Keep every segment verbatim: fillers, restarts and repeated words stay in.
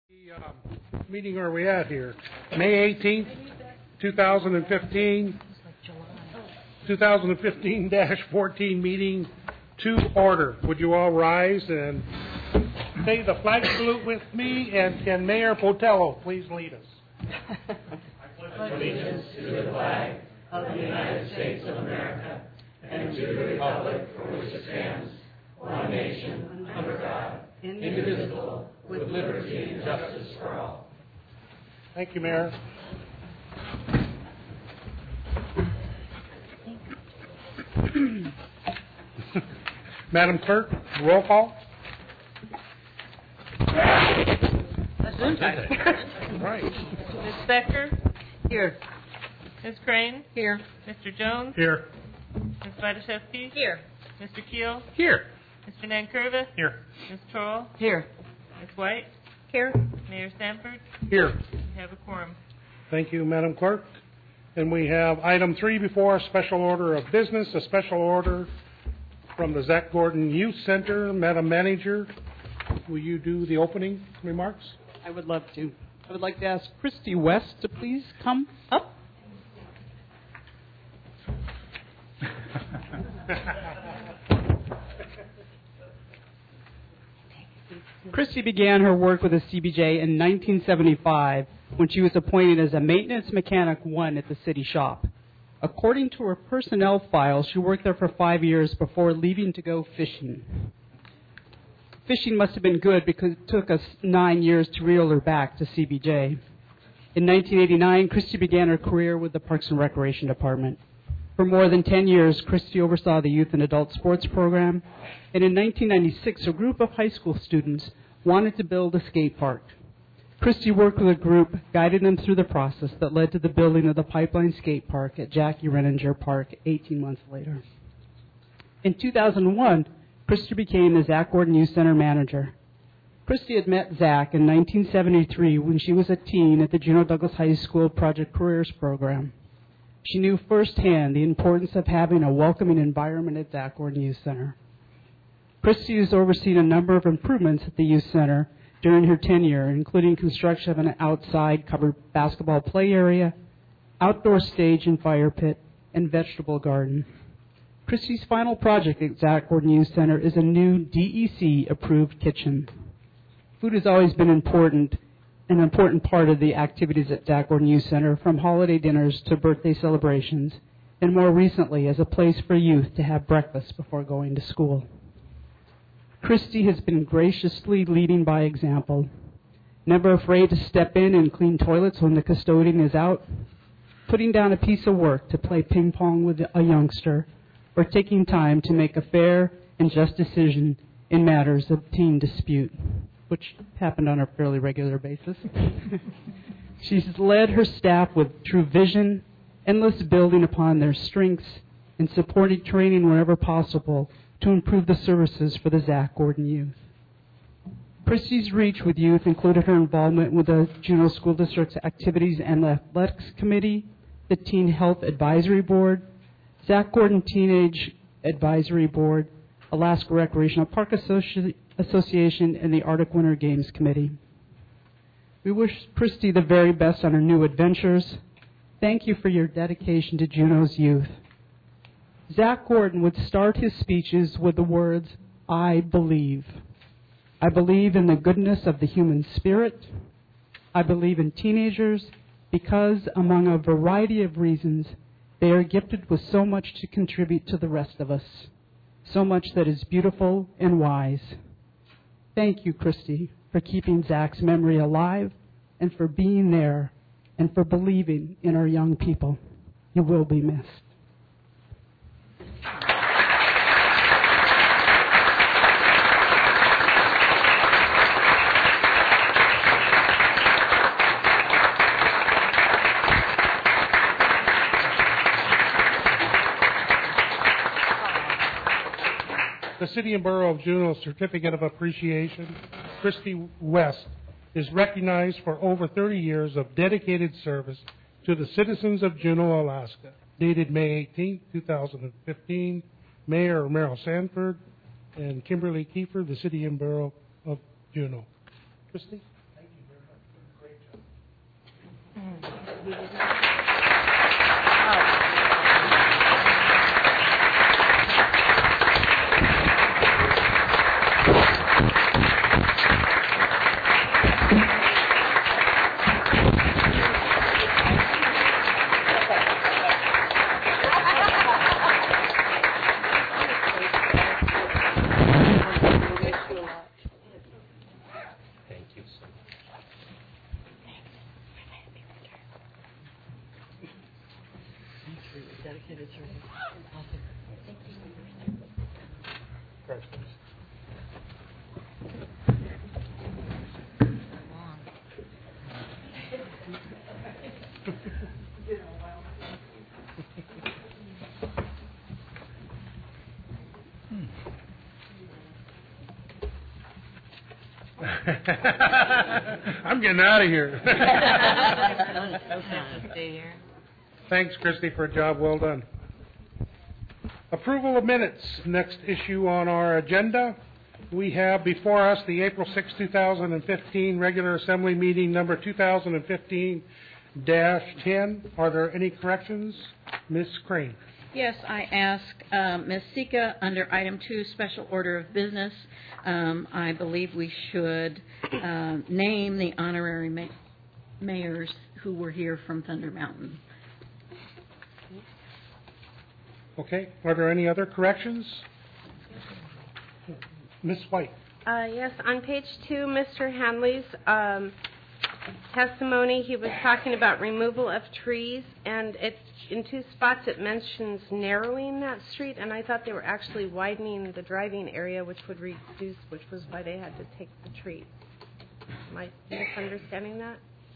The um, meeting are we at here? May eighteenth, two thousand fifteen, two thousand fifteen dash fourteen meeting to order. Would you all rise and say the flag salute with me, and can Mayor Botello please lead us? I pledge allegiance to the flag of the United States of America and to the republic for which it stands, one nation, under God, indivisible, with liberty and justice for all. Thank you, Mayor. Madam Clerk, roll call. Right. Miz Becker? Here. Miz Crane? Here. Mister Jones? Here. Miz Badashevsky? Here. Mister Keel? Here. Mister Nankervis? Here. Miz Troll? Here. Miz White? Here. Mayor Sanford? Here. We have a quorum. Thank you, Madam Clerk. And we have item three before us, special order of business, a special order from the Zach Gordon Youth Center. Madam Manager, will you do the opening remarks? I would love to. I would like to ask Christy West to please come up. Christy began her work with the C B J in nineteen seventy-five when she was appointed as a maintenance mechanic one at the city shop. According to her personnel file, she worked there for five years before leaving to go fishing. Fishing must have been good because it took us nine years to reel her back to C B J. In nineteen eighty-nine, Christy began her career with the Parks and Recreation Department. For more than ten years, Christy oversaw the youth and adult sports program, and in nineteen ninety-six, a group of high school students wanted to build a skate park. Christy worked with a group, guided them through the process that led to the building of the Pipeline Skate Park at Jackie Renninger Park eighteen months later. In two thousand one, Christy became the Zach Gordon Youth Center manager. Christy had met Zach in nineteen seventy-three when she was a teen at the Juneau Douglas High School Project Careers program. She knew firsthand the importance of having a welcoming environment at Zach Gordon Youth Center. Christy has overseen a number of improvements at the Youth Center during her tenure, including construction of an outside covered basketball play area, outdoor stage and fire pit, and vegetable garden. Christy's final project at Zach Gordon Youth Center is a new D E C-approved kitchen. Food has always been important, an important part of the activities at Zach Gordon Youth Center, from holiday dinners to birthday celebrations, and more recently as a place for youth to have breakfast before going to school. Christy has been graciously leading by example, never afraid to step in and clean toilets when the custodian is out, putting down a piece of work to play ping pong with a youngster, or taking time to make a fair and just decision in matters of teen dispute, which happened on a fairly regular basis. She's led her staff with true vision, endless building upon their strengths, and supported training wherever possible to improve the services for the Zach Gordon youth. Christy's reach with youth included her involvement with the Juneau School District's Activities and Athletics Committee, the Teen Health Advisory Board, Zach Gordon Teenage Advisory Board, Alaska Recreational Park Associ- Association, and the Arctic Winter Games Committee. We wish Christy the very best on her new adventures. Thank you for your dedication to Juneau's youth. Zach Gordon would start his speeches with the words, "I believe." I believe in the goodness of the human spirit. I believe in teenagers because, among a variety of reasons, they are gifted with so much to contribute to the rest of us, so much that is beautiful and wise. Thank you, Christy, for keeping Zach's memory alive and for being there and for believing in our young people. You will be missed. The City and Borough of Juneau Certificate of Appreciation, Christy West, is recognized for over thirty years of dedicated service to the citizens of Juneau, Alaska. Dated May eighteenth, two thousand fifteen, Mayor Merrill Sanford and Kimberly Kiefer, the City and Borough of Juneau. Christy, thank you very much. Thank you so much. I'm getting out of here. Stay here. Thanks, Christy, for a job well done. Approval of minutes. Next issue on our agenda. We have before us the April sixth, two thousand fifteen regular assembly meeting number two thousand fifteen dash ten. Are there any corrections? Miz Crane. Yes, I ask um, Miz Sika under item two, special order of business. Um, I believe we should um, name the honorary ma- mayors who were here from Thunder Mountain. Okay. Are there any other corrections? Miz White. Uh, yes, on page two, Mister Hanley's um, testimony, he was talking about removal of trees, and it's in two spots it mentions narrowing that street, and I thought they were actually widening the driving area, which would reduce, which was why they had to take the trees. Am I misunderstanding that?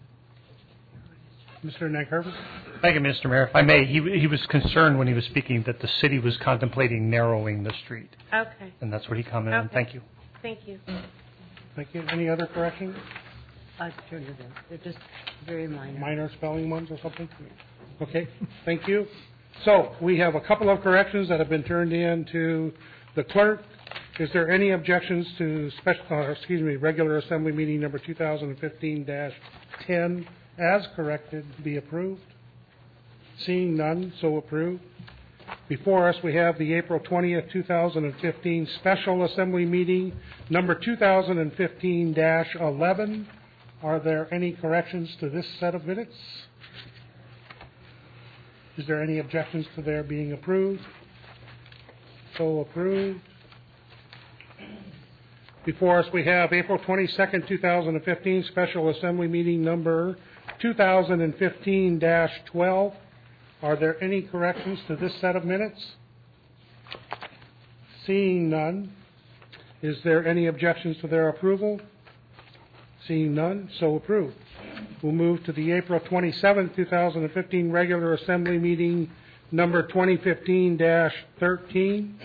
Mister Nykervin. Thank you, Mister Mayor. If I may, he, he was concerned when he was speaking that the city was contemplating narrowing the street, Okay, and that's what he commented on. Okay. Thank you. thank you. Thank you. Any other corrections? I've turned it in. They're just very minor. Minor spelling ones or something? Okay, thank you. So we have a couple of corrections that have been turned in to the clerk. Is there any objections to special, uh, excuse me, regular assembly meeting number two thousand fifteen dash ten as corrected be approved? Seeing none, so approved. Before us, we have the April twentieth, two thousand fifteen special assembly meeting number two thousand fifteen dash eleven. Are there any corrections to this set of minutes? Is there any objections to their being approved? So approved. Before us, we have April twenty-second, two thousand fifteen, special assembly meeting number two thousand fifteen dash twelve. Are there any corrections to this set of minutes? Seeing none, is there any objections to their approval? Seeing none, so approved. We'll move to the April twenty-seventh, two thousand fifteen regular assembly meeting number twenty fifteen dash thirteen.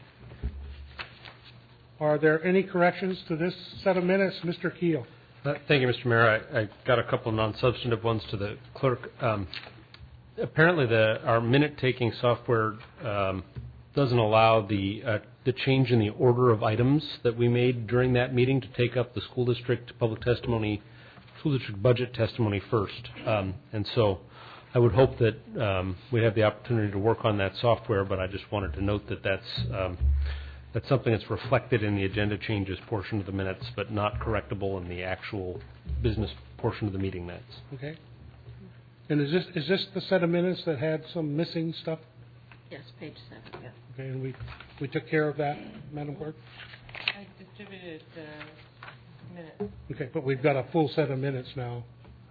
Are there any corrections to this set of minutes? Mister Keel. Uh, Thank you, Mister Mayor. I, I got a couple of non-substantive ones to the clerk. Um, apparently, the our minute-taking software um, doesn't allow the uh, the change in the order of items that we made during that meeting to take up the school district public testimony, school district budget testimony first. Um, and so, I would hope that um, we have the opportunity to work on that software. But I just wanted to note that that's um, That's something that's reflected in the agenda changes portion of the minutes, but not correctable in the actual business portion of the meeting minutes. Okay. And is this is this the set of minutes that had some missing stuff? Yes, page seven. Yeah. Okay, and we we took care of that, Madam Clerk? I distributed the minutes. Okay, but we've got a full set of minutes now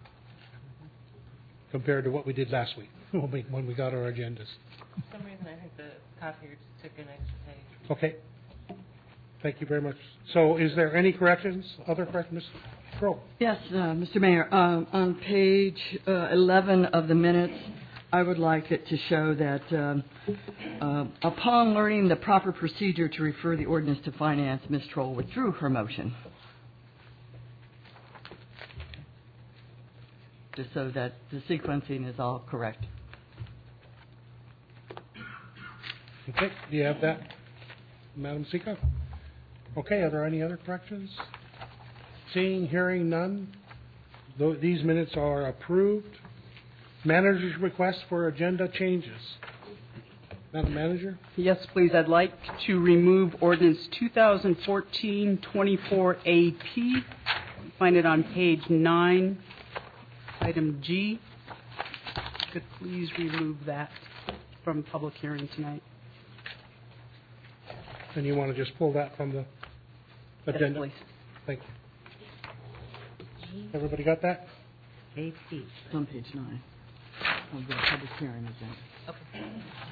compared to what we did last week when we, when we got our agendas. For some reason, I think the copier just took an extra page. Okay. Thank you very much. So is there any corrections? Other corrections? Miz Crow. Yes, uh, Mister Mayor. Um, on page uh, eleven of the minutes, I would like it to show that um, uh, upon learning the proper procedure to refer the ordinance to finance, Miz Troll withdrew her motion. Just so that the sequencing is all correct. Okay, do you have that, Madam Sika? Okay, are there any other corrections? Seeing, hearing none, Th- these minutes are approved. Manager's request for agenda changes. Madam Manager? Yes, please. I'd like to remove ordinance twenty fourteen twenty-four A P. Find it on page nine, item G. If you could please remove that from public hearing tonight. And you want to just pull that from the agenda? Yes, please. Thank you. Everybody got that? A P. It's on page nine of the public hearing agenda.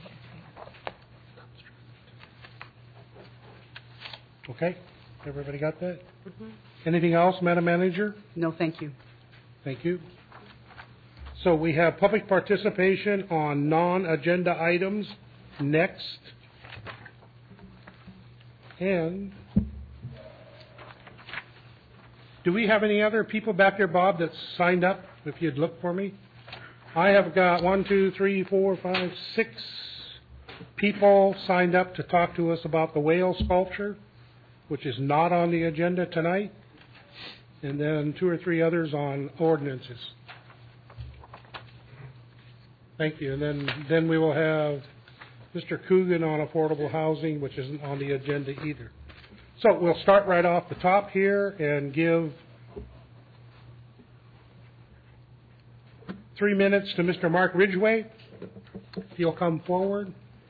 Okay. Everybody got that? Mm-hmm. Anything else, Madam Manager? No, thank you. Thank you. So we have public participation on non-agenda items next. And do we have any other people back there, Bob, that signed up, if you'd look for me? I have got one, two, three, four, five, six people signed up to talk to us about the whale sculpture, which is not on the agenda tonight, and then two or three others on ordinances. Thank you. And then, then we will have Mister Coogan on affordable housing, which isn't on the agenda either. So we'll start right off the top here and give three minutes to Mister Mark Ridgway. If he'll come forward.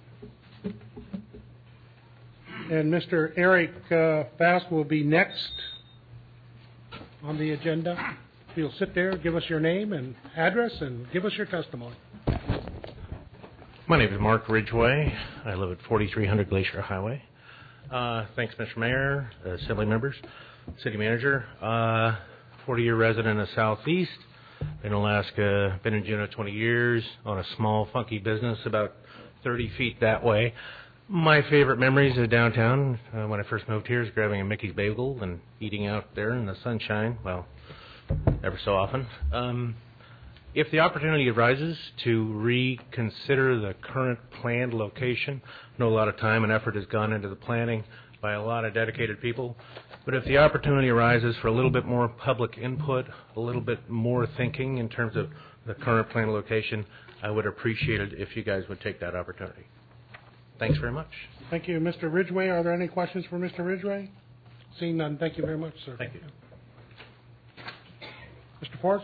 And Mister Eric uh, Fast will be next on the agenda. He'll sit there, give us your name and address, and give us your testimony. My name is Mark Ridgway. I live at forty-three hundred Glacier Highway. Uh, thanks, Mister Mayor, Assembly members, City Manager. Uh, forty-year resident of Southeast. Been in Alaska, been in Juneau twenty years, on a small, funky business about thirty feet that way. My favorite memories of downtown uh, when I first moved here is grabbing a Mickey's Bagel and eating out there in the sunshine, well, ever so often. Um, if the opportunity arises to reconsider the current planned location, I know a lot of time and effort has gone into the planning by a lot of dedicated people, but if the opportunity arises for a little bit more public input, a little bit more thinking in terms of the current planned location, I would appreciate it if you guys would take that opportunity. Thanks very much. Thank you, Mister Ridgway. Are there any questions for Mister Ridgway? Seeing none, thank you very much, sir. Thank you. Mister Forrest?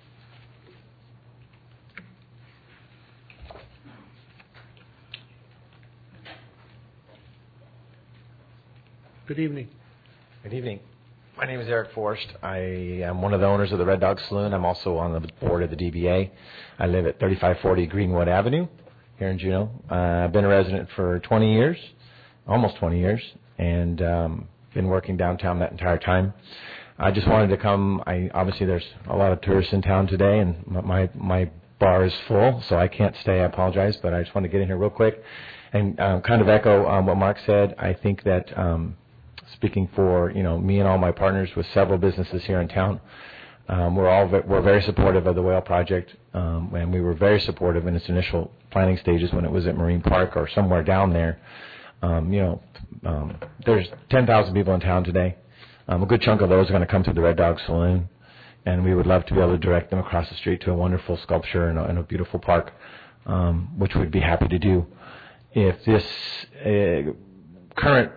Good evening. Good evening. My name is Eric Forrest. I am one of the owners of the Red Dog Saloon. I'm also on the board of the D B A. I live at thirty-five forty Greenwood Avenue here in Juneau. Uh, I've been a resident for twenty years, almost twenty years, and um, been working downtown that entire time. I just wanted to come. I obviously there's a lot of tourists in town today, and my my bar is full, so I can't stay. I apologize, but I just want to get in here real quick and um, kind of echo um, what Mark said. I think that um, speaking for you know me and all my partners with several businesses here in town, um, we're all ve- we're very supportive of the Whale Project, um, and we were very supportive in its initial planning stages when it was at Marine Park or somewhere down there. Um, you know, um, there's ten thousand people in town today. Um, a good chunk of those are going to come to the Red Dog Saloon, and we would love to be able to direct them across the street to a wonderful sculpture in a, in a beautiful park, um, which we'd be happy to do. If this uh, current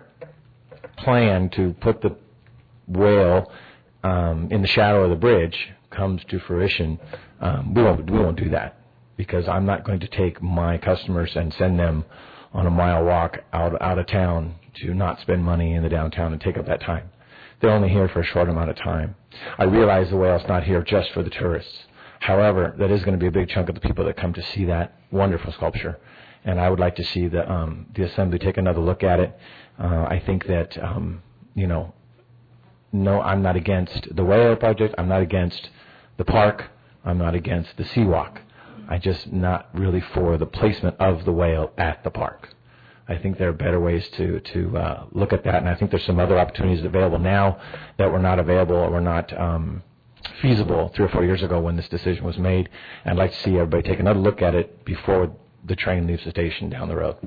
plan to put the whale um, in the shadow of the bridge comes to fruition, um, we won't we won't do that, because I'm not going to take my customers and send them on a mile walk out out of town to not spend money in the downtown and take up that time. They're only here for a short amount of time. I realize the whale's not here just for the tourists. However, that is going to be a big chunk of the people that come to see that wonderful sculpture. And I would like to see the um, the Assembly take another look at it. Uh, I think that, um, you know, no, I'm not against the Whale Project. I'm not against the park. I'm not against the Seawalk. I just not really for the placement of the whale at the park. I think there are better ways to to uh, look at that, and I think there's some other opportunities available now that were not available or were not um, feasible three or four years ago when this decision was made. And I'd like to see everybody take another look at it before the train leaves the station down the road.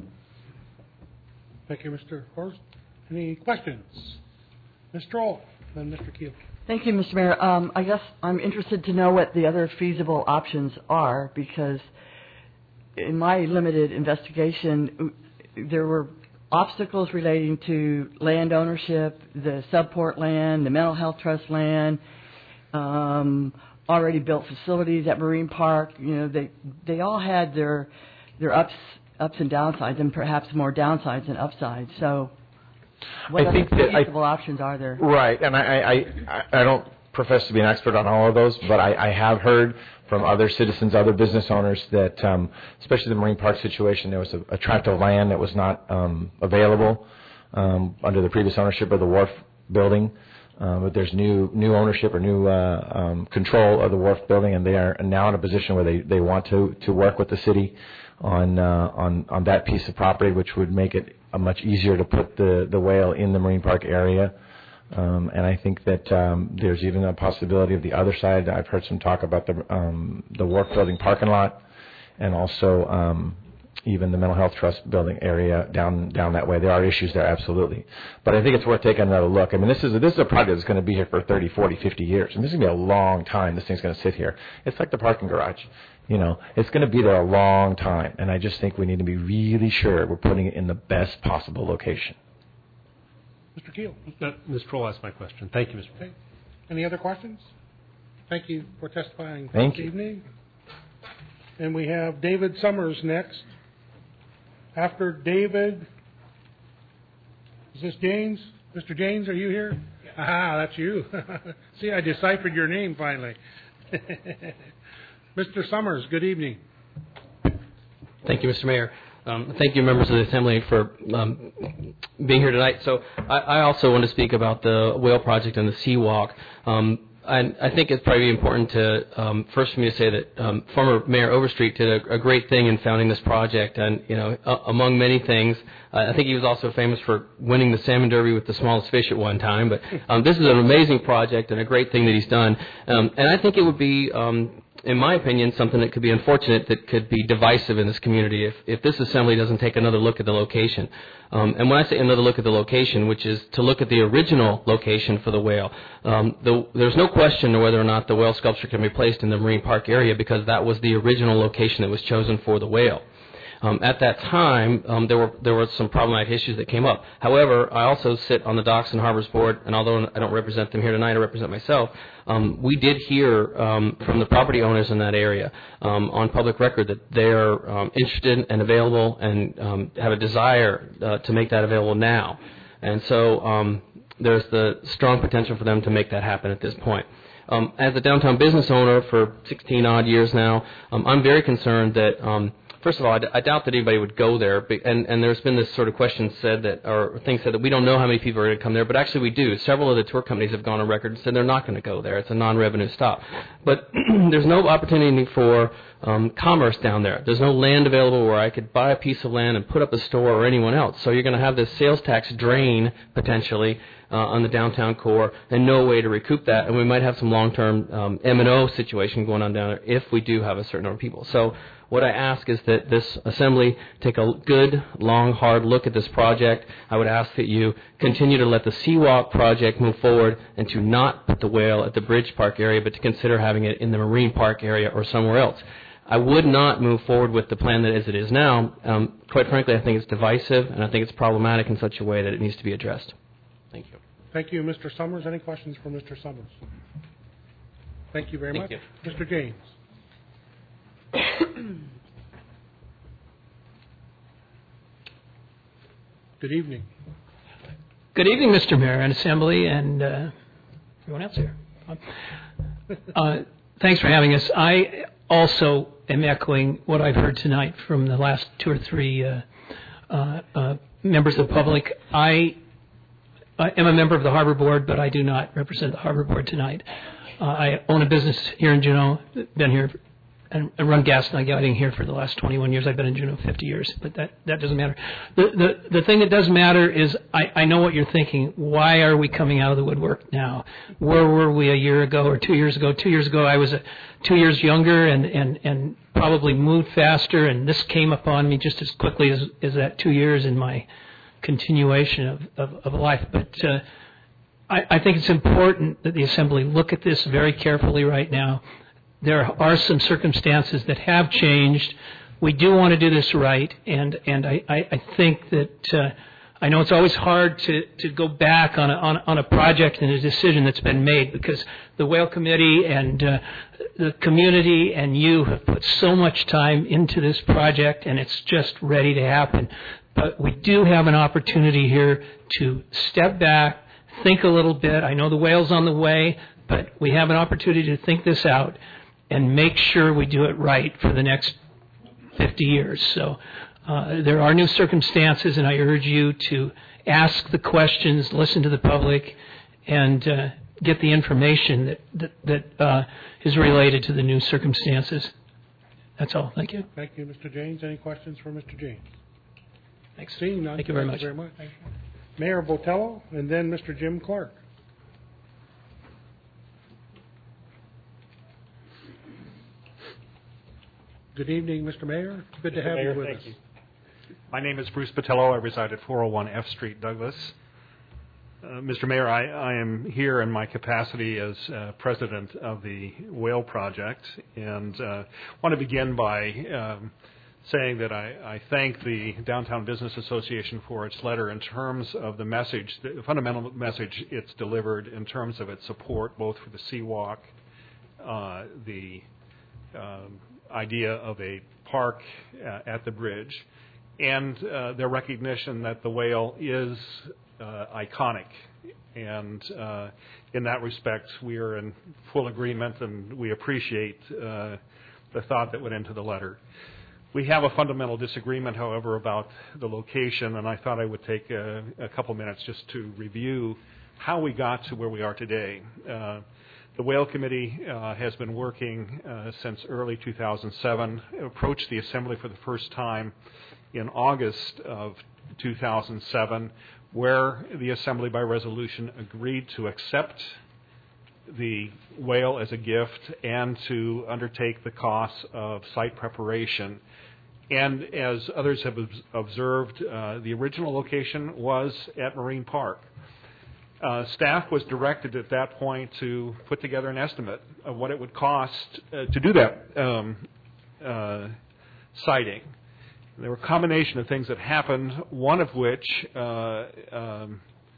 Thank you, Mister Forrest. Any questions? Mister Ohl, then Mister Keel. Thank you, Mister Mayor. Um, I guess I'm interested to know what the other feasible options are, because in my limited investigation, there were obstacles relating to land ownership, the subport land, the mental health trust land, um, already built facilities at Marine Park. You know, they they all had their their ups ups and downsides, and perhaps more downsides than upsides. So, what I other think that I- feasible options are there? Right, and I, I, I, I don't profess to be an expert on all of those, but I, I have heard from other citizens, other business owners that, um, especially the Marine Park situation, there was a, a tract of land that was not um, available um, under the previous ownership of the wharf building. Uh, but there's new new ownership or new uh, um, control of the wharf building, and they are now in a position where they, they want to, to work with the city on uh, on on that piece of property, which would make it uh, much easier to put the, the whale in the Marine Park area. Um, and I think that um, there's even a possibility of the other side. I've heard some talk about the um, the wharf building parking lot, and also um, even the mental health trust building area down down that way. There are issues there, absolutely. But I think it's worth taking another look. I mean, this is a, this is a project that's going to be here for thirty, forty, fifty years. And this is going to be a long time this thing's going to sit here. It's like the parking garage. You know, it's going to be there a long time. And I just think we need to be really sure we're putting it in the best possible location. Mister Keel. Uh, Miz Kroll asked my question. Thank you, Mister Okay. Any other questions? Thank you for testifying Thank this you. evening. And we have David Summers next. After David, is this James? Mister James, are you here? Yeah. Aha, that's you. See, I deciphered your name finally. Mister Summers, good evening. Thank you, Mister Mayor. Um, thank you, members of the Assembly, for um, being here tonight. So I, I also want to speak about the whale project and the Seawalk. Um, I, I think it's probably important to, um, first for me to say that um, former Mayor Overstreet did a, a great thing in founding this project. And, you know, uh, among many things, uh, I think he was also famous for winning the Salmon Derby with the smallest fish at one time. But um, this is an amazing project and a great thing that he's done. Um, and I think it would be... Um, in my opinion, something that could be unfortunate, that could be divisive in this community if, if this assembly doesn't take another look at the location. Um, and when I say another look at the location, which is to look at the original location for the whale, um, the, there's no question whether or not the whale sculpture can be placed in the Marine Park area, because that was the original location that was chosen for the whale. Um, at that time, um, there were there were some problematic issues that came up. However, I also sit on the Docks and Harbors Board, and although I don't represent them here tonight, I represent myself. Um, we did hear um, from the property owners in that area um, on public record that they're um, interested and available and um, have a desire uh, to make that available now. And so um, there's the strong potential for them to make that happen at this point. Um, as a downtown business owner for sixteen odd years now, um, I'm very concerned that um, First of all, I, d- I doubt that anybody would go there, and, and there's been this sort of question said that, or things said that we don't know how many people are going to come there, but actually we do. Several of the tour companies have gone on record and said they're not going to go there. It's a non-revenue stop. But there's no opportunity for um, commerce down there. There's no land available where I could buy a piece of land and put up a store or anyone else. So you're going to have this sales tax drain, potentially, uh, on the downtown core, and no way to recoup that. And we might have some long-term um, M and O situation going on down there if we do have a certain number of people. So what I ask is that this assembly take a good, long, hard look at this project. I would ask that you continue to let the Seawalk project move forward and to not put the whale at the Bridge Park area, but to consider having it in the Marine Park area or somewhere else. I would not move forward with the plan that as it is now. Um, quite frankly, I think it's divisive, and I think it's problematic in such a way that it needs to be addressed. Thank you. Thank you, Mister Summers. Any questions for Mister Summers? Thank you very Thank much. you. Mister James. Good evening. Good evening, Mister Mayor and Assembly, and uh, everyone else here. Uh, thanks for having us. I also am echoing what I've heard tonight from the last two or three uh, uh, uh, members of the public. I, I am a member of the Harbor Board, but I do not represent the Harbor Board tonight. Uh, I own a business here in Juneau, been here and run gas and lighting here for the last twenty-one years. I've been in Juneau fifty years, but that, that doesn't matter. The, the the thing that does matter is I, I know what you're thinking. Why are we coming out of the woodwork now? Where were we a year ago or two years ago? Two years ago, I was a, two years younger and, and, and probably moved faster, and this came upon me just as quickly as, as that two years in my continuation of, of, of life. But uh, I, I think it's important that the Assembly look at this very carefully right now. There are some circumstances that have changed. We do want to do this right, and, and I, I, I think that uh, I know it's always hard to, to go back on a, on, on a project and a decision that's been made, because the Whale Committee and uh, the community and you have put so much time into this project, and it's just ready to happen. But we do have an opportunity here to step back, think a little bit. I know the whale's on the way, but we have an opportunity to think this out and make sure we do it right for the next fifty years. So uh, there are new circumstances, and I urge you to ask the questions, listen to the public, and uh, get the information that that, that uh, is related to the new circumstances. That's all. Thank you. Thank you, Mister James. Any questions for Mister James? Thanks. Seeing none. Thank you very Thank much. You very much. Mayor Botello, and then Mister Jim Clark. Good evening, Mister Mayor. Good to have Mayor, you with thank us. you. My name is Bruce Botello. I reside at four oh one F Street, Douglas. Uh, Mister Mayor, I, I am here in my capacity as uh, president of the Whale Project, and uh, want to begin by um, saying that I, I thank the Downtown Business Association for its letter in terms of the message, the fundamental message it's delivered in terms of its support both for the Seawalk, uh, the um, idea of a park uh, at the bridge, and uh, their recognition that the whale is uh, iconic. And uh, in that respect, we are in full agreement, and we appreciate uh, the thought that went into the letter. We have a fundamental disagreement, however, about the location, and I thought I would take a, a couple minutes just to review how we got to where we are today. Uh, the Whale Committee uh, has been working uh, since early two thousand seven, approached the Assembly for the first time in August of two thousand seven, where the Assembly by resolution agreed to accept the whale as a gift and to undertake the costs of site preparation. And as others have observed, uh, the original location was at Marine Park. Uh, staff was directed at that point to put together an estimate of what it would cost uh, to do that um, uh, siting. There were a combination of things that happened, one of which, uh, um,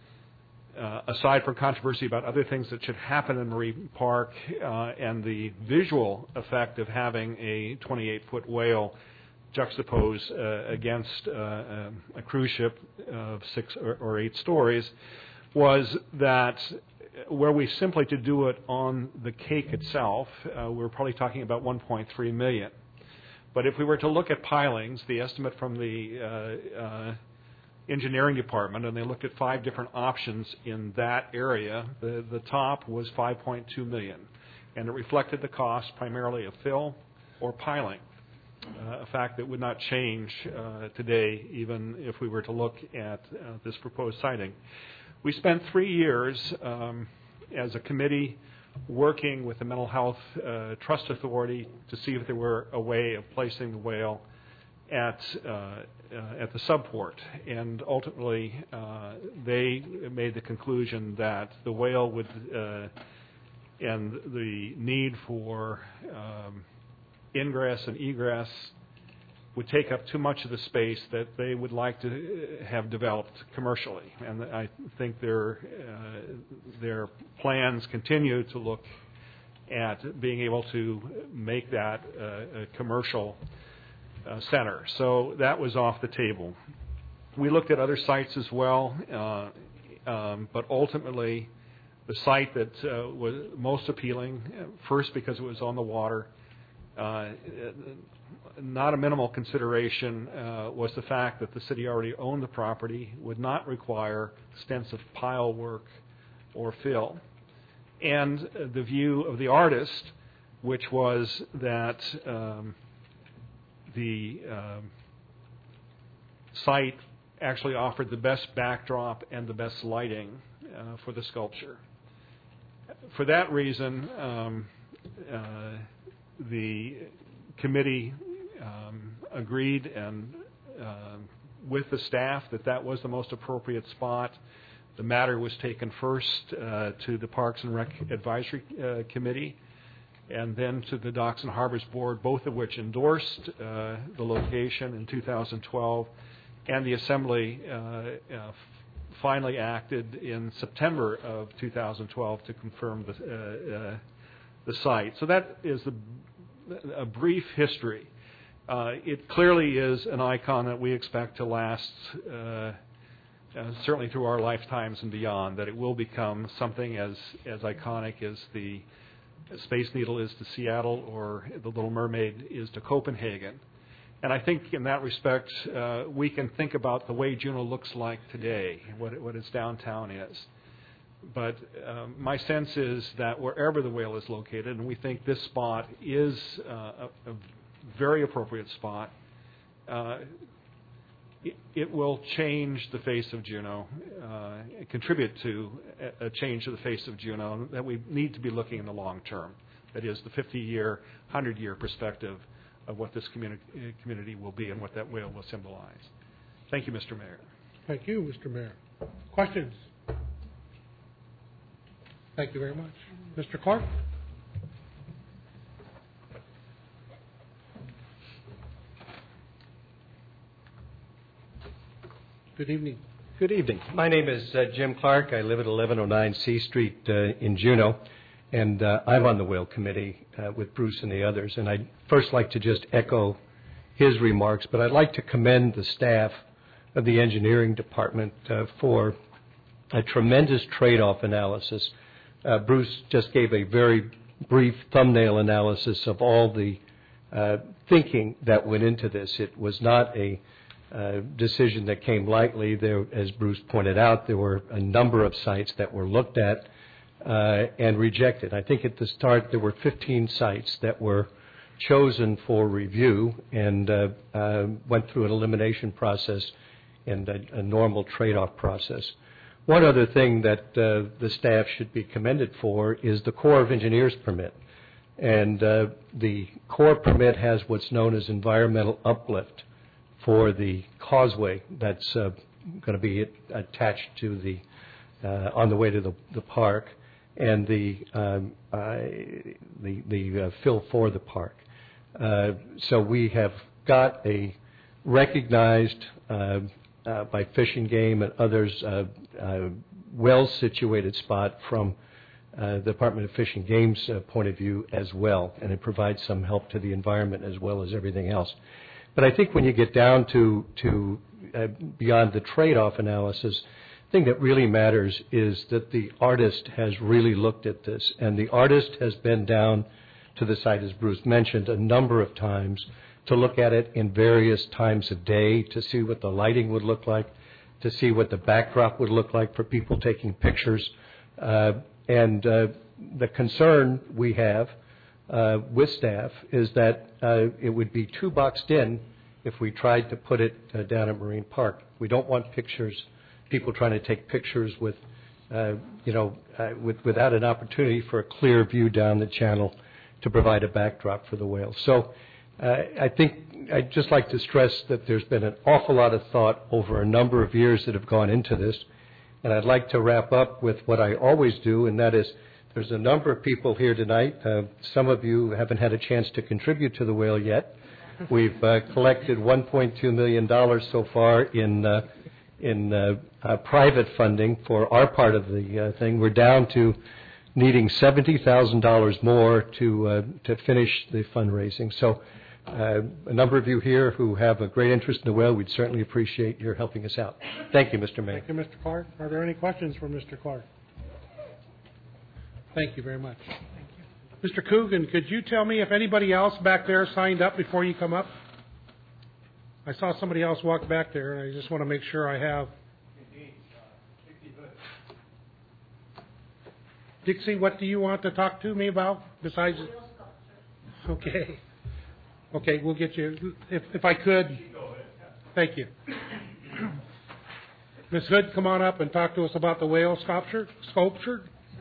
uh, aside from controversy about other things that should happen in Marine Park uh, and the visual effect of having a twenty-eight foot whale juxtaposed uh, against uh, a cruise ship of six or, or eight stories, was that were we simply to do it on the cake itself, uh, we were probably talking about one point three million dollars. But if we were to look at pilings, the estimate from the uh, uh, engineering department, and they looked at five different options in that area, the, the top was five point two million dollars, and it reflected the cost primarily of fill or piling, uh, a fact that would not change uh, today even if we were to look at uh, this proposed siting. We spent three years um, as a committee working with the Mental Health uh, Trust Authority to see if there were a way of placing the whale at uh, uh, at the subport, and ultimately uh, they made the conclusion that the whale would uh, and the need for um, ingress and egress would take up too much of the space that they would like to have developed commercially. And I think their uh, their plans continue to look at being able to make that uh, a commercial uh, center. So that was off the table. We looked at other sites as well, uh, um, but ultimately the site that uh, was most appealing, first because it was on the water, uh, not a minimal consideration uh, was the fact that the city already owned the property, would not require extensive pile work or fill, and the view of the artist, which was that um, the um, site actually offered the best backdrop and the best lighting uh, for the sculpture. For that reason, um, uh, the committee um, agreed and uh, with the staff that that was the most appropriate spot The matter was taken first uh, to the Parks and Rec Advisory uh, Committee and then to the Docks and Harbors Board, both of which endorsed uh, the location in two thousand twelve, and the Assembly uh, uh, finally acted in September of two thousand twelve to confirm the, uh, uh, the site. So that is a, a brief history. Uh, it clearly is an icon that we expect to last uh, uh, certainly through our lifetimes and beyond, that it will become something as, as iconic as the Space Needle is to Seattle or the Little Mermaid is to Copenhagen. And I think in that respect, uh, we can think about the way Juneau looks like today, what, what its downtown is. But um, my sense is that wherever the whale is located, and we think this spot is uh, a, a very appropriate spot, uh, it, it will change the face of Juneau, uh, contribute to a, a change to the face of Juneau that we need to be looking in the long term. That is the fifty-year, one hundred-year perspective of what this communi- community will be and what that whale will symbolize. Thank you, Mister Mayor. Thank you, Mister Mayor. Questions? Thank you very much. Mister Clark? Good evening. Good evening. My name is uh, Jim Clark. I live at eleven oh nine C Street uh, in Juneau, and uh, I'm on the Whale Committee uh, with Bruce and the others. And I'd first like to just echo his remarks, but I'd like to commend the staff of the engineering department uh, for a tremendous trade-off analysis. Uh, Bruce just gave a very brief thumbnail analysis of all the uh, thinking that went into this. It was not a uh, decision that came lightly. There, as Bruce pointed out, there were a number of sites that were looked at uh, and rejected. I think at the start there were fifteen sites that were chosen for review and uh, uh, went through an elimination process and a, a normal trade-off process. One other thing that uh, the staff should be commended for is the Corps of Engineers permit. And uh, the Corps permit has what's known as environmental uplift for the causeway that's uh, going to be attached to the, uh, on the way to the, the park, and the, um, uh, the, the uh, fill for the park. Uh, so we have got a recognized uh, Uh, by Fish and Game and others, uh, uh, well-situated spot from uh, the Department of Fish and Game's uh, point of view as well, and it provides some help to the environment as well as everything else. But I think when you get down to, to uh, beyond the trade-off analysis, the thing that really matters is that the artist has really looked at this, and the artist has been down to the site, as Bruce mentioned, a number of times to look at it in various times of day, to see what the lighting would look like, to see what the backdrop would look like for people taking pictures. Uh, and uh, the concern we have uh, with staff is that uh, it would be too boxed in if we tried to put it uh, down at Marine Park. We don't want pictures, people trying to take pictures with, uh, you know, uh, with, without an opportunity for a clear view down the channel to provide a backdrop for the whale. So Uh, I think I'd just like to stress that there's been an awful lot of thought over a number of years that have gone into this. And I'd like to wrap up with what I always do, and that is there's a number of people here tonight. Uh, some of you haven't had a chance to contribute to the whale yet. We've uh, collected one point two million dollars so far in, uh, in uh, uh, private funding for our part of the uh, thing. We're down to needing seventy thousand dollars more to, uh, to finish the fundraising. So Uh, a number of you here who have a great interest in the whale, we'd certainly appreciate your helping us out. Thank you, Mister Mayor. Thank you, Mister Clark. Are there any questions for Mister Clark? Thank you very much. Thank you. Mister Coogan, could you tell me if anybody else back there signed up before you come up? I saw somebody else walk back there, and I just want to make sure I have. Dixie, what do you want to talk to me about besides? Okay. Okay, we'll get you, if, if I could. Thank you. Miz Hood, come on up and talk to us about the whale sculpture. Sculpture.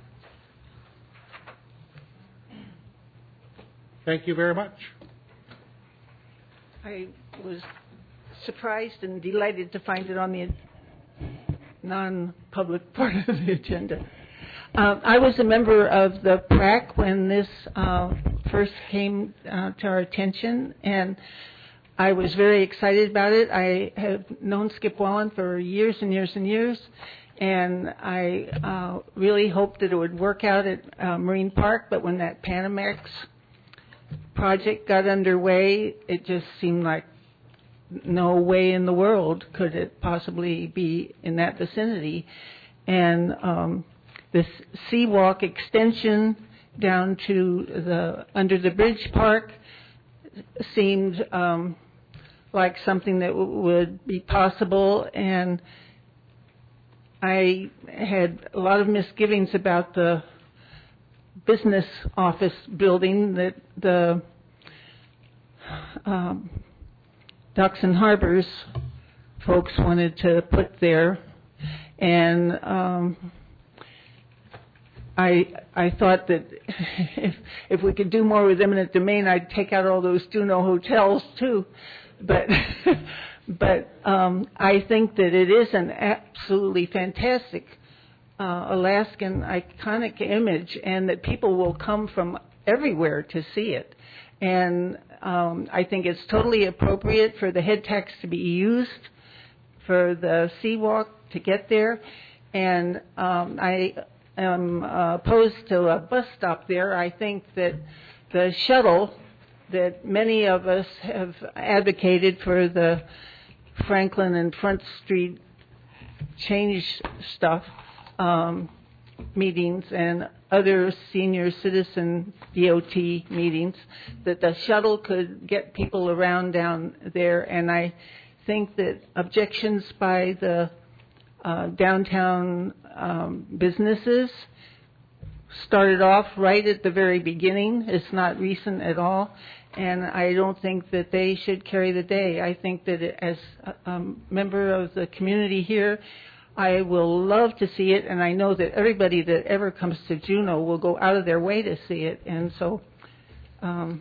Thank you very much. I was surprised and delighted to find it on the non-public part of the agenda. Uh, I was a member of the P R A C when this uh, first came uh, to our attention, and I was very excited about it. I have known Skip Wallen for years and years and years, and I uh, really hoped that it would work out at uh, Marine Park, but when that Panamax project got underway, it just seemed like no way in the world could it possibly be in that vicinity. And um, this Seawalk extension down to the under the bridge park seemed um, like something that w- would be possible, and I had a lot of misgivings about the business office building that the um, Docks and Harbors folks wanted to put there, and um, I I thought that if if we could do more with eminent domain, I'd take out all those Juneau hotels too, but but um, I think that it is an absolutely fantastic uh, Alaskan iconic image, and that people will come from everywhere to see it. And um, I think it's totally appropriate for the head tax to be used for the Seawalk to get there. And um, I am uh, opposed to a bus stop there. I think that the shuttle that many of us have advocated for the Franklin and Front Street change stuff, um, meetings and other senior citizen D O T meetings, that the shuttle could get people around down there. And I think that objections by the uh, downtown um, businesses started off right at the very beginning. It's not recent at all. And I don't think that they should carry the day. I think that as a um, member of the community here, I will love to see it, and I know that everybody that ever comes to Juneau will go out of their way to see it. And so um,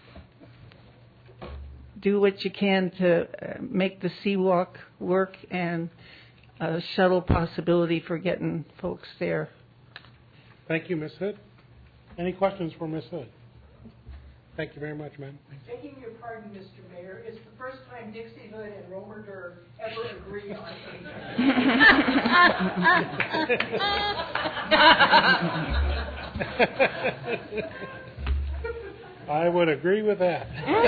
do what you can to make the Seawalk work and a shuttle possibility for getting folks there. Thank you, Miz Hood. Any questions for Miz Hood? Thank you very much, ma'am. Begging your pardon, Mister Mayor, it's the first time Dixie Hood and Romer Durr ever agree on anything. I would agree with that.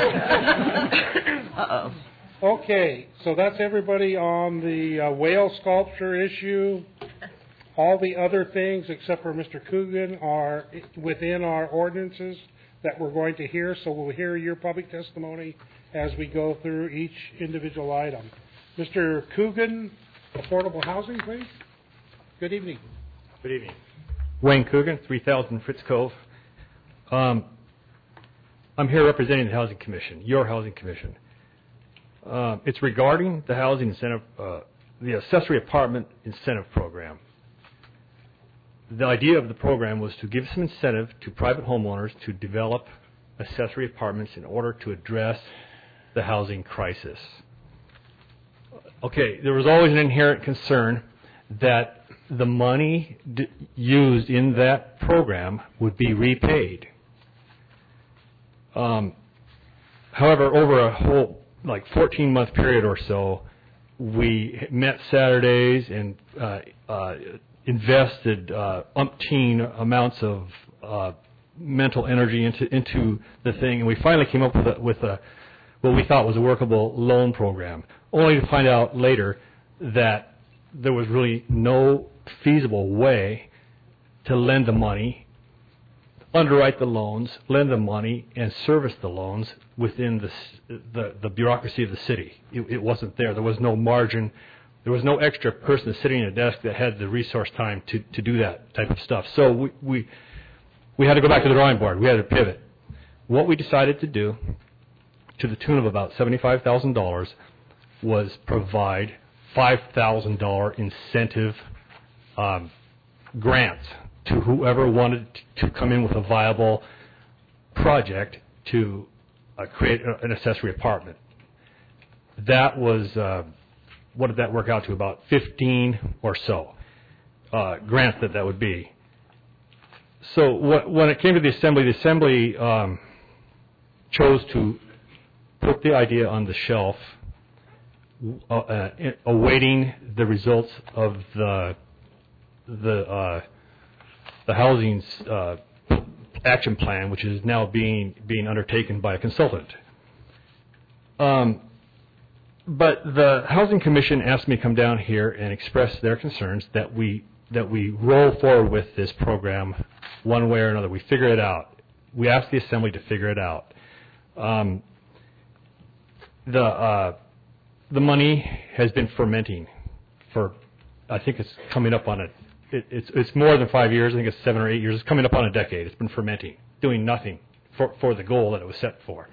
Uh-oh. Okay, so that's everybody on the uh, whale sculpture issue. All the other things, except for Mister Coogan, are within our ordinances that we're going to hear, so we'll hear your public testimony as we go through each individual item. Mister Coogan, affordable housing, please. Good evening. Good evening. Wayne Coogan, three thousand Fritz Cove. Um, I'm here representing the Housing Commission, your Housing Commission. Uh, it's regarding the housing incentive, uh, the accessory apartment incentive program. The idea of the program was to give some incentive to private homeowners to develop accessory apartments in order to address the housing crisis. Okay, there was always an inherent concern that the money d- used in that program would be repaid. Um, however, over a whole like fourteen-month period or so, we met Saturdays and uh, uh, invested uh, umpteen amounts of uh, mental energy into into the thing, and we finally came up with a, with a what we thought was a workable loan program, only to find out later that there was really no feasible way to lend the money, underwrite the loans, lend the money, and service the loans within the the, the bureaucracy of the city. It, it wasn't there. There was no margin. There was no extra person sitting at a desk that had the resource time to, to do that type of stuff. So we, we we had to go back to the drawing board. We had to pivot. What we decided to do, to the tune of about seventy-five thousand dollars, was provide five thousand dollars incentive um, grants to whoever wanted to come in with a viable project to uh, create a, an accessory apartment. That was uh, what did that work out to? About fifteen or so uh, grants that that would be. So what, when it came to the Assembly, the Assembly um, chose to put the idea on the shelf, uh, uh, awaiting the results of the the uh, the housing uh, action plan, which is now being being undertaken by a consultant. Um, but the Housing Commission asked me to come down here and express their concerns that we that we roll forward with this program one way or another. We figure it out. We asked the Assembly to figure it out. Um, the uh, the money has been fermenting for, I think it's coming up on a, it, it's it's more than five years. I think it's seven or eight years. It's coming up on a decade. It's been fermenting, doing nothing for for the goal that it was set for.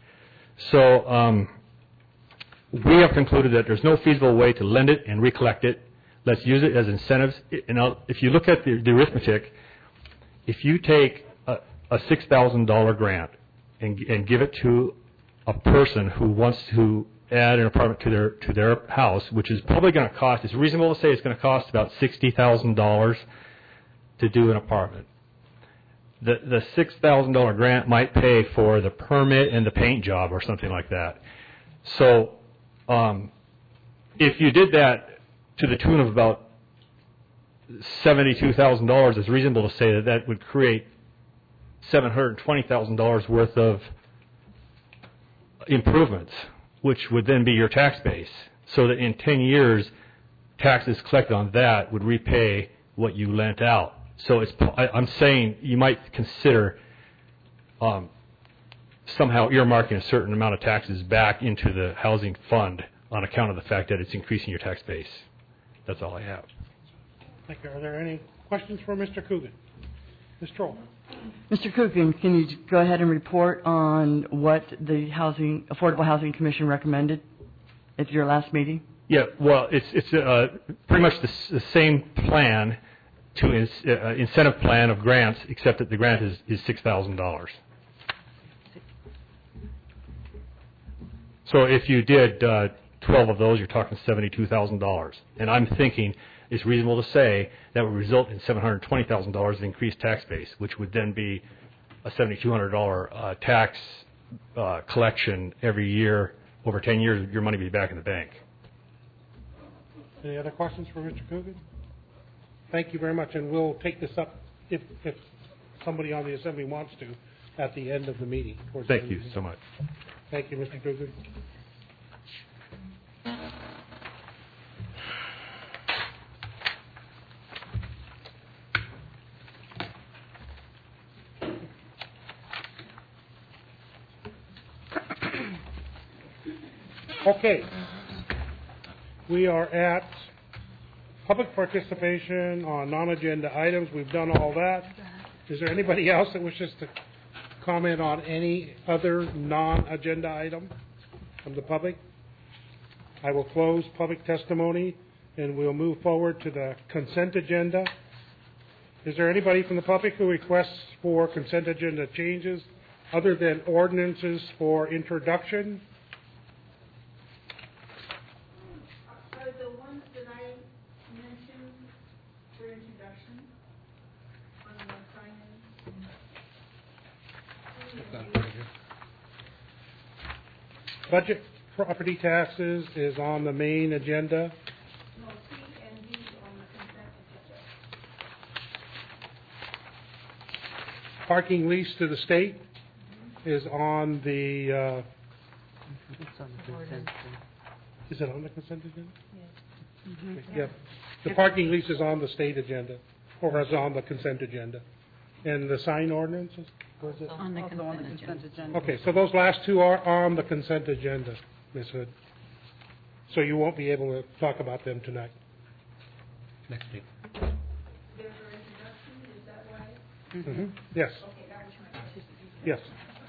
So um, we have concluded that there's no feasible way to lend it and recollect it. Let's use it as incentives. And I'll, if you look at the, the arithmetic, if you take a, a six thousand dollar grant and, and give it to a person who wants to add an apartment to their to their house, which is probably going to cost, it's reasonable to say it's going to cost about sixty thousand dollars to do an apartment. The the six thousand dollar grant might pay for the permit and the paint job or something like that. So um, if you did that to the tune of about seventy-two thousand dollars, it's reasonable to say that that would create seven hundred twenty thousand dollars worth of improvements, which would then be your tax base. So that in ten years, taxes collected on that would repay what you lent out. So it's, I, I'm saying you might consider um, somehow earmarking a certain amount of taxes back into the housing fund on account of the fact that it's increasing your tax base. That's all I have. Thank you. Are there any questions for Mister Coogan? Miz Troll. Mister Coogan, can you go ahead and report on what the Housing Affordable Housing Commission recommended at your last meeting? Yeah, well, it's it's uh, pretty much the, the same plan to ins, uh, incentive plan of grants, except that the grant is, is six thousand dollars. So if you did uh, twelve of those, you're talking seventy-two thousand dollars. And I'm thinking it's reasonable to say that would result in seven hundred twenty thousand dollars of increased tax base, which would then be a seven thousand two hundred dollars uh, tax uh, collection every year. Over ten years, your money would be back in the bank. Any other questions for Mister Coogan? Thank you very much, and we'll take this up if, if somebody on the Assembly wants to at the end of the meeting. Thank you so much. Thank you, Mister Coogan. Okay. We are at public participation on non-agenda items. We've done all that. Is there anybody else that wishes to comment on any other non-agenda item from the public? I will close public testimony and we'll move forward to the consent agenda. Is there anybody from the public who requests for consent agenda changes other than ordinances for introduction? Are the ones that I mentioned for introduction on the sign-in? Budget property taxes is on the main agenda. No, C and D on the consent agenda. Parking lease to the state is on the, uh, It's on the consent. is it on the consent agenda? Yes. Okay, yeah. The parking lease is on the state agenda, or is on the consent agenda. And the sign ordinances? Was it? On the consent agenda. Okay, so those last two are on the consent agenda, Miz Hood. So you won't be able to talk about them tonight. Next week. There's an introduction, is that right? Mm-hmm. Yes. Okay, that was my question. Yes.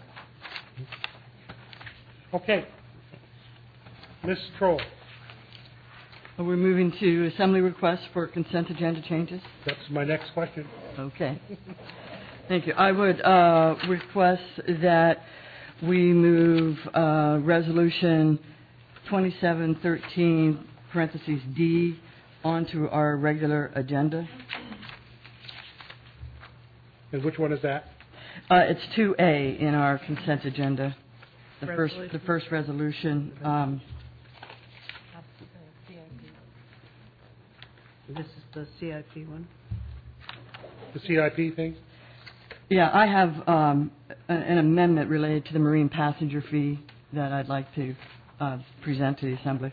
Okay. Miz Troll. We're moving to assembly requests for consent agenda changes. That's my next question. Okay. Thank you. I would uh, request that we move uh, resolution twenty-seven thirteen parentheses D, onto our regular agenda. And which one is that? Uh, it's two A in our consent agenda. The first, Resolution. the first resolution. Um, This is the C I P one. The C I P thing? yeah, I have um, a- an amendment related to the marine passenger fee that I'd like to uh, present to the Assembly.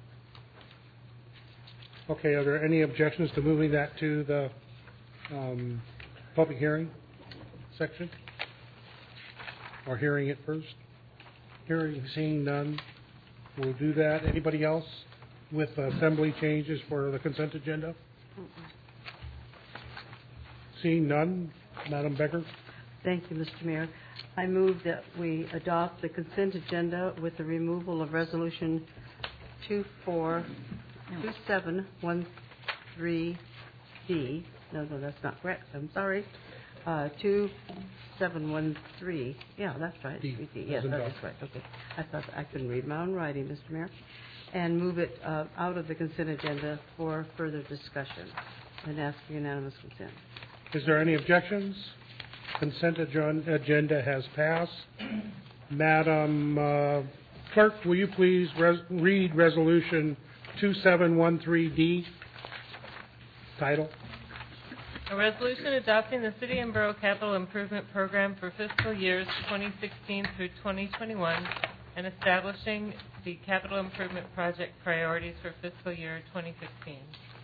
Okay, are there any objections to moving that to the um, public hearing section? Or hearing it first? Hearing, seeing none, we'll do that. Anybody else with assembly changes for the consent agenda? Seeing none, Madam Becker? Thank you, Mister Mayor. I move that we adopt the consent agenda with the removal of Resolution two four two seven one three D. No, no, that's not correct. I'm sorry. Uh, two seven one three. Yeah, that's right. D. D. Yes, As in that dog. is right. Okay. I thought I couldn't read my own writing, Mister Mayor. And move it uh, out of the consent agenda for further discussion and ask for unanimous consent. Is there any objections? Consent agen- agenda has passed. Madam uh, Clerk, will you please res- read Resolution two seven one three D? Title? A resolution adopting the City and Borough Capital Improvement Program for fiscal years twenty sixteen through twenty twenty-one and establishing the capital improvement project priorities for fiscal year twenty sixteen.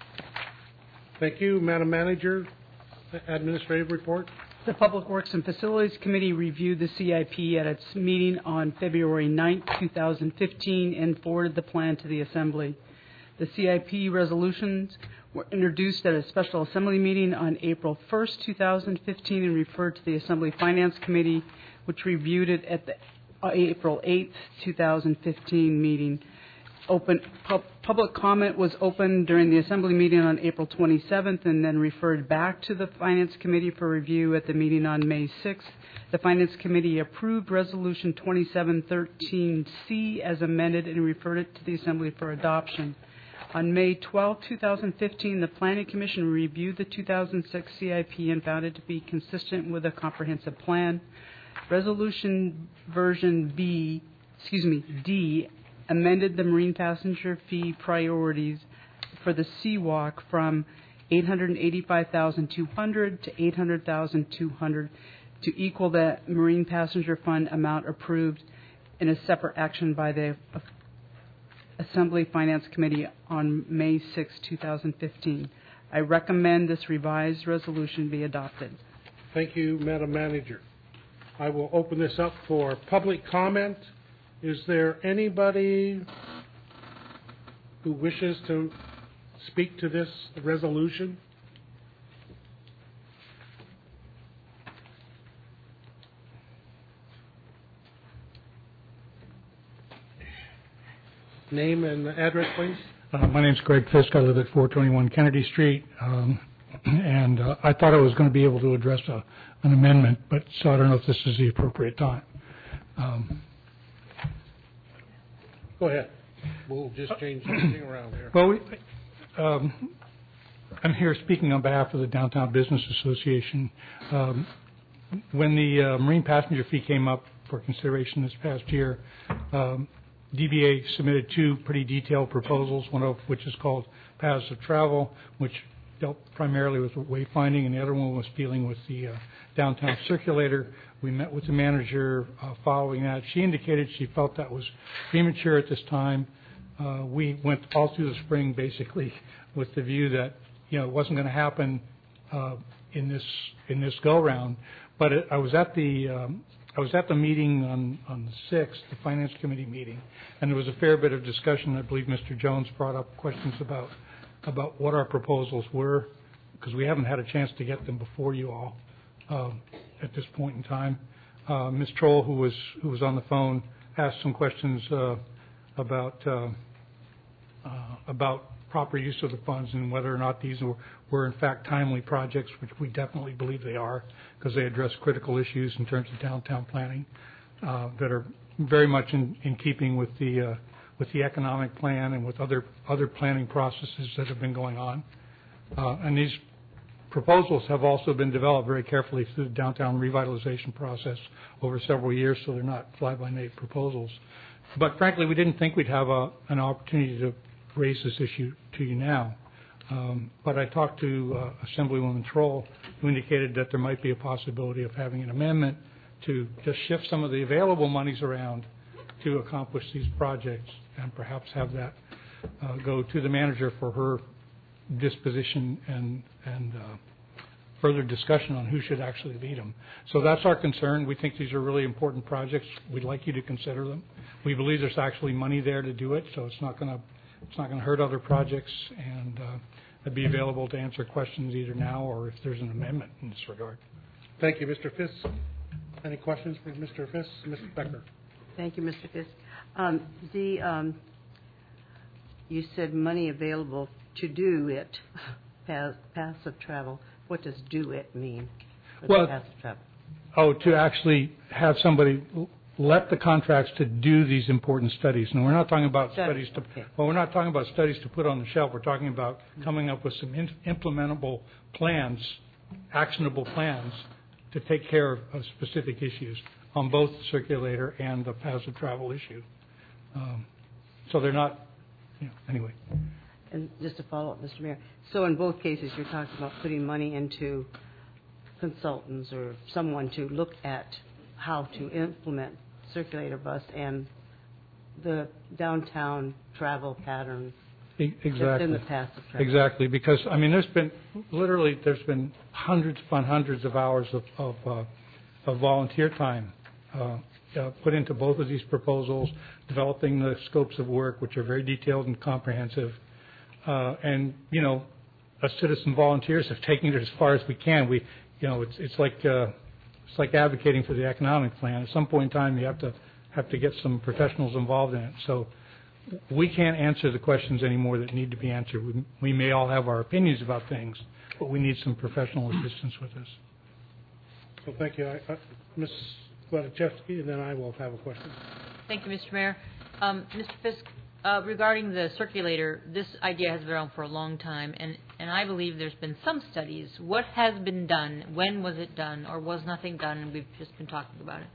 Thank you. Madam Manager, administrative report. The Public Works and Facilities Committee reviewed the C I P at its meeting on February ninth, two thousand fifteen, and forwarded the plan to the Assembly. The C I P resolutions were introduced at a special Assembly meeting on April first, two thousand fifteen, and referred to the Assembly Finance Committee, which reviewed it at the uh, April eighth, two thousand fifteen meeting. Open pub, public comment was open during the Assembly meeting on April twenty-seventh and then referred back to the Finance Committee for review at the meeting on May sixth. The Finance Committee approved Resolution twenty-seven thirteen C as amended and referred it to the Assembly for adoption. On May twelfth, two thousand fifteen, the Planning Commission reviewed the two thousand six C I P and found it to be consistent with a comprehensive plan. Resolution version B, excuse me, D, amended the marine passenger fee priorities for the Seawalk from eight hundred eighty-five thousand two hundred dollars to eight hundred thousand two hundred dollars to equal the marine passenger fund amount approved in a separate action by the Assembly Finance Committee on May sixth, two thousand fifteen. I recommend this revised resolution be adopted. Thank you, Madam Manager. I will open this up for public comment. Is there anybody who wishes to speak to this resolution? Name and address, please. Uh, my name's Greg Fisk. I live at four twenty-one Kennedy Street, um, and uh, I thought I was going to be able to address a, an amendment, but so I don't know if this is the appropriate time. Um, Go ahead. We'll just change something around here. Well, we, um, I'm here speaking on behalf of the Downtown Business Association. Um, when the uh, marine passenger fee came up for consideration this past year, um, D B A submitted two pretty detailed proposals, one of which is called Paths of Travel, which dealt primarily with wayfinding, and the other one was dealing with the uh, downtown circulator. We met with the manager uh, following that. She indicated she felt that was premature at this time. Uh, we went all through the spring basically with the view that you know it wasn't going to happen uh, in this in this go round. But it, I was at the um, I was at the meeting on, on the sixth, the Finance Committee meeting, and there was a fair bit of discussion. I believe Mister Jones brought up questions about about what our proposals were, because we haven't had a chance to get them before you all um, at this point in time. Uh, Miz Troll, who was who was on the phone, asked some questions uh, about uh, uh, about proper use of the funds and whether or not these were, were in fact timely projects, which we definitely believe they are, because they address critical issues in terms of downtown planning uh, that are very much in, in keeping with the uh, with the economic plan and with other other planning processes that have been going on. Uh, and these proposals have also been developed very carefully through the downtown revitalization process over several years, so they're not fly-by-night proposals. But frankly, we didn't think we'd have a, an opportunity to raise this issue to you now. Um, but I talked to uh, Assemblywoman Troll, who indicated that there might be a possibility of having an amendment to just shift some of the available monies around to accomplish these projects, and perhaps have that uh, go to the manager for her disposition and and uh, further discussion on who should actually lead them. So that's our concern. We think these are really important projects. We'd like you to consider them. We believe there's actually money there to do it, so it's not going to it's not going to hurt other projects, and uh, I'd be available to answer questions either now or if there's an amendment in this regard. Thank you, Mister Fisk. Any questions for Mister Fisk? Mister Becker. Thank you, Mister Fisk. Um, the um, you said money available to do it, pass, passive travel. What does do it mean? What's Well, passive travel? Oh, to actually have somebody let the contracts to do these important studies. And we're not talking about Studies, studies to, okay. well, we're not talking about studies to put on the shelf. We're talking about coming up with some in, implementable plans, actionable plans to take care of, of specific issues on both the circulator and the passive travel issue. Um, so they're not, you know, anyway. And just to follow up, Mister Mayor, so in both cases you're talking about putting money into consultants or someone to look at how to implement circulator bus and the downtown travel pattern E- that's Exactly. in the passive travel. Exactly, because I mean, there's been literally there's been hundreds upon hundreds of hours of of, uh, of volunteer time uh, uh, put into both of these proposals, developing the scopes of work, which are very detailed and comprehensive, uh, and you know, us citizen volunteers have taken it as far as we can. We, you know, it's it's like uh, it's like advocating for the economic plan. At some point in time, you have to have to get some professionals involved in it. So. We can't answer the questions anymore that need to be answered. We, we may all have our opinions about things, but we need some professional assistance with this. So thank you. I, I, Miz Gladachevsky, and then I will have a question. Thank you, Mister Mayor. Um, Mister Fisk, uh, regarding the circulator, this idea has been around for a long time, and, and I believe there's been some studies. What has been done? When was it done? Or was nothing done, and we've just been talking about it?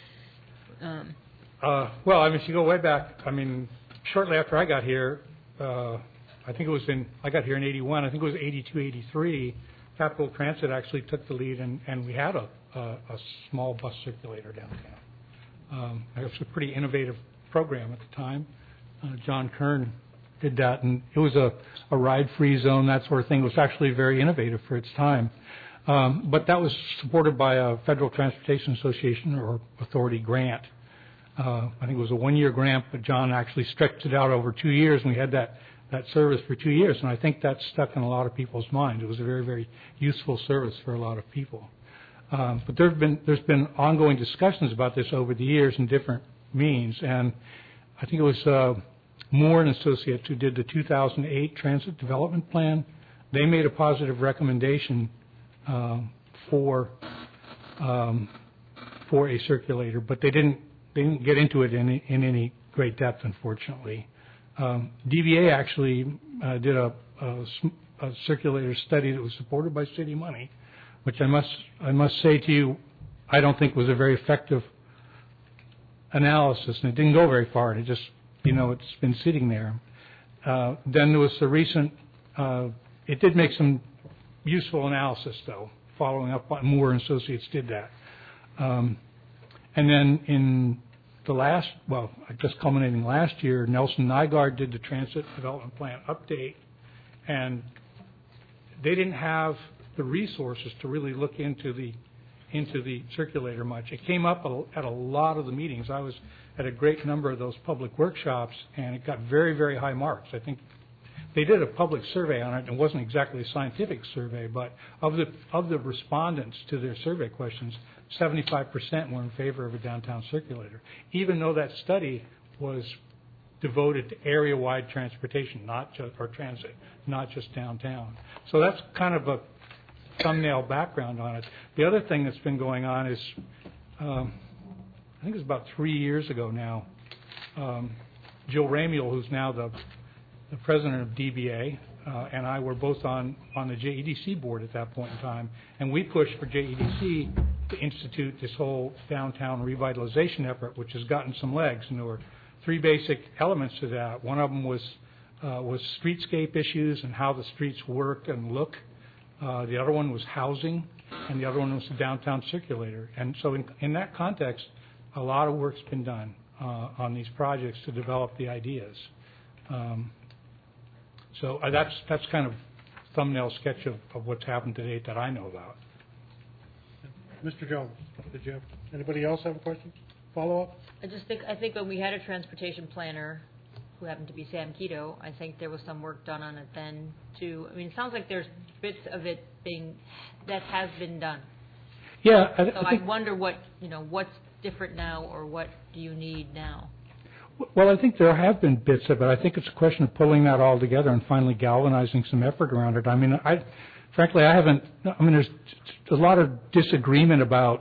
Um, Uh, well, I mean, if you go way back, I mean, shortly after I got here, uh, I think it was in, I got here in eighty-one, I think it was eighty-two, eighty-three, Capital Transit actually took the lead, and, and we had a, a, a small bus circulator downtown. Um, it was a pretty innovative program at the time. Uh, John Kern did that, and it was a, a ride-free zone, that sort of thing. It was actually very innovative for its time. Um, but that was supported by a Federal Transportation Association or Authority grant. Uh, I think it was a one-year grant, but John actually stretched it out over two years, and we had that, that service for two years. And I think that stuck in a lot of people's minds. It was a very, very useful service for a lot of people. Um, but there've been there's been ongoing discussions about this over the years in different means. And I think it was uh, Moore and Associates who did the two thousand eight Transit Development Plan. They made a positive recommendation uh, for um, for a circulator, but they didn't. They didn't get into it in, in any great depth, unfortunately. Um, D V A actually uh, did a, a, a circulator study that was supported by city money, which I must I must say to you, I don't think was a very effective analysis, and it didn't go very far. And it just, you know, it's been sitting there. Uh, then there was the recent. Uh, it did make some useful analysis, though. Following up on Moore and Associates did that. Um, and then in the last, well, just culminating last year, Nelson Nygaard did the Transit Development Plan update, and they didn't have the resources to really look into the into the circulator much. It came up at a lot of the meetings. I was at a great number of those public workshops, and it got very, very high marks. I think they did a public survey on it, and it wasn't exactly a scientific survey, but of the of the respondents to their survey questions, seventy-five percent were in favor of a downtown circulator, even though that study was devoted to area-wide transportation, not just or transit, not just downtown. So that's kind of a thumbnail background on it. The other thing that's been going on is, um, I think it was about three years ago now, um, Jill Ramiel, who's now the, the president of D B A, uh, and I were both on, on the J E D C board at that point in time, and we pushed for J E D C to institute this whole downtown revitalization effort, which has gotten some legs, and there were three basic elements to that. One of them was uh, was streetscape issues and how the streets work and look. Uh, the other one was housing, and the other one was the downtown circulator. And so in, in that context, a lot of work's been done uh, on these projects to develop the ideas. Um, so uh, that's that's kind of thumbnail sketch of, of what's happened to date that I know about. Mister Jones, did you have, anybody else have a question? Follow up? I just think I think when we had a transportation planner, who happened to be Sam Keto, I think there was some work done on it then too. I mean, it sounds like there's bits of it being that has been done. Yeah. I, so I, I think, wonder what you know what's different now, or what do you need now? Well, I think there have been bits of it. I think it's a question of pulling that all together and finally galvanizing some effort around it. I mean, I frankly I haven't. I mean, there's a lot of disagreement about.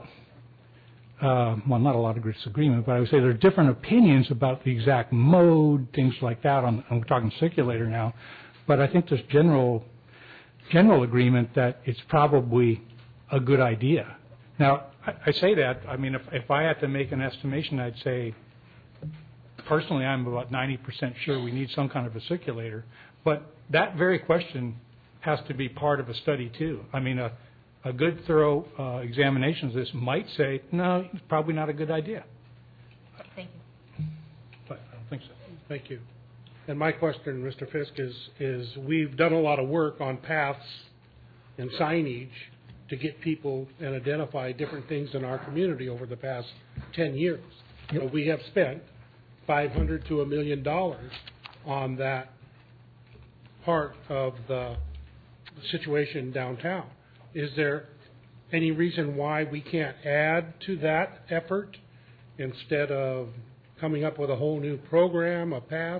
Uh, well, not a lot of disagreement, but I would say there are different opinions about the exact mode, things like that. On, and we're talking circulator now, but I think there's general general agreement that it's probably a good idea. Now, I, I say that. I mean, if, if I had to make an estimation, I'd say personally, I'm about ninety percent sure we need some kind of a circulator. But that very question has to be part of a study too. I mean, a A good, thorough uh, examination of this might say, no, it's probably not a good idea. Thank you. But I don't think so. Thank you. And my question, Mister Fisk, is, is we've done a lot of work on paths and signage to get people and identify different things in our community over the past ten years. Yep. You know, we have spent five hundred to a million dollars on that part of the situation downtown. Is there any reason why we can't add to that effort instead of coming up with a whole new program, a path?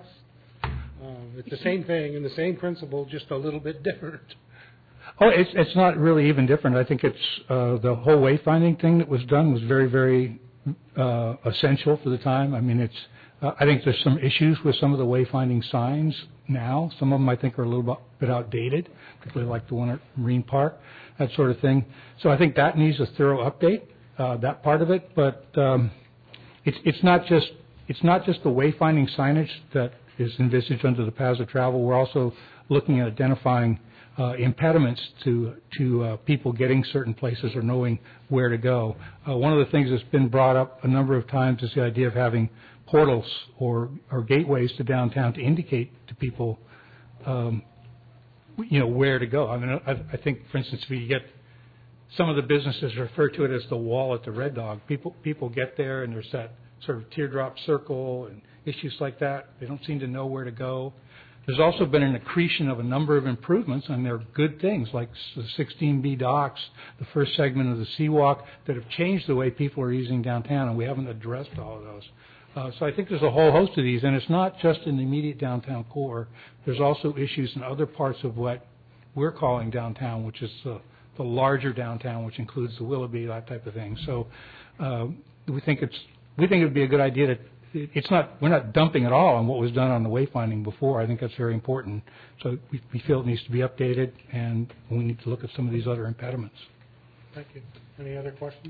Uh, it's the same thing and the same principle, just a little bit different. Oh, it's it's not really even different. I think it's uh, the whole wayfinding thing that was done was very, very uh, essential for the time. I mean, it's. Uh, I think there's some issues with some of the wayfinding signs now. Some of them I think are a little bit outdated, particularly like the one at Marine Park, that sort of thing. So I think that needs a thorough update, uh, that part of it. But um, it's it's not just it's not just the wayfinding signage that is envisaged under the paths of travel. We're also looking at identifying uh, impediments to to uh, people getting certain places or knowing where to go. Uh, one of the things that's been brought up a number of times is the idea of having portals or, or gateways to downtown to indicate to people, um, you know, where to go. I mean, I, I think, for instance, if you get some of the businesses refer to it as the wall at the Red Dog. People people get there and there's that sort of teardrop circle and issues like that. They don't seem to know where to go. There's also been an accretion of a number of improvements, and they're good things like the sixteen B docks, the first segment of the Seawalk, that have changed the way people are using downtown, and we haven't addressed all of those. Uh, so I think there's a whole host of these, and it's not just in the immediate downtown core. There's also issues in other parts of what we're calling downtown, which is the, the larger downtown, which includes the Willoughby, that type of thing. So uh, we think it's we think it would be a good idea to. It's not we're not dumping at all on what was done on the wayfinding before. I think that's very important. So we, we feel it needs to be updated, and we need to look at some of these other impediments. Thank you. Any other questions?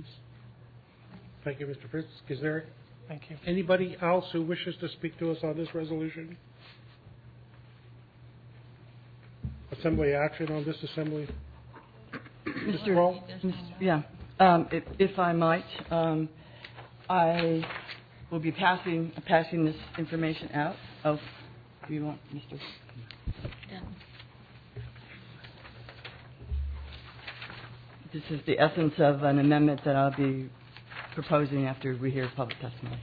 Thank you, Mister Fisk. Is there Thank you. anybody else who wishes to speak to us on this resolution? Assembly action on this assembly? Mister Mister Yeah, um, if, if I might, um, I will be passing passing this information out. Oh, do you want, Mister This is the essence of an amendment that I'll be proposing after we hear public testimony.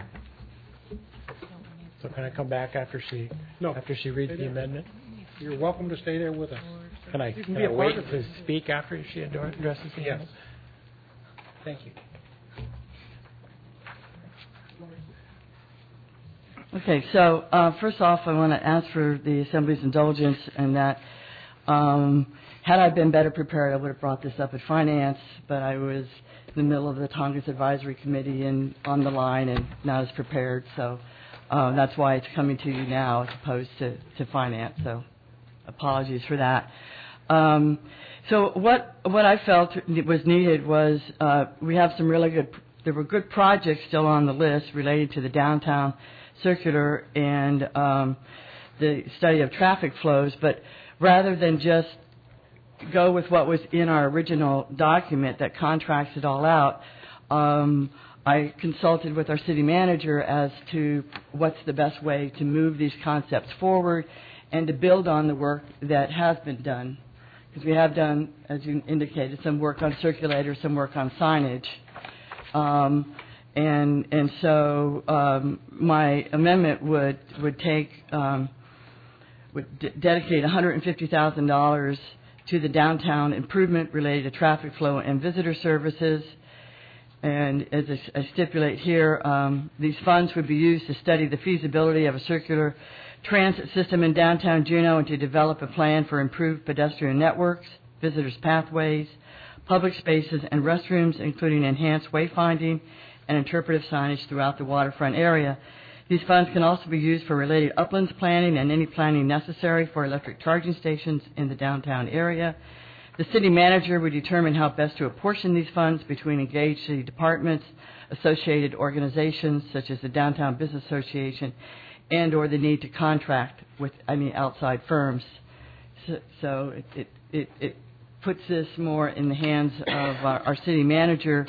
So can I come back after she no. after she reads the amendment? You're welcome to stay there with us. Can I, you can can be I a part wait of to it. speak after she addresses the Yes. amendment? Thank you. Okay, so uh, first off, I want to ask for the Assembly's indulgence in that um, had I been better prepared, I would have brought this up at Finance, but I was in the middle of the Tongass Advisory Committee and on the line and not as prepared. So Uh, that's why it's coming to you now as opposed to, to finance. So apologies for that. Um, so what what I felt was needed was uh, we have some really good, there were good projects still on the list related to the downtown circular and um, the study of traffic flows, but rather than just go with what was in our original document that contracts it all out, um, I consulted with our city manager as to what's the best way to move these concepts forward and to build on the work that has been done. Because we have done, as you indicated, some work on circulators, some work on signage. Um, and and so um, my amendment would, would take, um, would d- dedicate one hundred fifty thousand dollars to the downtown improvement related to traffic flow and visitor services. And as I stipulate here, um, these funds would be used to study the feasibility of a circular transit system in downtown Juneau and to develop a plan for improved pedestrian networks, visitors' pathways, public spaces, and restrooms, including enhanced wayfinding and interpretive signage throughout the waterfront area. These funds can also be used for related uplands planning and any planning necessary for electric charging stations in the downtown area. The city manager would determine how best to apportion these funds between engaged city departments, associated organizations such as the Downtown Business Association, and or the need to contract with any outside firms. So, so it, it, it, it puts this more in the hands of our, our city manager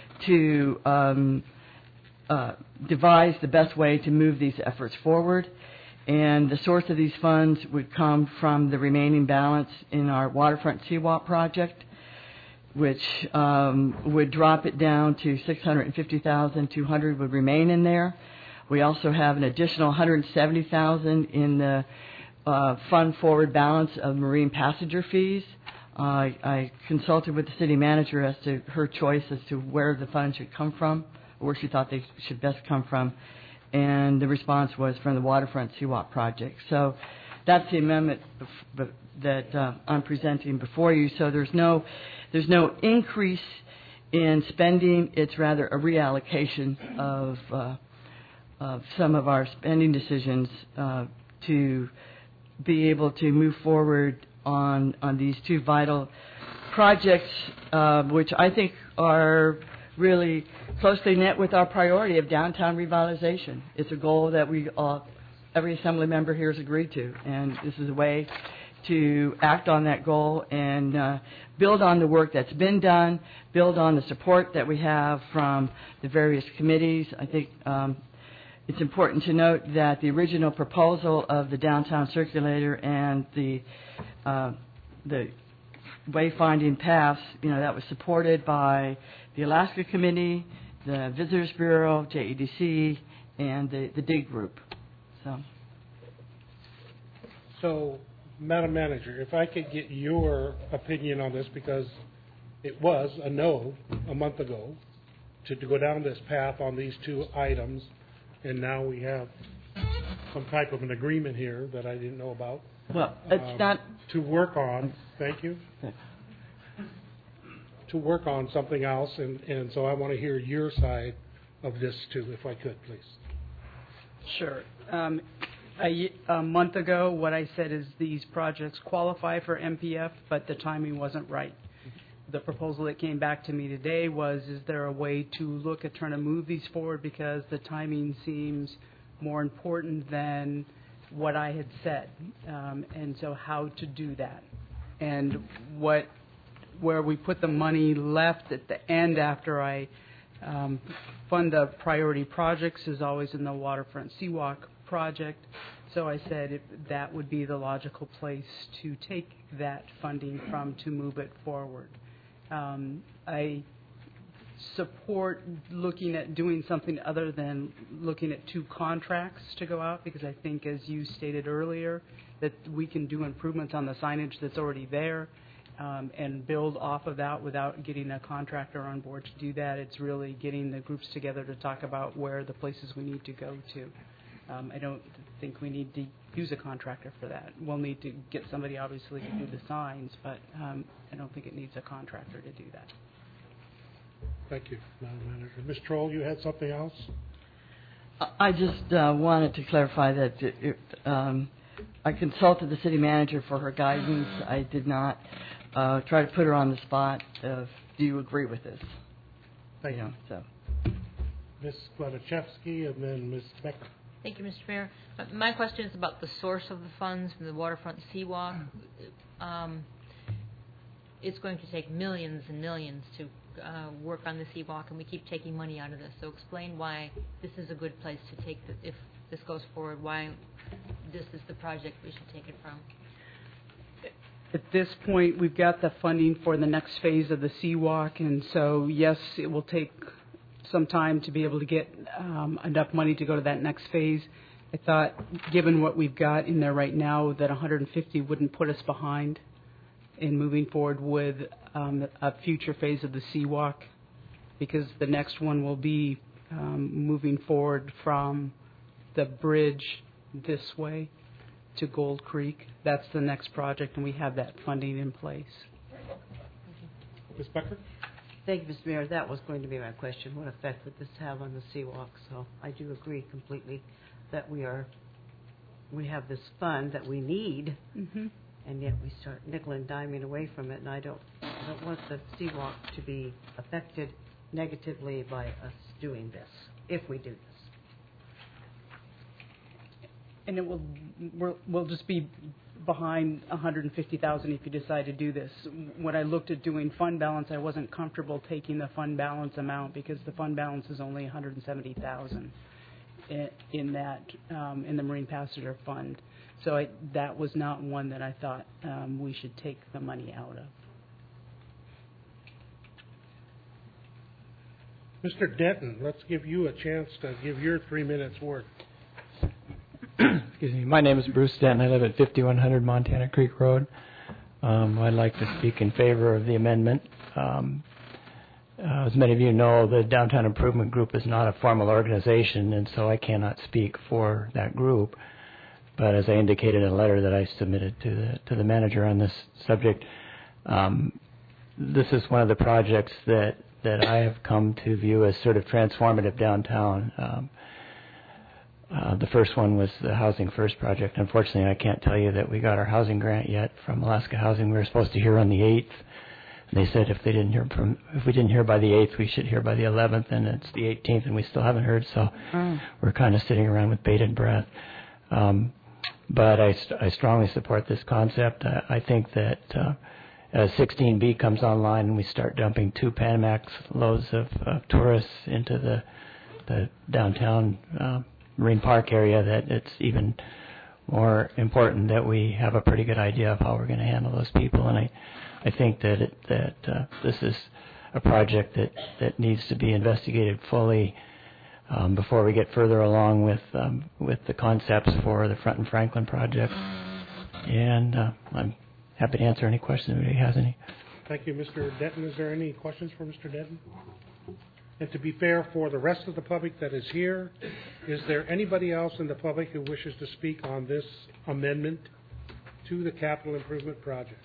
to um, uh, devise the best way to move these efforts forward. And the source of these funds would come from the remaining balance in our waterfront C W A P project, which um, would drop it down to six hundred fifty thousand two hundred dollars would remain in there. We also have an additional one hundred seventy thousand dollars in the uh, fund forward balance of marine passenger fees. Uh, I, I consulted with the city manager as to her choice as to where the funds should come from, or where she thought they should best come from. And the response was from the waterfront C W A P project. So that's the amendment bef- bef- that uh, I'm presenting before you. So there's no, there's no increase in spending. It's rather a reallocation of, uh, of some of our spending decisions uh, to be able to move forward on on these two vital projects, uh, which I think are really closely knit with our priority of downtown revitalization. It's a goal that we all, every assembly member here has agreed to, and this is a way to act on that goal and uh, build on the work that's been done, build on the support that we have from the various committees. I think um, it's important to note that the original proposal of the downtown circulator and the uh, the wayfinding paths, you know, that was supported by the Alaska Committee, the Visitors Bureau, J E D C, and the, the DIG group. So, So, Madam Manager, if I could get your opinion on this, because it was a no a month ago to, to go down this path on these two items, and now we have some type of an agreement here that I didn't know about. Well, it's um, not to work on. Thank you. To work on something else, and, and so I want to hear your side of this too, if I could, please. Sure. Um, a, a month ago, what I said is these projects qualify for M P F, but the timing wasn't right. The proposal that came back to me today was, is there a way to look at trying to move these forward because the timing seems more important than what I had said, um, and so how to do that, and what where we put the money left at the end after I um, fund the priority projects is always in the waterfront C W A P project. So I said if that would be the logical place to take that funding from to move it forward. Um, I support looking at doing something other than looking at two contracts to go out, because I think, as you stated earlier, that we can do improvements on the signage that's already there. Um, and build off of that without getting a contractor on board to do that. It's really getting the groups together to talk about where the places we need to go to. Um, I don't think we need to use a contractor for that. We'll need to get somebody, obviously, to do the signs, but um, I don't think it needs a contractor to do that. Thank you, Madam Manager. Miz Troll, you had something else? I just uh, wanted to clarify that it, it, um, I consulted the city manager for her guidance. I did not uh, try to put her on the spot of, do you agree with this? Thank you. Know, so. Miz Gladachevsky and then Miz Becker. Thank you, Mister Mayor. Uh, My question is about the source of the funds from the waterfront seawalk. Um, it's going to take millions and millions to uh, work on the seawalk, and we keep taking money out of this. So explain why this is a good place to take, the, if this goes forward, why this is the project we should take it from. At this point, we've got the funding for the next phase of the seawalk, and so yes, it will take some time to be able to get um, enough money to go to that next phase. I thought, given what we've got in there right now, that one hundred fifty wouldn't put us behind in moving forward with um, a future phase of the seawalk, because the next one will be um, moving forward from the bridge this way to Gold Creek. That's the next project, and we have that funding in place. Miz Becker? Thank you, Mister Mayor. That was going to be my question. What effect would this have on the seawalk? So I do agree completely that we are, we have this fund that we need, mm-hmm. and yet we start nickel and diming away from it. And I don't, I don't want the seawalk to be affected negatively by us doing this, if we do this. And it will, we'll, we'll just be behind one hundred fifty thousand dollars if you decide to do this. When I looked at doing fund balance, I wasn't comfortable taking the fund balance amount because the fund balance is only one hundred seventy thousand dollars in, in that, um, in the Marine Passenger Fund. So I, that was not one that I thought um, we should take the money out of. Mister Denton, let's give you a chance to give your three minutes worth. Excuse me. My name is Bruce Denton. I live at fifty-one hundred Montana Creek Road. Um, I'd like to speak in favor of the amendment. Um, uh, as many of you know, the Downtown Improvement Group is not a formal organization, and so I cannot speak for that group. But as I indicated in a letter that I submitted to the to the manager on this subject, um, this is one of the projects that that I have come to view as sort of transformative downtown. Um, Uh, the first one was the Housing First project. Unfortunately, I can't tell you that we got our housing grant yet from Alaska Housing. We were supposed to hear on the eighth. And they said if they didn't hear from, if we didn't hear by the eighth, we should hear by the eleventh, and it's the eighteenth, and we still haven't heard. So mm. we're kind of sitting around with bated breath. Um, but I, st- I strongly support this concept. I, I think that uh, as sixteen B comes online and we start dumping two Panamax loads of, of tourists into the the downtown Uh, Marine Park area, that it's even more important that we have a pretty good idea of how we're going to handle those people. And I, I think that it, that uh, this is a project that, that needs to be investigated fully um, before we get further along with um, with the concepts for the Front and Franklin project. And uh, I'm happy to answer any questions if anybody has any. Thank you, Mister Denton. Is there any questions for Mister Denton? And to be fair, for the rest of the public that is here, is there anybody else in the public who wishes to speak on this amendment to the capital improvement project?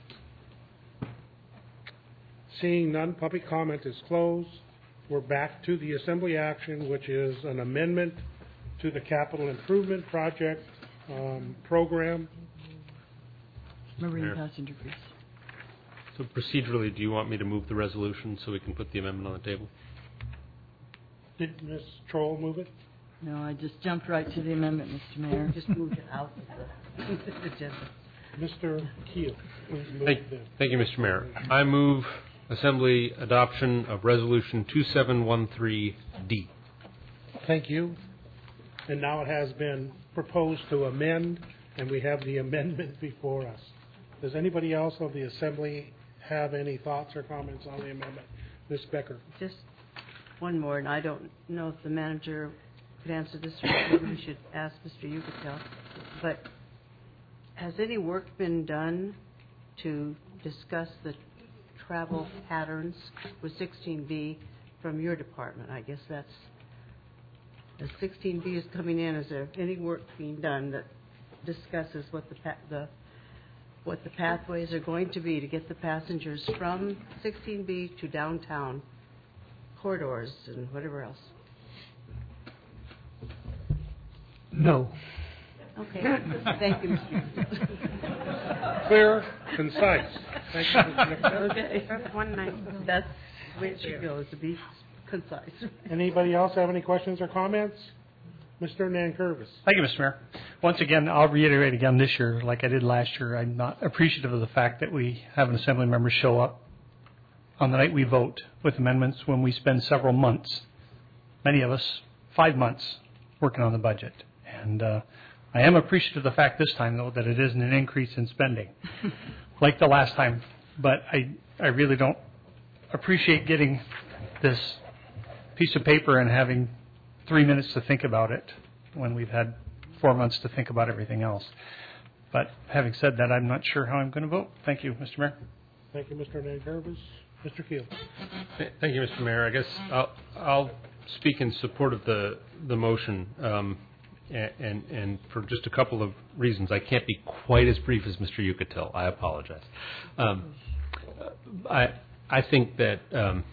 Seeing none, public comment is closed. We're back to the assembly action, which is an amendment to the capital improvement project um, program. Marine Mayor. passenger, please. So procedurally, do you want me to move the resolution so we can put the amendment on the table? Did Miz Troll move it? No, I just jumped right to the amendment, Mister Mayor. Just moved it out of the agenda. Mister Keel, please move Thank, this. thank you, Mister Mayor. I move Assembly adoption of Resolution two seven one three D. Thank you. And now it has been proposed to amend, and we have the amendment before us. Does anybody else of the Assembly have any thoughts or comments on the amendment? Miz Becker. Just one more, and I don't know if the manager could answer this, or maybe we should ask Mister Yucatel. But has any work been done to discuss the travel patterns with sixteen B from your department? I guess that's, as sixteen B is coming in, is there any work being done that discusses what the pa- the what the pathways are going to be to get the passengers from sixteen B to downtown corridors and whatever else? No. Okay. Thank you, Mister Clear, concise. Thank you, Mister McDonough. Okay. That's one night. That's the way it should go, is to be concise. Anybody else have any questions or comments? Mister Nankervis. Thank you, Mister Mayor. Once again, I'll reiterate again this year, like I did last year, I'm not appreciative of the fact that we have an assembly member show up on the night we vote with amendments when we spend several months, many of us, five months, working on the budget. And uh, I am appreciative of the fact this time, though, that it isn't an increase in spending like the last time. But I, I really don't appreciate getting this piece of paper and having three minutes to think about it when we've had four months to think about everything else. But having said that, I'm not sure how I'm going to vote. Thank you, Mister Mayor. Thank you, Mister Nankervis. Mister Keel. Thank you, Mister Mayor. I guess I'll, I'll speak in support of the the motion, um, and and for just a couple of reasons. I can't be quite as brief as Mister Yucatel. I apologize. Um, I I think that um,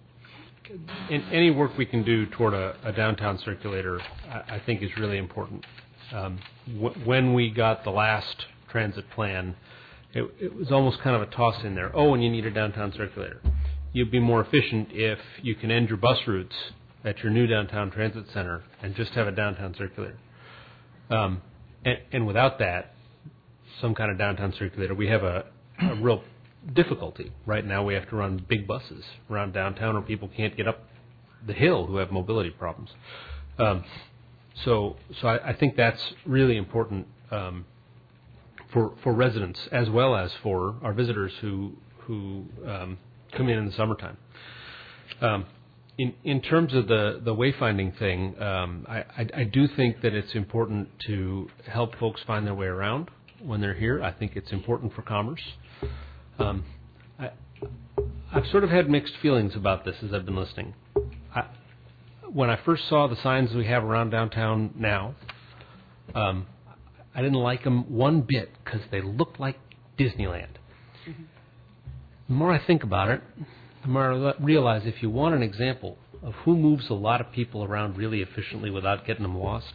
in any work we can do toward a, a downtown circulator, I, I think is really important. Um, w- when we got the last transit plan, It, it was almost kind of a toss in there. Oh, and you need a downtown circulator. You'd be more efficient if you can end your bus routes at your new downtown transit center and just have a downtown circulator. Um, and, and without that, some kind of downtown circulator, we have a, a real difficulty. Right now we have to run big buses around downtown or people can't get up the hill who have mobility problems. Um, so so I, I think that's really important um, for for residents as well as for our visitors who who um, come in in the summertime. Um, in in terms of the the wayfinding thing, um, I, I I do think that it's important to help folks find their way around when they're here. I think it's important for commerce. Um, I I've sort of had mixed feelings about this as I've been listening. I, when I first saw the signs we have around downtown now, um, I didn't like them one bit because they looked like Disneyland. Mm-hmm. The more I think about it, the more I realize if you want an example of who moves a lot of people around really efficiently without getting them lost,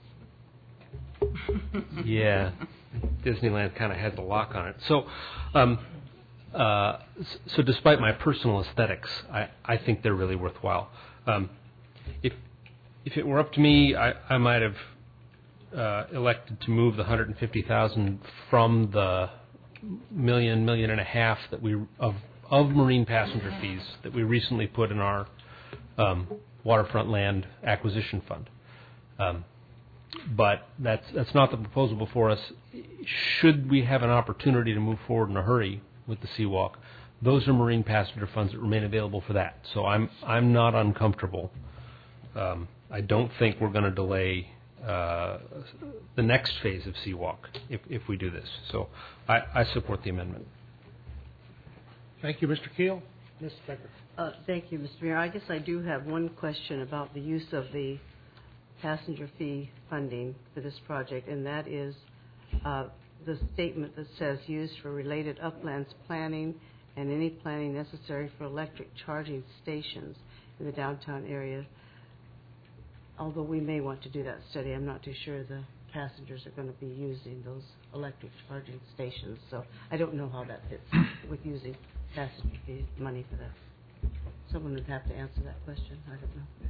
yeah, Disneyland kind of has a lock on it. So, um, uh, so despite my personal aesthetics, I, I think they're really worthwhile. Um, if if it were up to me, I, I might have uh, elected to move the one hundred fifty thousand from the million, million and a half that we of of marine passenger fees that we recently put in our um, waterfront land acquisition fund. Um, but that's that's not the proposal before us. Should we have an opportunity to move forward in a hurry with the Seawalk, those are marine passenger funds that remain available for that. So I'm I'm not uncomfortable. Um, I don't think we're going to delay uh, the next phase of Seawalk if if we do this. So I, I support the amendment. Thank you, Mister Keel. Miz Becker. Uh, thank you, Mister Mayor. I guess I do have one question about the use of the passenger fee funding for this project, and that is uh, the statement that says used for related uplands planning and any planning necessary for electric charging stations in the downtown area. Although we may want to do that study, I'm not too sure the passengers are going to be using those electric charging stations, so I don't know how that fits with using passenger fee money for that. Someone would have to answer that question. I don't know.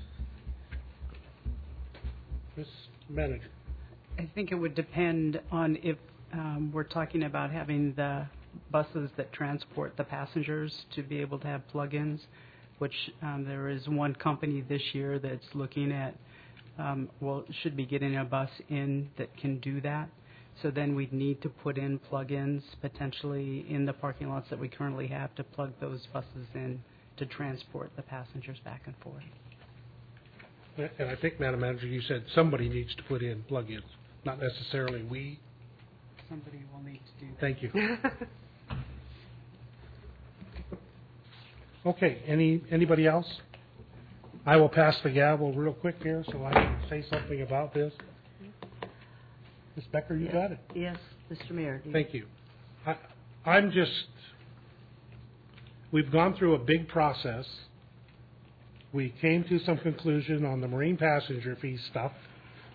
Miz Manager. I think it would depend on if um, we're talking about having the buses that transport the passengers to be able to have plug-ins, which um, there is one company this year that's looking at, um, well, should be getting a bus in that can do that. So then we'd need to put in plug-ins potentially in the parking lots that we currently have to plug those buses in to transport the passengers back and forth. And I think, Madam Manager, you said somebody needs to put in plug-ins, not necessarily we. Somebody will need to do that. Thank you. Okay, any anybody else? I will pass the gavel real quick here so I can say something about this. Miz Becker, you yes. got it. Yes, Mister Mayor. You Thank you. I, I'm just, we've gone through a big process. We came to some conclusion on the marine passenger fee stuff,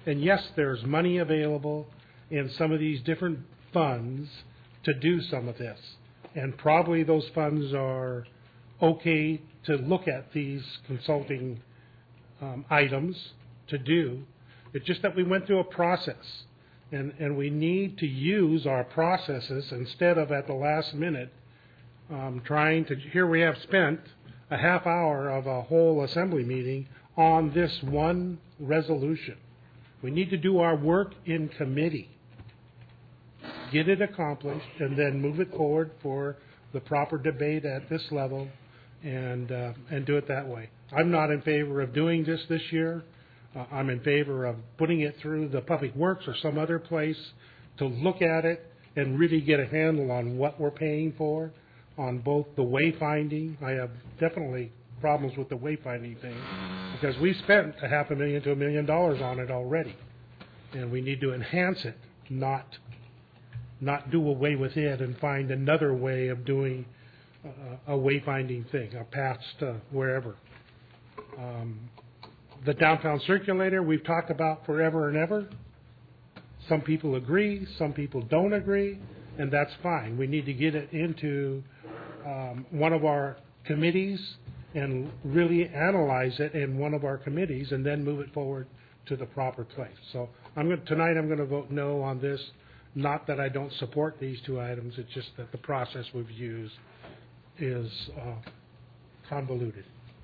And yes, there's money available in some of these different funds to do some of this. And probably those funds are okay to look at these consulting um, items to do. It's just that we went through a process. And, and we need to use our processes instead of at the last minute um, trying to, here we have spent a half hour of a whole assembly meeting on this one resolution. We need to do our work in committee, get it accomplished, and then move it forward for the proper debate at this level and, uh, and do it that way. I'm not in favor of doing this this year. Uh, I'm in favor of putting it through the Public Works or some other place to look at it and really get a handle on what we're paying for on both the wayfinding. I have definitely problems with the wayfinding thing because we spent a half a million to a million dollars on it already, and we need to enhance it, not not do away with it and find another way of doing uh, a wayfinding thing, a path to wherever. Um, The downtown circulator we've talked about forever and ever. Some people agree, some people don't agree, and that's fine. We need to get it into um, one of our committees and really analyze it in one of our committees and then move it forward to the proper place. So I'm going to, tonight I'm going to vote no on this. Not that I don't support these two items, it's just that the process we've used is uh, convoluted.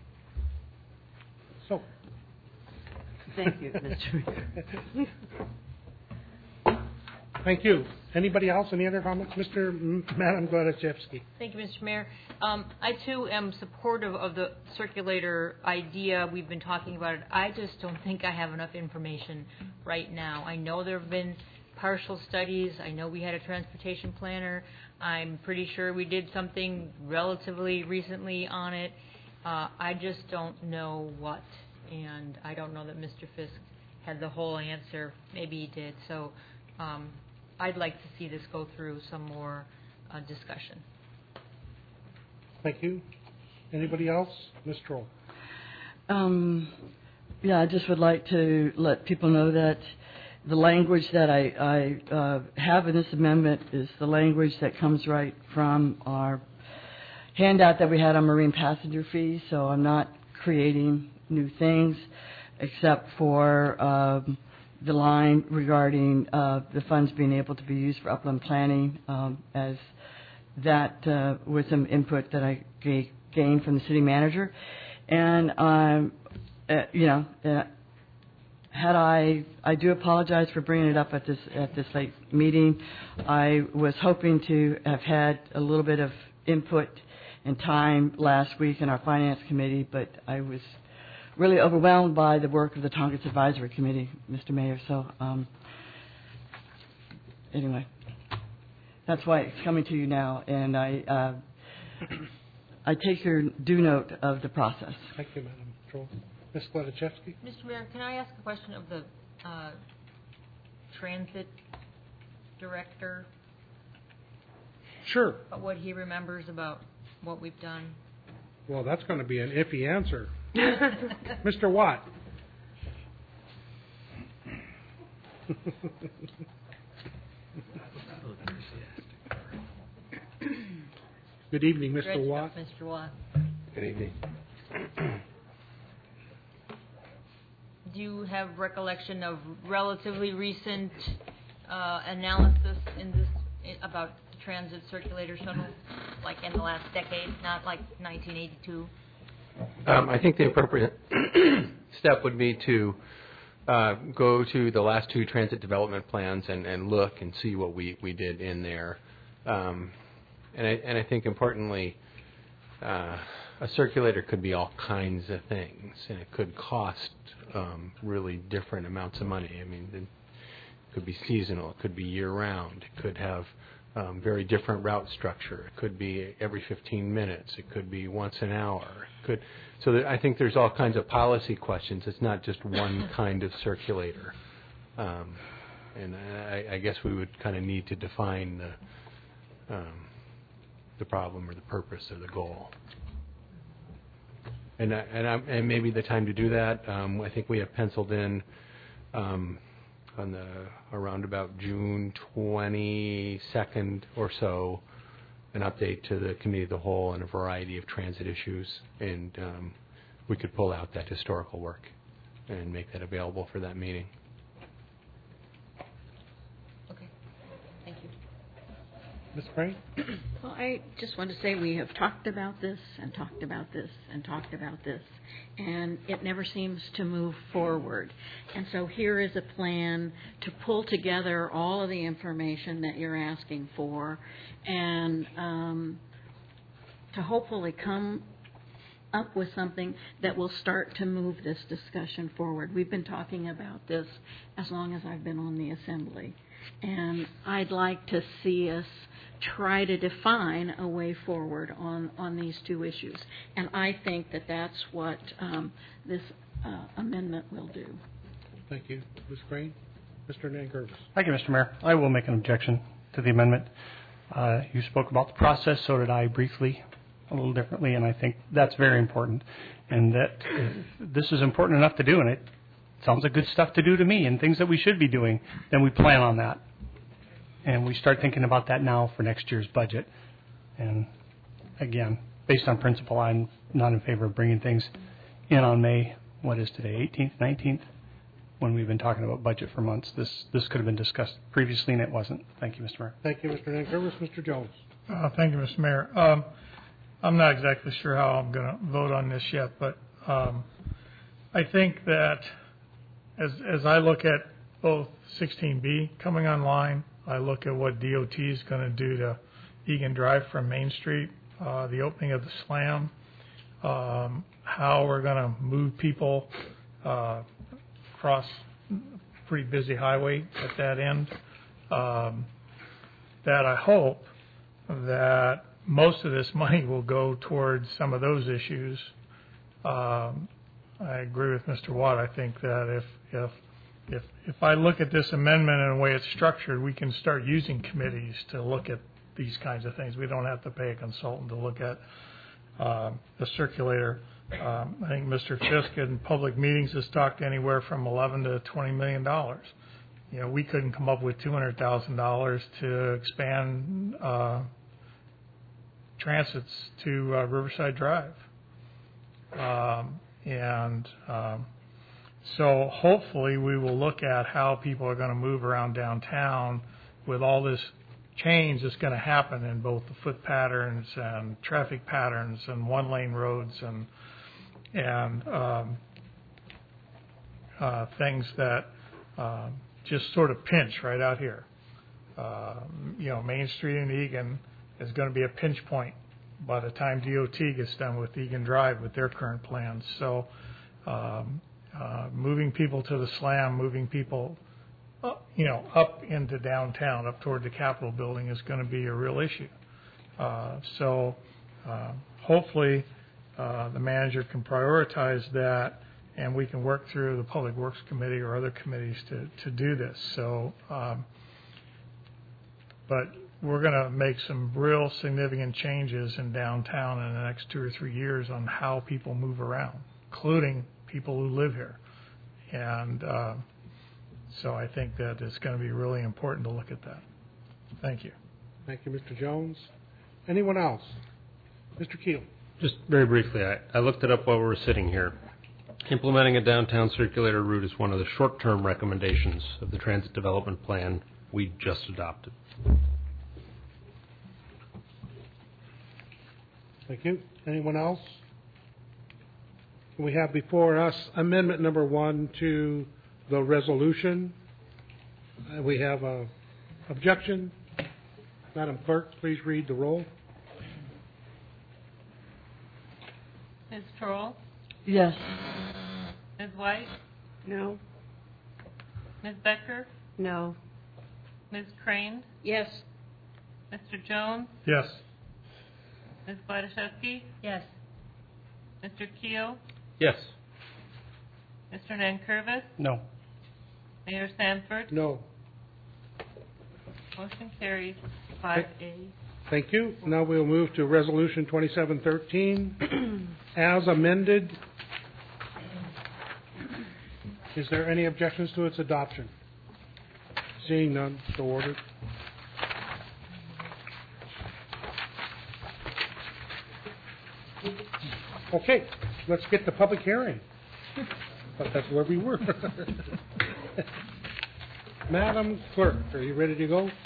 So. Thank you, Mister Mayor. Thank you. Anybody else? Any other comments? Mister M- Madam Gladachevsky. Thank you, Mister Mayor. Um, I, too, am supportive of the circulator idea. We've been talking about it. I just don't think I have enough information right now. I know there have been partial studies. I know we had a transportation planner. I'm pretty sure we did something relatively recently on it. Uh, I just don't know what. And I don't know that Mister Fisk had the whole answer. Maybe he did. So um, I'd like to see this go through some more uh, discussion. Thank you. Anybody else? Miz Troll. Um, yeah, I just would like to let people know that the language that I, I uh, have in this amendment is the language that comes right from our handout that we had on marine passenger fees. So I'm not creating new things, except for um, the line regarding uh, the funds being able to be used for upland planning, um, as that uh, was some input that I g- gained from the city manager. And, um, uh, you know, uh, had I, I do apologize for bringing it up at this at this late meeting. I was hoping to have had a little bit of input and time last week in our finance committee, but I was really overwhelmed by the work of the Tongass Advisory Committee, Mister Mayor. So um, anyway, that's why it's coming to you now, and I uh, I take your due note of the process. Thank you, Madam Troll. Miz Gladachevsky. Mister Mayor, can I ask a question of the uh, transit director? Sure. About what he remembers about what we've done. Well, that's going to be an iffy answer. Mister Watt. Good evening, Mister Stretch Watt. up, Mister Watt. Good evening. Do you have recollection of relatively recent uh, analysis in this in, about the transit circulator shuttle, like in the last decade, not like nineteen eighty-two? Um, I think the appropriate step would be to uh, go to the last two transit development plans and, and look and see what we, we did in there. Um, and, I, and I think importantly, uh, a circulator could be all kinds of things, and it could cost um, really different amounts of money. I mean, it could be seasonal, it could be year-round, it could have Um, very different route structure. It could be every fifteen minutes. It could be once an hour. It could, so that I think there's all kinds of policy questions. It's not just one kind of circulator. Um, and I, I guess we would kind of need to define the um, the problem or the purpose or the goal. And I, and, I, and maybe the time to do that. Um, I think we have penciled in um, on the around about June twenty-second or so, an update to the committee of the whole on a variety of transit issues, and um, we could pull out that historical work and make that available for that meeting. Okay. Thank you. Miz Crane? Well, I just want to say we have talked about this and talked about this and talked about this, and it never seems to move forward. And so here is a plan to pull together all of the information that you're asking for and um, to hopefully come up with something that will start to move this discussion forward. We've been talking about this as long as I've been on the Assembly, and I'd like to see us try to define a way forward on, on these two issues. And I think that that's what um, this uh, amendment will do. Thank you. Miz Crane? Mister Nankervis? Thank you, Mister Mayor. I will make an objection to the amendment. Uh, you spoke about the process, so did I briefly, a little differently, and I think that's very important. And that uh, this is important enough to do, and it sounds like good stuff to do to me and things that we should be doing, then we plan on that. And we start thinking about that now for next year's budget. And again, based on principle, I'm not in favor of bringing things in on May, what is today, eighteenth, nineteenth, when we've been talking about budget for months. This this could have been discussed previously, and it wasn't. Thank you, Mister Mayor. Thank you, Mister Nankervis. Mister Jones? Uh, thank you, Mister Mayor. Um, I'm not exactly sure how I'm going to vote on this yet, but um, I think that as as I look at both sixteen B coming online, I look at what D O T is going to do to Egan Drive from Main Street, uh, the opening of the SLAM, um, how we're going to move people uh, across a pretty busy highway at that end, um, that I hope that most of this money will go towards some of those issues. Um, I agree with Mister Watt. I think that if if If if I look at this amendment and the way it's structured, we can start using committees to look at these kinds of things. We don't have to pay a consultant to look at uh, the circulator. Um, I think Mister Fisk in public meetings has talked anywhere from eleven to twenty million dollars. You know, we couldn't come up with two hundred thousand dollars to expand uh, transits to uh, Riverside Drive, um, and um, So hopefully we will look at how people are going to move around downtown with all this change that's going to happen in both the foot patterns and traffic patterns and one-lane roads and and um, uh, things that uh, just sort of pinch right out here. Uh, you know, Main Street in Egan is going to be a pinch point by the time D O T gets done with Egan Drive with their current plans. So. Um, Uh, moving people to the SLAM, moving people, up, you know, up into downtown, up toward the Capitol building is going to be a real issue. Uh, so uh, hopefully uh, the manager can prioritize that, and we can work through the Public Works Committee or other committees to, to do this. So, um, but we're going to make some real significant changes in downtown in the next two or three years on how people move around, including people who live here. And uh, so I think that it's going to be really important to look at that. Thank you. Thank you, Mister Jones. Anyone else? Mister Keel. Just very briefly, I, I looked it up while we were sitting here. Implementing a downtown circulator route is one of the short-term recommendations of the Transit Development Plan we just adopted. Thank you. Anyone else? We have before us amendment number one to the resolution. Uh, we have a objection. Madam Clerk, please read the roll. Miz Troll? Yes. Miz White? No. Miz Becker? No. Miz Crane? Yes. Mister Jones? Yes. Miz Wladaszewski? Yes. Mister Keel? Yes. Mister Nankervis? No. Mayor Sanford? No. Motion carries five A. Thank you. Now we'll move to Resolution twenty-seven thirteen as amended. Is there any objections to its adoption? Seeing none, so ordered. Okay, let's get the public hearing. But that's where we were. Madam Clerk, are you ready to go?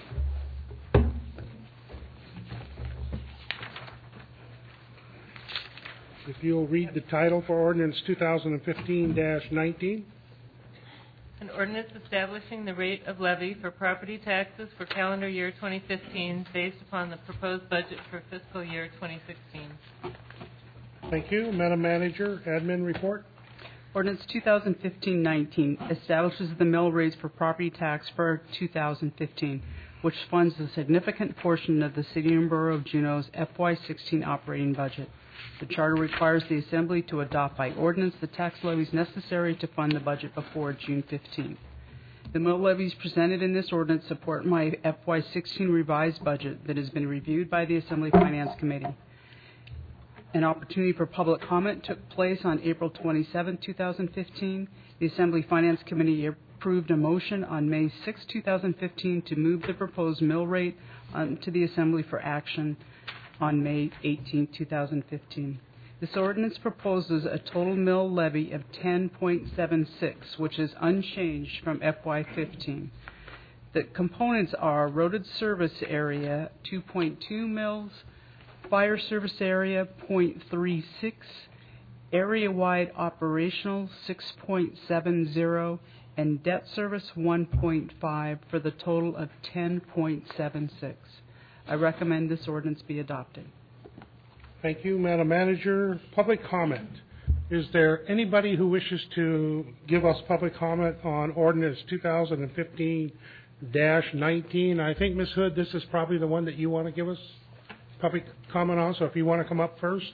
If you'll read the title for ordinance two thousand fifteen dash nineteen. An ordinance establishing the rate of levy for property taxes for calendar year twenty fifteen based upon the proposed budget for fiscal year twenty sixteen. Thank you. Madam Manager, admin report. Ordinance two thousand fifteen nineteen establishes the mill rates for property tax for two thousand fifteen, which funds a significant portion of the City and Borough of Juneau's F Y sixteen operating budget. The charter requires the Assembly to adopt by ordinance the tax levies necessary to fund the budget before June fifteenth. The mill levies presented in this ordinance support my F Y sixteen revised budget that has been reviewed by the Assembly Finance Committee. An opportunity for public comment took place on April twenty-seventh, two thousand fifteen. The Assembly Finance Committee approved a motion on May sixth, two thousand fifteen to move the proposed mill rate um, to the Assembly for action on May eighteenth, two thousand fifteen. This ordinance proposes a total mill levy of ten point seven six, which is unchanged from F Y fifteen. The components are roaded service area, two point two mils, fire service area, zero point three six, area-wide operational, six point seven zero, and debt service, one point five, for the total of ten point seven six. I recommend this ordinance be adopted. Thank you, Madam Manager. Public comment. Is there anybody who wishes to give us public comment on ordinance two thousand fifteen dash nineteen? I think, Miz Hood, this is probably the one that you want to give us public comment on, so if you want to come up first.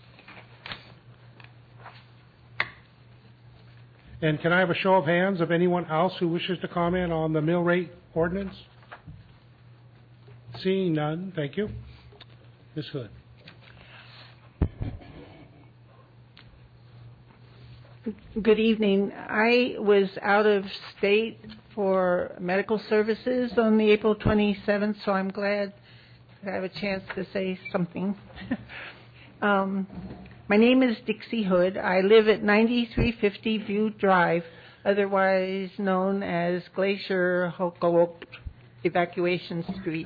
And can I have a show of hands of anyone else who wishes to comment on the mill rate ordinance? Seeing none, thank you. Miz Hood. Good evening. I was out of state for medical services on the April twenty-seventh, so I'm glad I have a chance to say something. um, my name is Dixie Hood. I live at ninety-three fifty View Drive, otherwise known as Glacier Hokook Evacuation Street.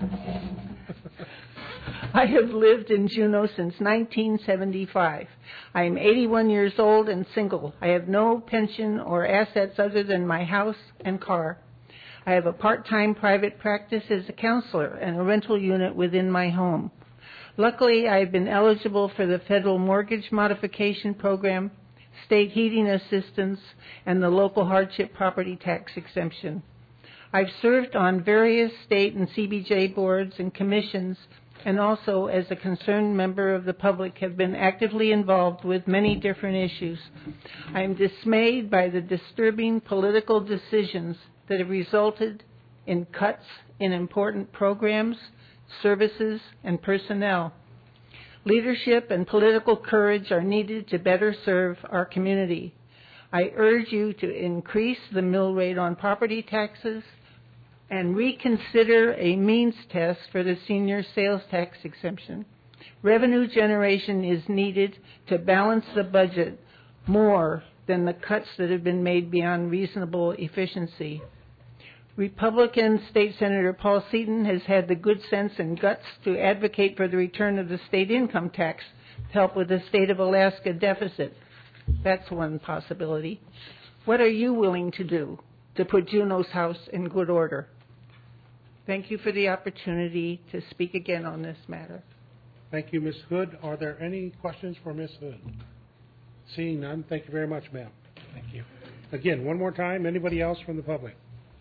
I have lived in Juneau since nineteen seventy-five. I am eighty-one years old and single. I have no pension or assets other than my house and car. I have a part-time private practice as a counselor and a rental unit within my home. Luckily, I have been eligible for the federal mortgage modification program, state heating assistance, and the local hardship property tax exemption. I've served on various state and C B J boards and commissions, and also as a concerned member of the public have been actively involved with many different issues. I am dismayed by the disturbing political decisions that have resulted in cuts in important programs, services, and personnel. Leadership and political courage are needed to better serve our community. I urge you to increase the mill rate on property taxes and reconsider a means test for the senior sales tax exemption. Revenue generation is needed to balance the budget more than the cuts that have been made beyond reasonable efficiency. Republican State Senator Paul Seaton has had the good sense and guts to advocate for the return of the state income tax to help with the state of Alaska deficit. That's one possibility. What are you willing to do to put Juneau's house in good order? Thank you for the opportunity to speak again on this matter. Thank you, Miz Hood. Are there any questions for Miz Hood? Seeing none, thank you very much, ma'am. Thank you. Again, one more time, anybody else from the public?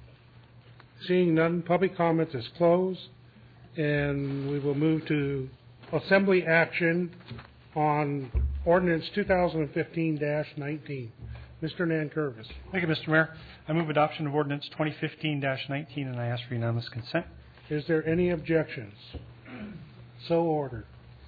Seeing none, public comment is closed, and we will move to assembly action on ordinance two thousand fifteen dash nineteen. Mister Nankervis. Thank you, Mister Mayor. I move adoption of ordinance twenty fifteen dash nineteen, and I ask for unanimous consent. Is there any objections? So ordered.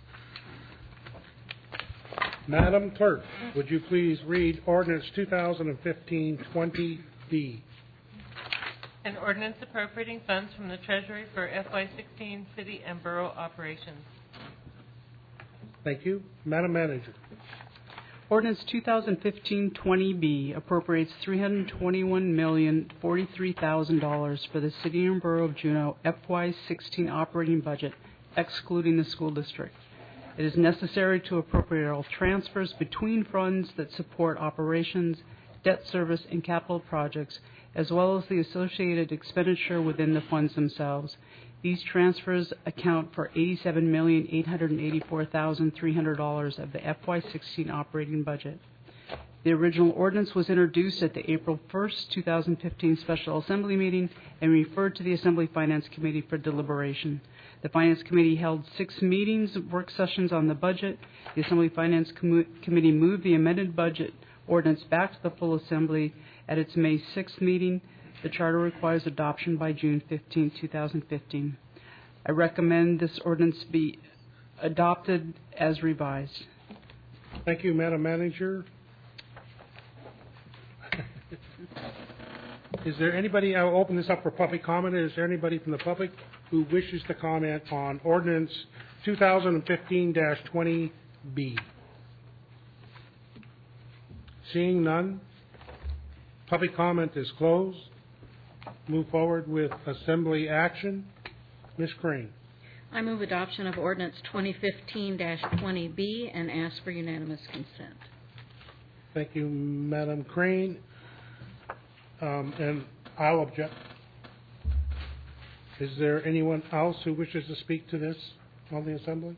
Madam Clerk, would you please read ordinance two thousand fifteen twenty D? An ordinance appropriating funds from the Treasury for F Y sixteen city and borough operations. Thank you. Madam Manager. Ordinance twenty fifteen twenty B appropriates three hundred twenty-one million forty-three thousand dollars for the City and Borough of Juneau F Y sixteen operating budget, excluding the school district. It is necessary to appropriate all transfers between funds that support operations, debt service, and capital projects, as well as the associated expenditure within the funds themselves. These transfers account for eighty-seven million eight hundred eighty-four thousand three hundred dollars of the F Y sixteen operating budget. The original ordinance was introduced at the April first, twenty fifteen Special Assembly meeting and referred to the Assembly Finance Committee for deliberation. The Finance Committee held six meetings, work sessions on the budget. The Assembly Finance Com- Committee moved the amended budget ordinance back to the full Assembly at its May sixth meeting. The charter requires adoption by June fifteenth, twenty fifteen. I recommend this ordinance be adopted as revised. Thank you, Madam Manager. Is there anybody, I'll open this up for public comment. Is there anybody from the public who wishes to comment on ordinance twenty fifteen twenty B? Seeing none, public comment is closed. Move forward with assembly action. Miz Crane. I move adoption of ordinance twenty fifteen twenty B and ask for unanimous consent. Thank you, Madam Crane. Um, and I'll object. Is there anyone else who wishes to speak to this on the assembly?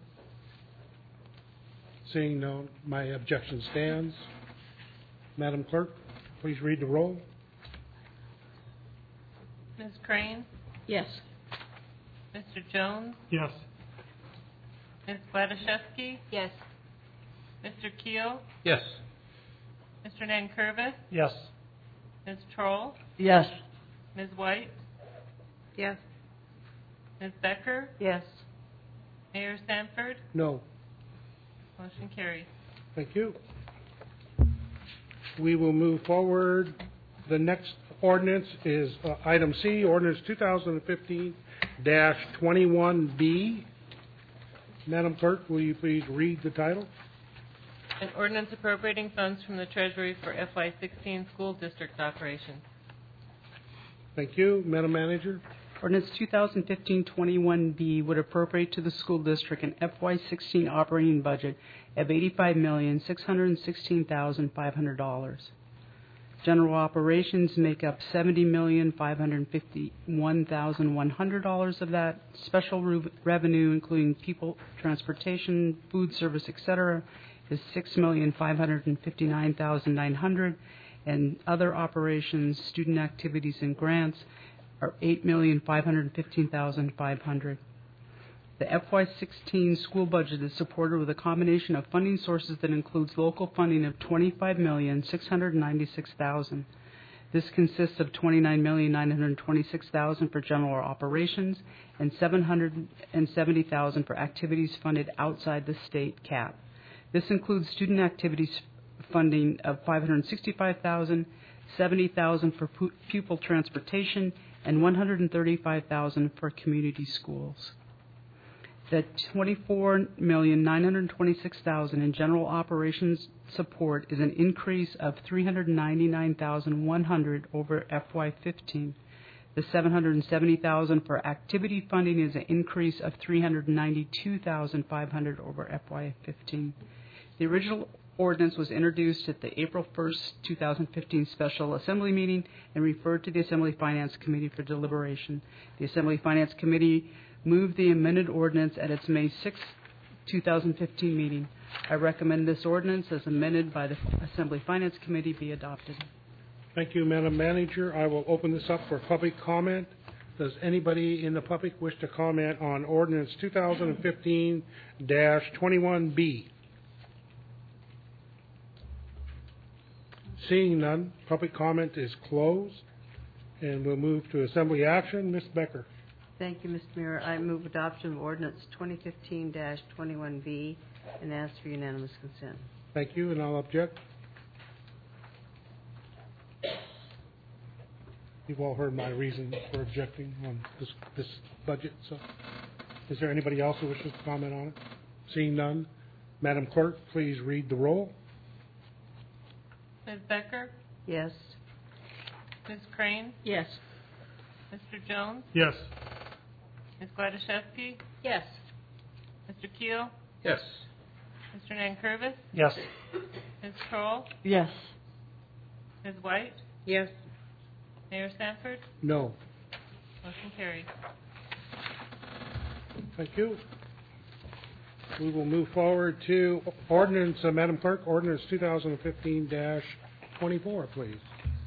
Seeing no, my objection stands. Madam Clerk, please read the roll. Miz Crane? Yes. Mister Jones? Yes. Miz Gladaszewski? Yes. Mister Keel? Yes. Mister Nankervis? Yes. Miz Troll? Yes. Miz White? Yes. Miz Becker? Yes. Mayor Sanford? No. Motion carries. Thank you. We will move forward. The next ordinance is uh, item C, ordinance twenty fifteen twenty-one B. Madam Clerk, will you please read the title? An ordinance appropriating funds from the Treasury for F Y sixteen school district operations. Thank you. Madam Manager. Ordinance twenty fifteen twenty-one B would appropriate to the school district an F Y sixteen operating budget of eighty-five million six hundred sixteen thousand five hundred dollars. General operations make up seventy million five hundred fifty-one thousand one hundred dollars of that. Special re- revenue, including people, transportation, food service, et cetera, is six million five hundred fifty-nine thousand nine hundred dollars, and other operations, student activities, and grants are eight million five hundred fifteen thousand five hundred dollars. The F Y sixteen school budget is supported with a combination of funding sources that includes local funding of twenty-five million six hundred ninety-six thousand dollars. This consists of twenty-nine million nine hundred twenty-six thousand dollars for general operations and seven hundred seventy thousand dollars for activities funded outside the state cap. This includes student activities funding of five hundred sixty-five thousand dollars, seventy thousand dollars for pu- pupil transportation, and one hundred thirty-five thousand dollars for community schools. The twenty-four million nine hundred twenty-six thousand dollars in general operations support is an increase of three hundred ninety-nine thousand one hundred dollars over F Y fifteen. The seven hundred seventy thousand dollars for activity funding is an increase of three hundred ninety-two thousand five hundred dollars over F Y fifteen. The original ordinance was introduced at the April first, twenty fifteen Special Assembly meeting and referred to the Assembly Finance Committee for deliberation. The Assembly Finance Committee moved the amended ordinance at its May sixth, twenty fifteen meeting. I recommend this ordinance as amended by the Assembly Finance Committee be adopted. Thank you, Madam Manager. I will open this up for public comment. Does anybody in the public wish to comment on ordinance twenty fifteen twenty-one B? Seeing none, public comment is closed, and we'll move to assembly action. Miz Becker. Thank you, Mister Mayor. I move adoption of ordinance twenty fifteen twenty-one B and ask for unanimous consent. Thank you, and I'll object. You've all heard my reason for objecting on this, this budget. So, is there anybody else who wishes to comment on it? Seeing none, Madam Clerk, please read the roll. Miz Becker? Yes. Miz Crane? Yes. Mister Jones? Yes. Miz Gladaszewski? Yes. Mister Keel? Yes. Mister Nankervis? Yes. Miz Kroll? Yes. Miz White? Yes. Mayor Sanford? No. Motion carried. Thank you. We will move forward to ordinance, uh, Madam Clerk, ordinance twenty fifteen dash twenty-four, please.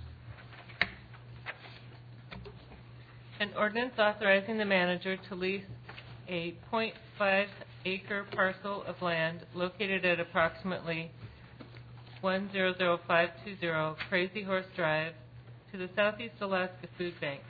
An ordinance authorizing the manager to lease a point five acre parcel of land located at approximately one zero zero five two zero Crazy Horse Drive to the Southeast Alaska Food Bank.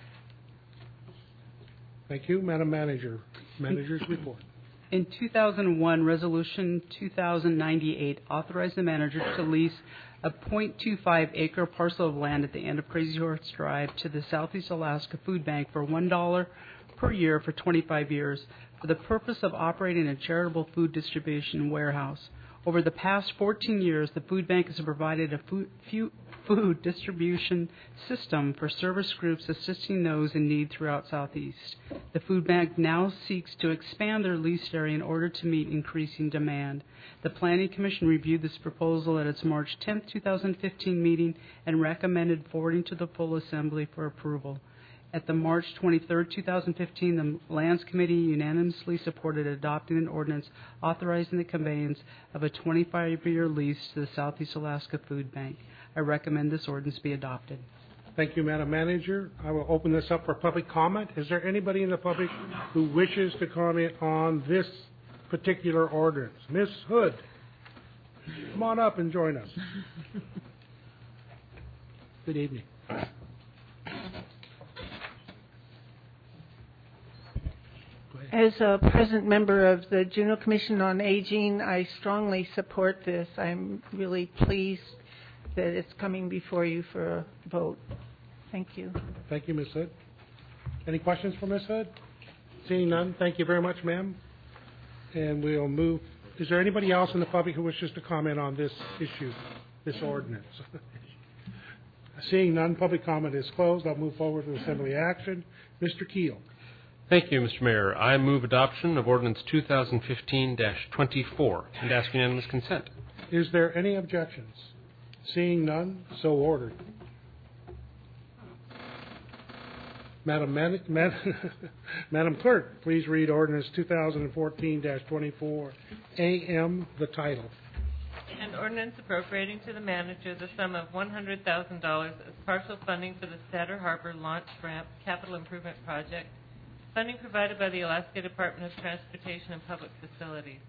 Thank you, Madam Manager. Manager's report. In two thousand one, Resolution two thousand ninety-eight authorized the manager to lease a point two five acre parcel of land at the end of Crazy Horse Drive to the Southeast Alaska Food Bank for one dollar per year for twenty-five years for the purpose of operating a charitable food distribution warehouse. Over the past fourteen years, the food bank has provided a food, food distribution system for service groups assisting those in need throughout Southeast. The food bank now seeks to expand their leased area in order to meet increasing demand. The Planning Commission reviewed this proposal at its March tenth, twenty fifteen meeting and recommended forwarding to the full Assembly for approval. At the March twenty-third, twenty fifteen, the Lands Committee unanimously supported adopting an ordinance authorizing the conveyance of a twenty-five year lease to the Southeast Alaska Food Bank. I recommend this ordinance be adopted. Thank you, Madam Manager. I will open this up for public comment. Is there anybody in the public who wishes to comment on this particular ordinance? Miz Hood, come on up and join us. Good evening. As a present member of the Juneau Commission on Aging, I strongly support this. I'm really pleased that it's coming before you for a vote. Thank you. Thank you, Miz Hood. Any questions for Miz Hood? Seeing none, thank you very much, ma'am. And we'll move. Is there anybody else in the public who wishes to comment on this issue, this ordinance? Seeing none, public comment is closed. I'll move forward to Assembly action. Mister Keel. Thank you, Mister Mayor. I move adoption of ordinance twenty fifteen dash twenty-four and ask unanimous consent. Is there any objections? Seeing none, so ordered. Madam, Man- Man- Madam Clerk, please read ordinance twenty fourteen dash twenty-four A M, the title. An ordinance appropriating to the manager the sum of one hundred thousand dollars as partial funding for the Statter Harbor Launch Ramp Capital Improvement Project, funding provided by the Alaska Department of Transportation and Public Facilities.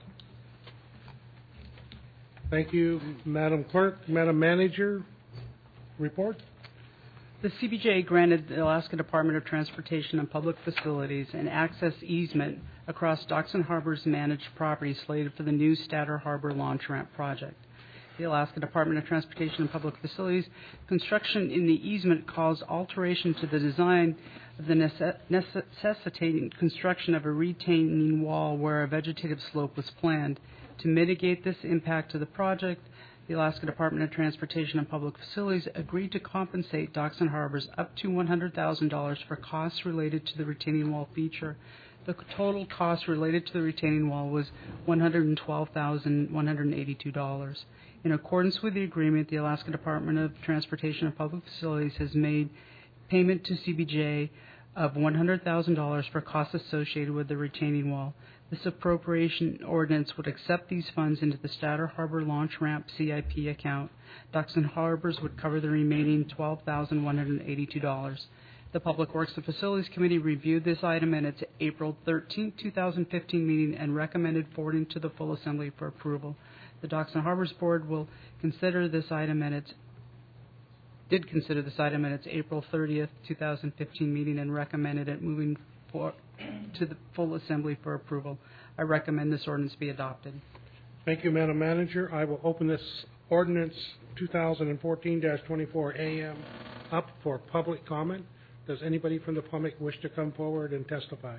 Thank you, Madam Clerk. Madam Manager, report. The C B J granted the Alaska Department of Transportation and Public Facilities an access easement across Docks and Harbor's managed property slated for the new Statter Harbor Launch Ramp project. The Alaska Department of Transportation and Public Facilities construction in the easement caused alteration to the design of the necess- necessitating construction of a retaining wall where a vegetative slope was planned. To mitigate this impact to the project, the Alaska Department of Transportation and Public Facilities agreed to compensate Docks and Harbors up to one hundred thousand dollars for costs related to the retaining wall feature. The total cost related to the retaining wall was one hundred twelve thousand one hundred eighty-two dollars. In accordance with the agreement, the Alaska Department of Transportation and Public Facilities has made payment to C B J of one hundred thousand dollars for costs associated with the retaining wall. This appropriation ordinance would accept these funds into the Statter Harbor Launch Ramp C I P account. Docks and Harbors would cover the remaining twelve thousand one hundred eighty-two dollars. The Public Works and Facilities Committee reviewed this item in its April thirteenth, twenty fifteen meeting and recommended forwarding to the full Assembly for approval. The Docks and Harbors Board will consider this item at its did consider this item at its April thirtieth, twenty fifteen meeting and recommended it moving for, to the full Assembly for approval. I recommend this ordinance be adopted. Thank you, Madam Manager. I will open this ordinance twenty fourteen dash twenty-four A M up for public comment. Does anybody from the public wish to come forward and testify?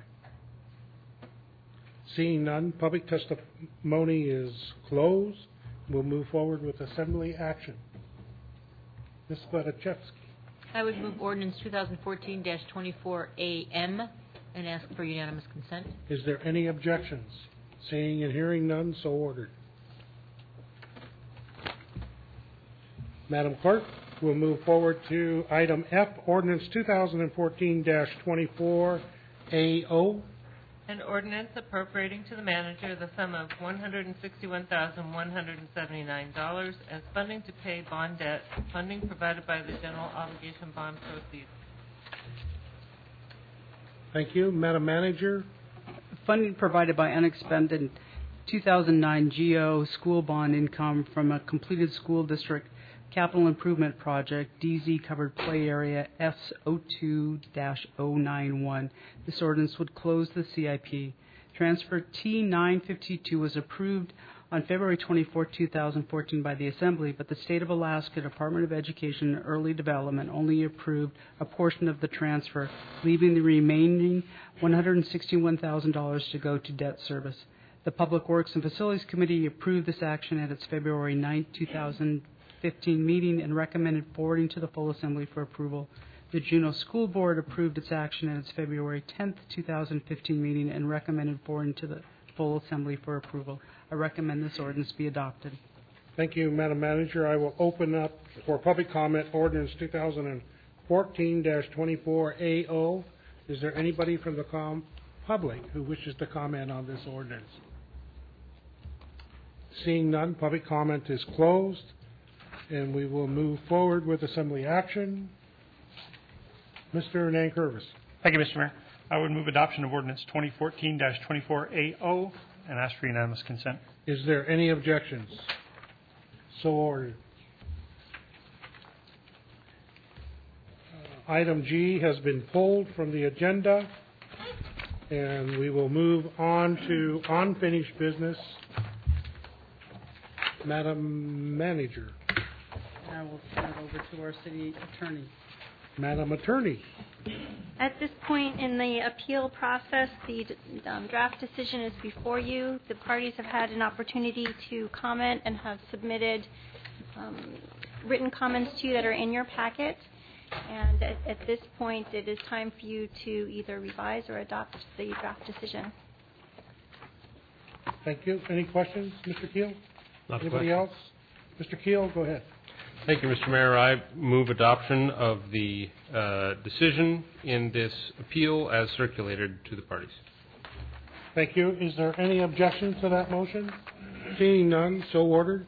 Seeing none, public testimony is closed. We'll move forward with assembly action. Miz Badachevsky. I would move ordinance twenty fourteen dash twenty-four A M and ask for unanimous consent. Is there any objections? Seeing and hearing none, so ordered. Madam Clerk, we'll move forward to item F, ordinance twenty fourteen dash twenty-four A O. An ordinance appropriating to the manager the sum of one hundred sixty-one thousand one hundred seventy-nine dollars as funding to pay bond debt, funding provided by the general obligation bond proceeds. Thank you. Madam Manager. Funding provided by unexpended two thousand nine G O school bond income from a completed school district capital improvement project, D Z covered play area S zero two dash zero nine one. This ordinance would close the C I P. Transfer T nine fifty-two was approved on February twenty-fourth, two thousand fourteen by the Assembly, but the State of Alaska Department of Education and Early Development only approved a portion of the transfer, leaving the remaining one hundred sixty-one thousand dollars to go to debt service. The Public Works and Facilities Committee approved this action at its February ninth, two thousand fifteen meeting and recommended forwarding to the full Assembly for approval. The Juneau School Board approved its action at its February tenth, two thousand fifteen meeting and recommended forwarding to the full Assembly for approval. I recommend this ordinance be adopted. Thank you, Madam Manager. I will open up for public comment ordinance twenty fourteen dash twenty-four A O. Is there anybody from the com- public who wishes to comment on this ordinance? Seeing none, public comment is closed, and we will move forward with Assembly action. Mister Nankervis. Thank you, Mister Mayor. I would move adoption of ordinance twenty fourteen dash twenty-four A O and ask for unanimous consent. Is there any objections? So ordered. Uh, item G has been pulled from the agenda, and we will move on to unfinished business. Madam Manager. I will turn it over to our city attorney. Madam Attorney. At this point in the appeal process, the um, draft decision is before you. The parties have had an opportunity to comment and have submitted um, written comments to you that are in your packet. And at, at this point, it is time for you to either revise or adopt the draft decision. Thank you. Any questions, Mister Keel? Not Anybody else? Mister Keel, go ahead. Thank you, Mister Mayor. I move adoption of the uh, decision in this appeal as circulated to the parties. Thank you. Is there any objection to that motion? Seeing none, so ordered.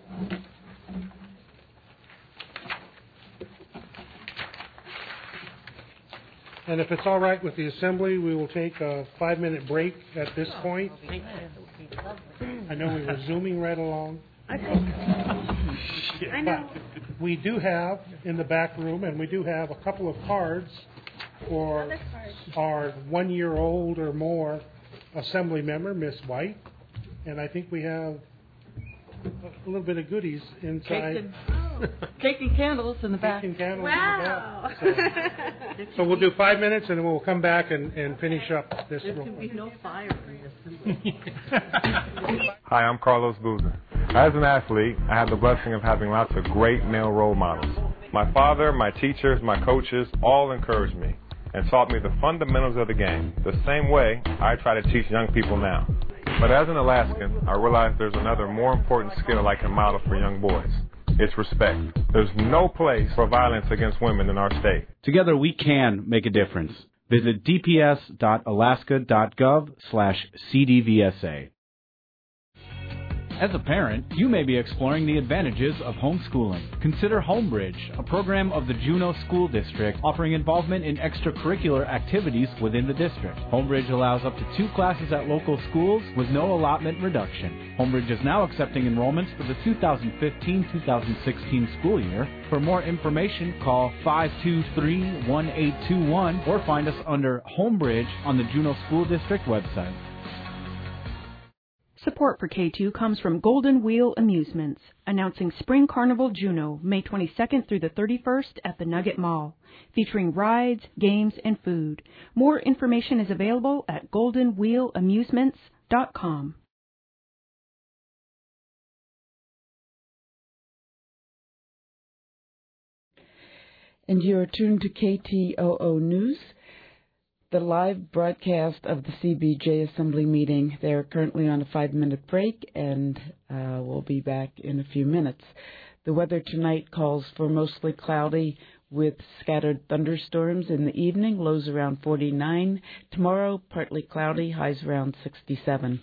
And if it's all right with the Assembly, we will take a five-minute break at this point. I know we were zooming right along. I know. But we do have in the back room, and we do have a couple of cards for our one-year-old or more Assembly member, Miss White. And I think we have a little bit of goodies inside. Cake and candles in the back. Cake and candles Wow. in the back. So, so we'll do five minutes, and then we'll come back and, and finish up this. There real can quick. be no fire in the assembly. Hi, I'm Carlos Boozer. As an athlete, I have the blessing of having lots of great male role models. My father, my teachers, my coaches all encouraged me and taught me the fundamentals of the game, the same way I try to teach young people now. But as an Alaskan, I realize there's another more important skill I can model for young boys. It's respect. There's no place for violence against women in our state. Together we can make a difference. Visit dps.alaska.gov slash cdvsa. As a parent, you may be exploring the advantages of homeschooling. Consider Homebridge, a program of the Juneau School District offering involvement in extracurricular activities within the district. Homebridge allows up to two classes at local schools with no allotment reduction. Homebridge is now accepting enrollments for the two thousand fifteen two thousand sixteen school year. For more information, call five two three, one eight two one or find us under Homebridge on the Juneau School District website. Support for K two comes from Golden Wheel Amusements, announcing Spring Carnival Juneau, May twenty-second through the thirty-first at the Nugget Mall, featuring rides, games, and food. More information is available at golden wheel amusements dot com. And you are tuned to K T O O News, the live broadcast of the C B J Assembly meeting. They're currently on a five-minute break, and uh, we'll be back in a few minutes. The weather tonight calls for mostly cloudy with scattered thunderstorms in the evening, lows around forty-nine. Tomorrow, partly cloudy, highs around sixty-seven.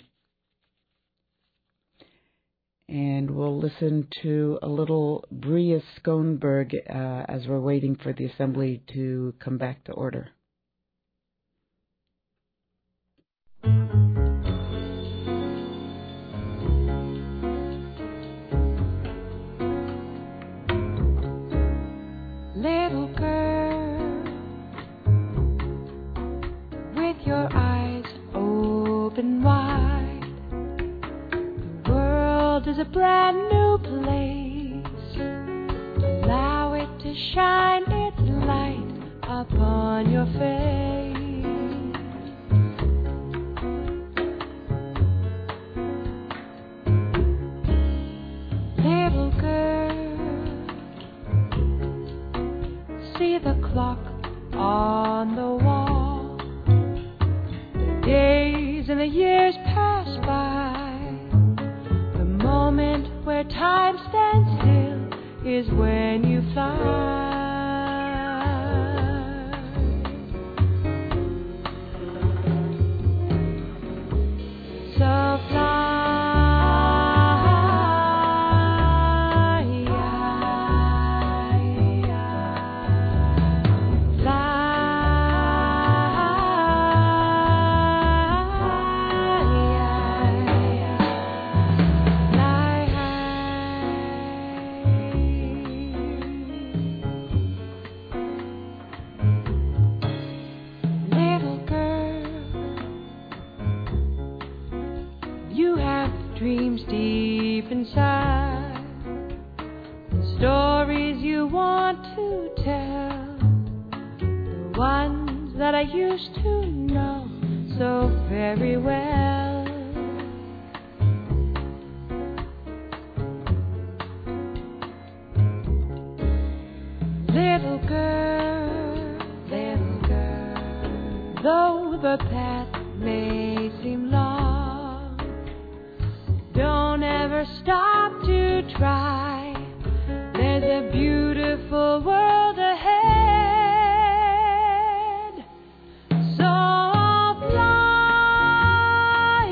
And we'll listen to a little Bria Schoenberg uh, as we're waiting for the Assembly to come back to order. Little girl, with your eyes open wide, the world is a brand new place. Allow it to shine its light upon your face. Little girl, see the clock on the wall. The days and the years pass by. The moment where time stands still is when you fly. So fly. Dreams deep inside, the stories you want to tell, the ones that I used to know so very well. Little girl, little girl, though the path may seem long, don't ever stop to try. There's a beautiful world ahead. So fly,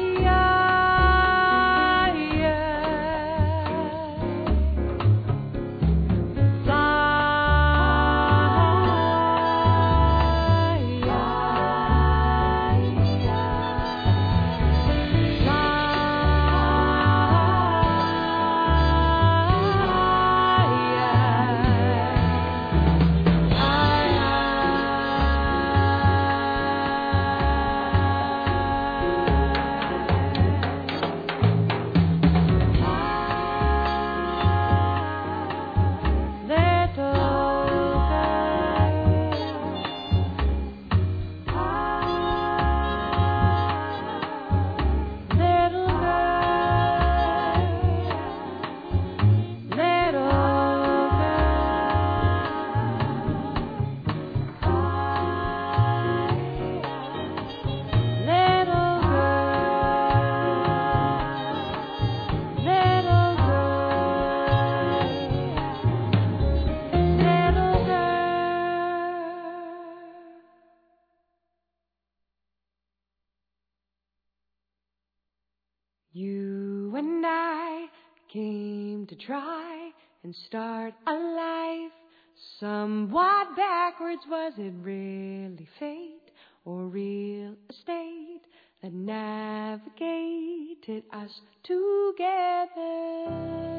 You and I came to try and start a life somewhat backwards. Was it really fate or real estate that navigated us together?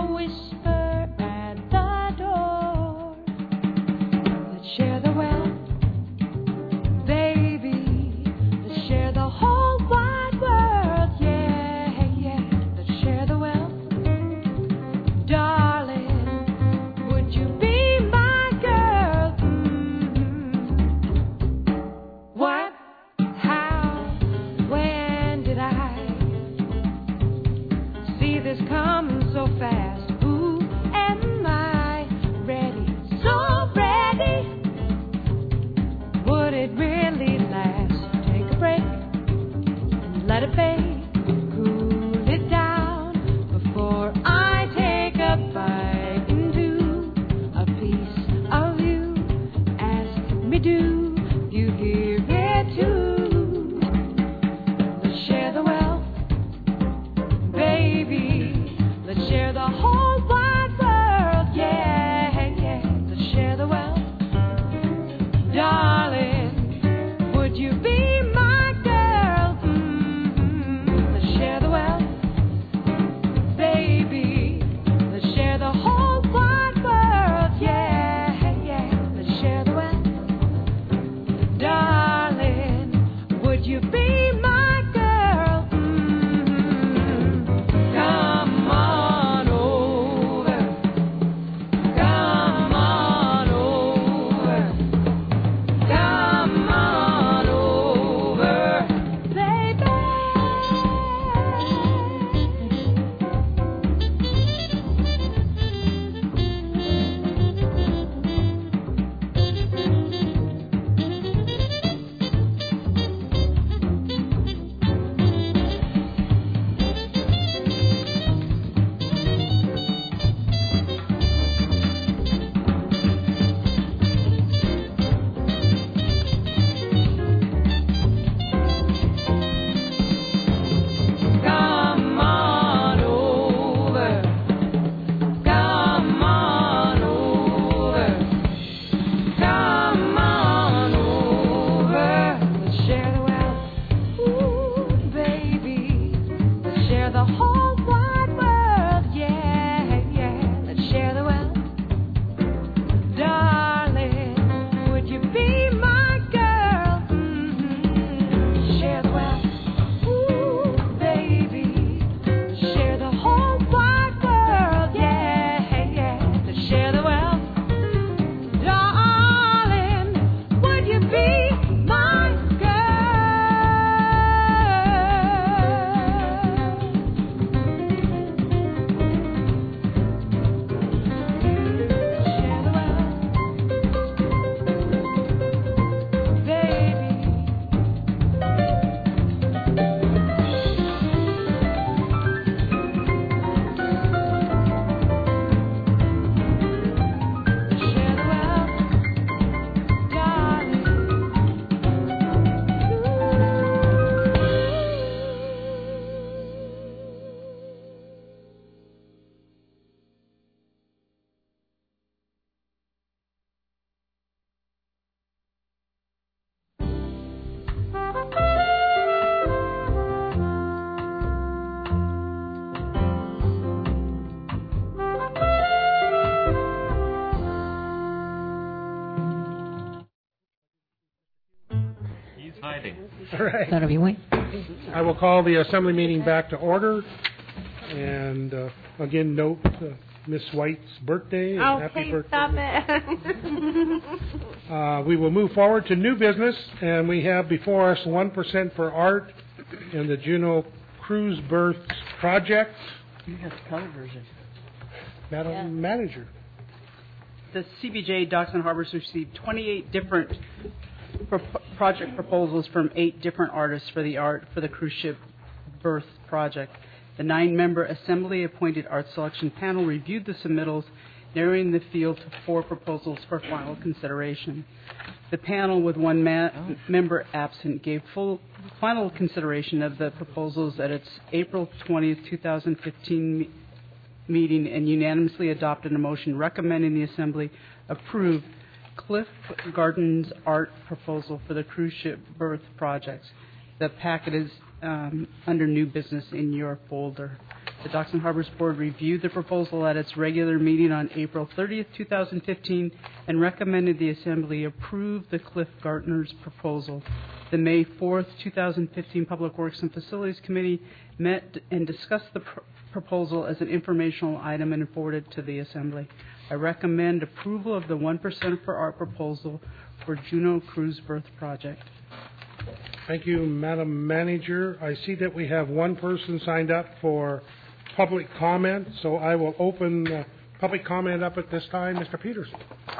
a whisper at the door. Let's share the wealth, baby. Let's share the whole wide world, yeah, yeah. Let's share the wealth, darling. Would you be my girl? Mm-hmm. What? How? When did I see this coming so fast? Ooh, am I ready? So ready? Would it really last? Take a break and let it fade. Cool it down before I take a bite into a piece of you. Ask me, do you hear it too? Let's share the wealth, baby. Let's share the whole wide world, yeah, yeah. Let's share the wealth, darling. Would you be my girl? Mm-hmm. Let's share the wealth, baby. Let's share the whole wide world, yeah, yeah. Let's share the wealth, darling. Would you be my girl? Mm-hmm. Come on over. Come on over. Come on over, baby. Come on over. Come on over. Come on over. Let's share the wealth, ooh, baby. Let's share the whole wide world, yeah, yeah. Let's share the wealth, darling. Would you be my girl? Mm-hmm. Share the wealth, ooh, baby. Let's share the whole wide world, yeah, yeah. Let's share the wealth, darling. Would you be my He's hiding. All right. That'll be wait. I will call the assembly meeting back to order. And uh, again, note uh, Miss White's birthday. And Oh, happy please birthday. stop it. Uh, we will move forward to new business, and we have before us one percent for art in the Juneau Cruise Berths project. You have the color version. Madam Yeah. Manager. The C B J Docks and Harbors received twenty-eight different pro- project proposals from eight different artists for the art for the cruise ship berth project. The nine-member assembly appointed art selection panel reviewed the submittals, narrowing the field to four proposals for final consideration. The panel, with one ma- member absent, gave full final consideration of the proposals at its April twentieth, twenty fifteen me- meeting and unanimously adopted a motion recommending the Assembly approve Cliff Gardens art proposal for the cruise ship berth projects. The packet is um, under new business in your folder. The Docks and Harbors Board reviewed the proposal at its regular meeting on April thirtieth, two thousand fifteen, and recommended the Assembly approve the Cliff Gartner's proposal. The May fourth, two thousand fifteen Public Works and Facilities Committee met and discussed the pr- proposal as an informational item and forwarded to the Assembly. I recommend approval of the one percent for art proposal for Juneau Cruise Berth project. Thank you, Madam Manager. I see that we have one person signed up for public comment, so I will open uh, public comment up at this time. Mister Peterson.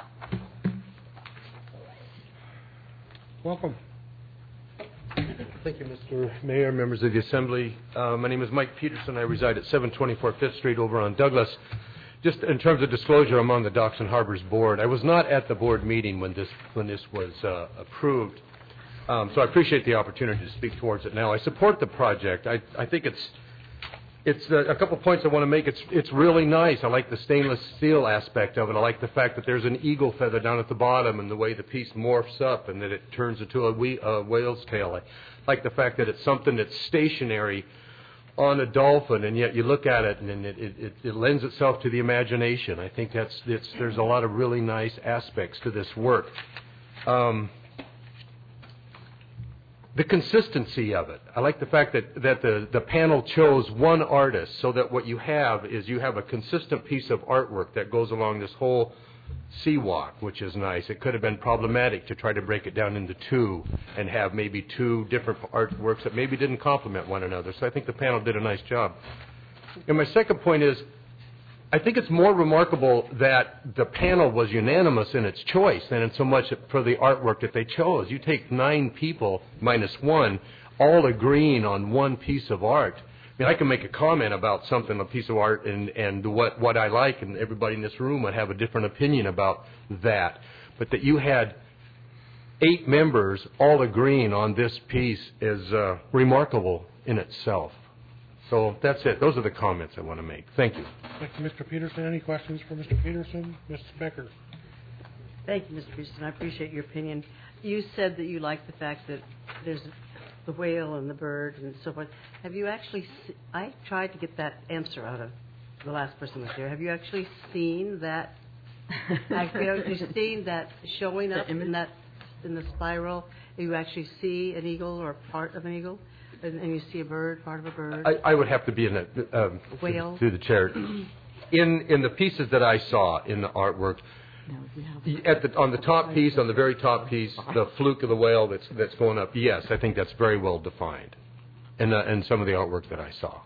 Welcome. Thank you, Mister Mayor, members of the Assembly. Uh, my name is Mike Peterson. I reside at seven twenty-four Fifth Street over on Douglas. Just in terms of disclosure, I'm on the Docks and Harbors Board. I was not at the board meeting when this when this was uh, approved, um, so I appreciate the opportunity to speak towards it now. I support the project. I, I think it's it's uh, a couple points I want to make. It's it's really nice. I like the stainless steel aspect of it. I like the fact that there's an eagle feather down at the bottom and the way the piece morphs up and that it turns into a, we, a whale's tail. I like the fact that it's something that's stationary on a dolphin, and yet you look at it and it, it, it, it lends itself to the imagination. I think that's it's, there's a lot of really nice aspects to this work. Um, the consistency of it. I like the fact that, that the, the panel chose one artist so that what you have is you have a consistent piece of artwork that goes along this whole seawalk, which is nice. It could have been problematic to try to break it down into two and have maybe two different artworks that maybe didn't complement one another. So I think the panel did a nice job. And my second point is, I think it's more remarkable that the panel was unanimous in its choice than in so much for the artwork that they chose. You take nine people minus one, all agreeing on one piece of art. I mean, I can make a comment about something, a piece of art, and, and what, what I like, and everybody in this room would have a different opinion about that. But that you had eight members all agreeing on this piece is uh, remarkable in itself. So that's it. Those are the comments I want to make. Thank you. Thank you, Mister Peterson. Any questions for Mister Peterson? Miz Becker. Thank you, Mister Peterson. I appreciate your opinion. You said that you like the fact that there's the whale and the bird and so forth. Have you actually, se- I tried to get that answer out of the last person was here. Have you actually seen that? Have you actually seen that showing up in that, in the spiral? You actually see an eagle or part of an eagle? And, and you see a bird, part of a bird? I, I would have to be in the, um, whale? through the chair. In, in the pieces that I saw in the artwork, At the, on the top piece, on the very top piece, the fluke of the whale that's that's going up. Yes, I think that's very well defined, and uh, and some of the artwork that I saw.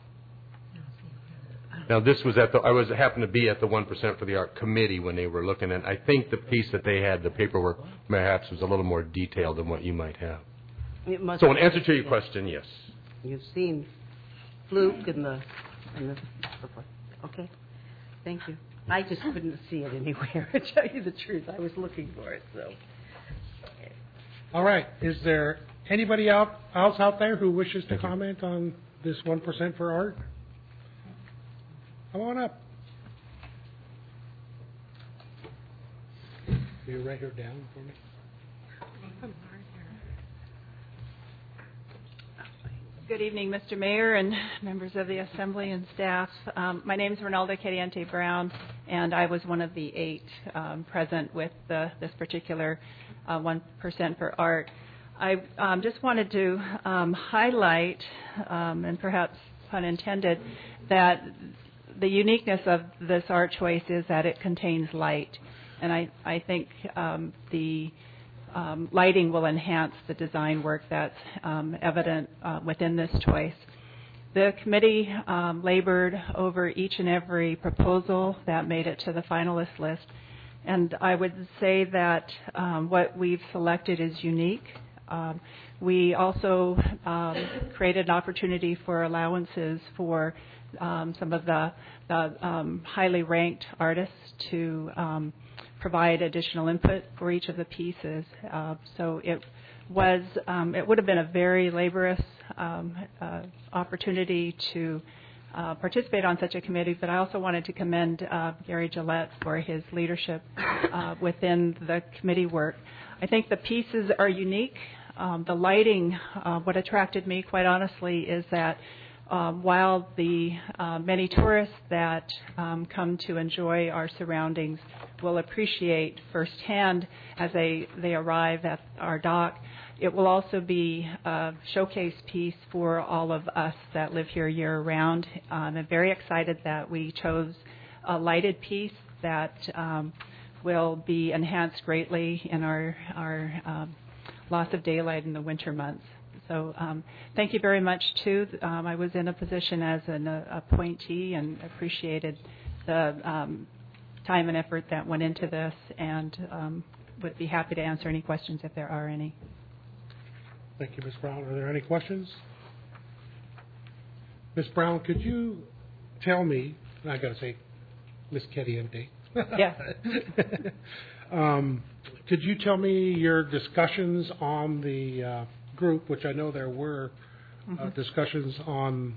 Now, this was at the I was happened to be at the one percent for the art committee when they were looking at. I think the piece that they had, the paperwork, perhaps was a little more detailed than what you might have. It must So, in answer to your question, yes. You've seen fluke and the and the so forth. Okay, thank you. I just couldn't see it anywhere, to tell you the truth. I was looking for it, so. Okay. All right. Is there anybody out, else out there who wishes to comment on this one percent for art? Come on up. Will you write her down for me? Good evening, Mister Mayor and members of the Assembly and staff. Um, my name is Ronalda Caliente Brown, and I was one of the eight um, present with the, this particular uh, one percent for art. I um, just wanted to um, highlight, um, and perhaps pun intended, that the uniqueness of this art choice is that it contains light. And I, I think um, the Um, lighting will enhance the design work that's um, evident uh, within this choice. The committee um, labored over each and every proposal that made it to the finalist list, and I would say that um, what we've selected is unique. Um, we also um, created an opportunity for allowances for um, some of the, the um, highly ranked artists to um, provide additional input for each of the pieces. Uh, so it was, um, it would have been a very laborious um, uh, opportunity to uh, participate on such a committee, but I also wanted to commend uh, Gary Gillette for his leadership uh, within the committee work. I think the pieces are unique. Um, the lighting, uh, what attracted me, quite honestly, is that um, while the uh, many tourists that um, come to enjoy our surroundings will appreciate firsthand as they, they arrive at our dock, it will also be a showcase piece for all of us that live here year-round. Um, I'm very excited that we chose a lighted piece that um, will be enhanced greatly in our, our um, loss of daylight in the winter months. So um, thank you very much, too. Um, I was in a position as an uh, appointee and appreciated the um, time and effort that went into this, and um, would be happy to answer any questions if there are any. Thank you, Miz Brown. Are there any questions? Miz Brown, could you tell me, I got to say, Miz Caliente. Yeah. um, could you tell me your discussions on the uh, group, which I know there were uh, mm-hmm. discussions on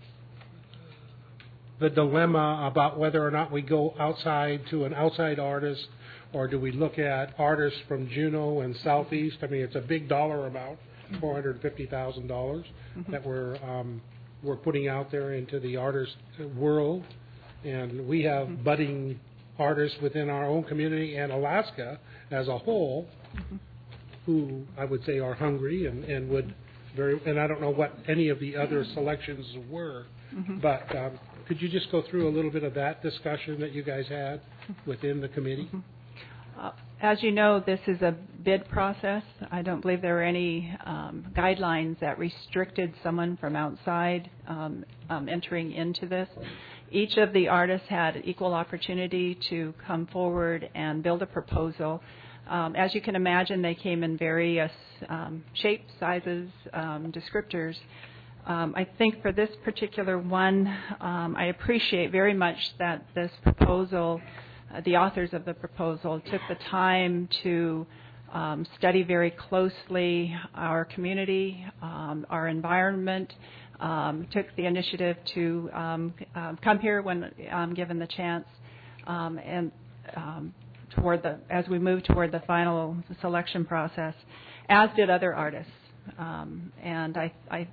the dilemma about whether or not we go outside to an outside artist, or do we look at artists from Juneau and Southeast? I mean, it's a big dollar amount, four hundred fifty thousand dollars, mm-hmm. that we're um, we're putting out there into the artist world, and we have mm-hmm. budding artists within our own community and Alaska as a whole, mm-hmm. who I would say are hungry and, and would very. And I don't know what any of the other selections were, mm-hmm. but um, could you just go through a little bit of that discussion that you guys had within the committee? Mm-hmm. Uh, as you know, this is a bid process. I don't believe there were any um, guidelines that restricted someone from outside um, um, entering into this. Each of the artists had equal opportunity to come forward and build a proposal. Um, as you can imagine, they came in various um, shapes, sizes, um, descriptors. Um, I think for this particular one, um, I appreciate very much that this proposal, uh, the authors of the proposal, took the time to um, study very closely our community, um, our environment, um, took the initiative to um, uh, come here when um, given the chance, um, and um, toward the as we move toward the final selection process, as did other artists, um, and I. I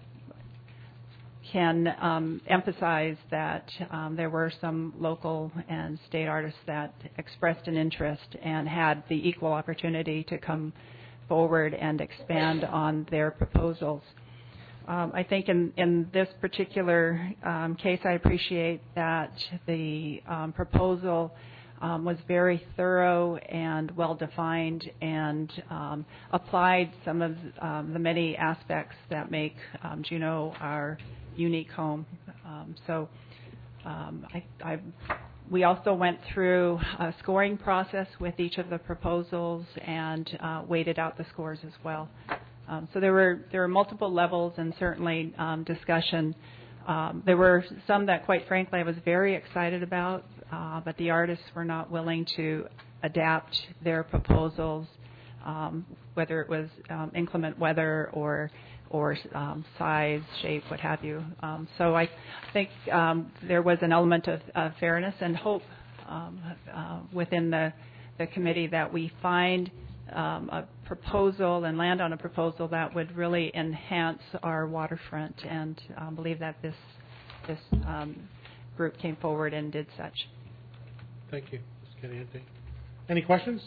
can um, emphasize that um, there were some local and state artists that expressed an interest and had the equal opportunity to come forward and expand on their proposals. Um, I think in, in this particular um, case, I appreciate that the um, proposal um, was very thorough and well-defined, and um, applied some of um, the many aspects that make um, Juneau our unique home. Um, so um, I, I, we also went through a scoring process with each of the proposals and uh, weighted out the scores as well. Um, so there were there were multiple levels and certainly um, discussion. Um, there were some that, quite frankly, I was very excited about, uh, but the artists were not willing to adapt their proposals, um, whether it was um, inclement weather or or um, size, shape, what have you. Um, so I think um, there was an element of, of fairness and hope um, uh, within the, the committee that we find um, a proposal and land on a proposal that would really enhance our waterfront, and um, believe that this this um, group came forward and did such. Thank you, Miz Caliente. Any questions?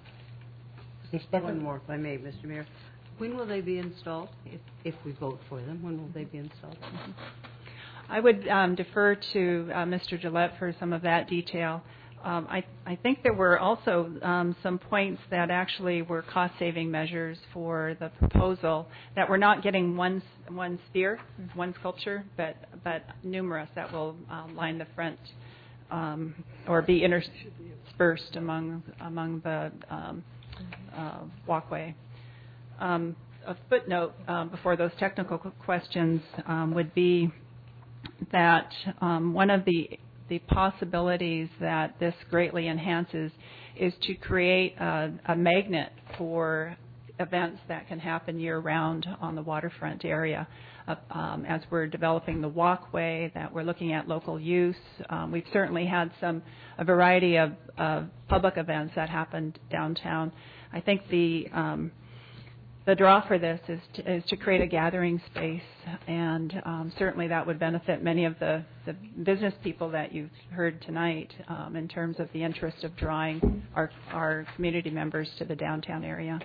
Miz Becker? One more, if I may, Mister Mayor. When will they be installed? If, if we vote for them, when will they be installed? Mm-hmm. I would um, defer to uh, Mister Gillette for some of that detail. Um, I, I think there were also um, some points that actually were cost-saving measures for the proposal that we're not getting one one sphere, one sculpture, but but numerous that will uh, line the front um, or be interspersed among among the um, uh, walkway. Um, a footnote um, before those technical questions um, would be that um, one of the the possibilities that this greatly enhances is to create a, a magnet for events that can happen year-round on the waterfront area. Uh, um, as we're developing the walkway, that we're looking at local use. Um, we've certainly had some a variety of, of public events that happened downtown. I think the um, the draw for this is to, is to create a gathering space, and um, certainly that would benefit many of the, the business people that you've heard tonight um, in terms of the interest of drawing our, our community members to the downtown area.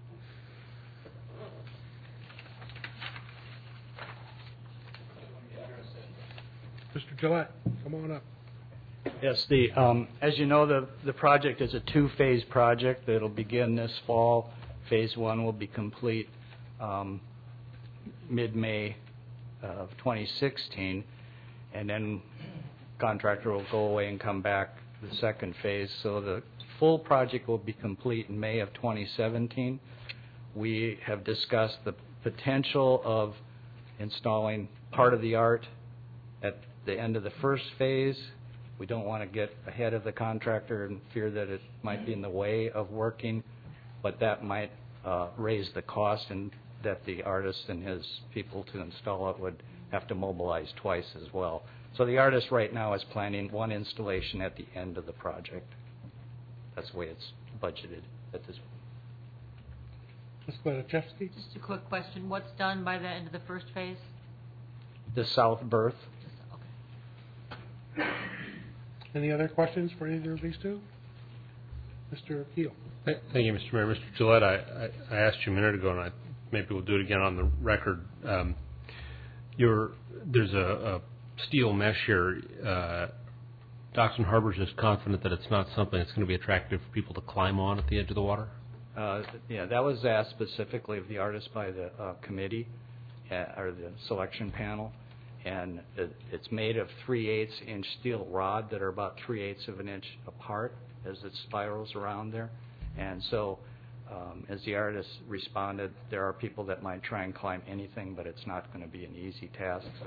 Mister Gillette, come on up. Yes, the um, as you know, the the project is a two-phase project that'll begin this fall. Phase one will be complete um, mid-May of twenty sixteen, and then contractor will go away and come back the second phase. So the full project will be complete in May of twenty seventeen. We have discussed the potential of installing part of the art at the end of the first phase. We don't want to get ahead of the contractor and fear that it might be in the way of working, but that might uh, raise the cost, and that the artist and his people to install it would have to mobilize twice as well. So the artist right now is planning one installation at the end of the project. That's the way it's budgeted at this point. Miz Gladachevsky? Just a quick question. What's done by the end of the first phase? The south berth. Any other questions for either of these two? Mister Keel. Thank you, Mister Mayor. Mister Gillette, I, I, I asked you a minute ago, and I, maybe we'll do it again on the record. Um, your, there's a, a steel mesh here. Uh, Dockson Harbor's just confident that it's not something that's going to be attractive for people to climb on at the edge of the water? Uh, yeah, that was asked specifically of the artist by the uh, committee, uh, or the selection panel. And it, it's made of three eighths inch steel rod that are about three eighths of an inch apart as it spirals around there. And so, um, as the artist responded, there are people that might try and climb anything, but it's not going to be an easy task. So,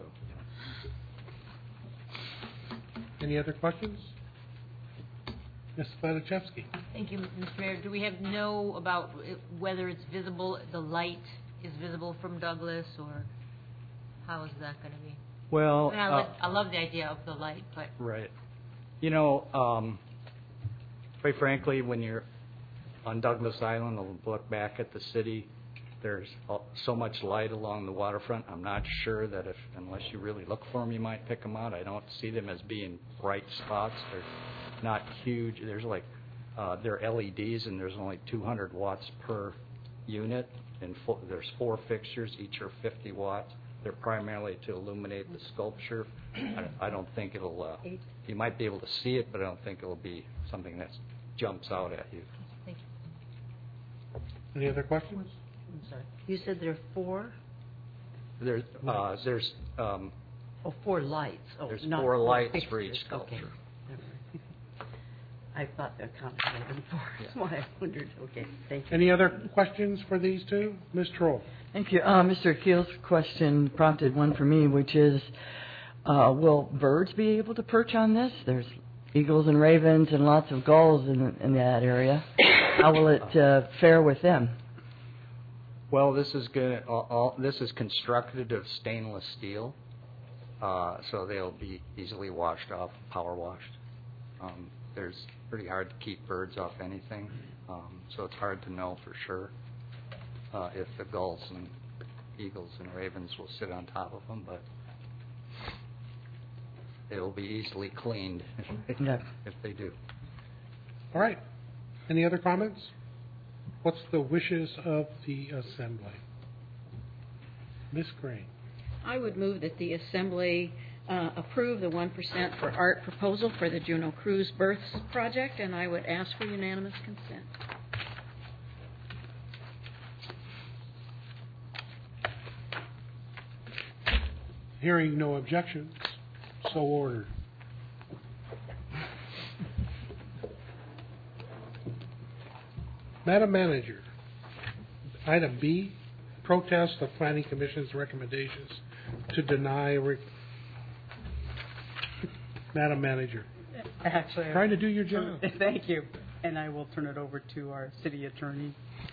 any other questions? Miz Gladachevsky. Thank you, Mister Mayor. Do we have know about whether it's visible, the light is visible from Douglas, or how is that going to be? Well, I, mean, I, uh, like, I love the idea of the light, but right. You know, um, quite frankly, when you're on Douglas Island and look back at the city, there's so much light along the waterfront. I'm not sure that if, unless you really look for them, you might pick them out. I don't see them as being bright spots. They're not huge. There's like, uh, they're L E Ds, and there's only two hundred watts per unit. And fo- there's four fixtures, each are fifty watts. They're primarily to illuminate the sculpture. I, I don't think it'll, uh, you might be able to see it, but I don't think it'll be something that jumps out at you. Thank you. Any other questions? I'm sorry. You said there are four? There's, uh, there's, um, Oh, four lights. Oh, there's not four lights fixtures. for each sculpture. Okay. I thought there counted more than four. That's why I wondered. Okay, thank you. Any other questions for these two? Miz Troll. Thank you. Uh, Mister Keel's question prompted one for me, which is, uh, will birds be able to perch on this? There's eagles and ravens and lots of gulls in, in that area. How will it uh, fare with them? Well, this is going all, all, this is constructed of stainless steel, uh, so they'll be easily washed off, power washed. Um, there's pretty hard to keep birds off anything, um, so it's hard to know for sure uh, if the gulls and eagles and ravens will sit on top of them, but it'll be easily cleaned if, yeah. if they do. All right. Any other comments? What's the wishes of the Assembly? Miz Crane. I would move that the Assembly uh, approve the one percent for art proposal for the Juneau Cruise Berths project, and I would ask for unanimous consent. Hearing no objections, so ordered. Madam Manager, item B, protest of Planning Commission's recommendations to deny. Re- Madam Manager, Actually, trying to do your job. Thank you. And I will turn it over to our city attorney.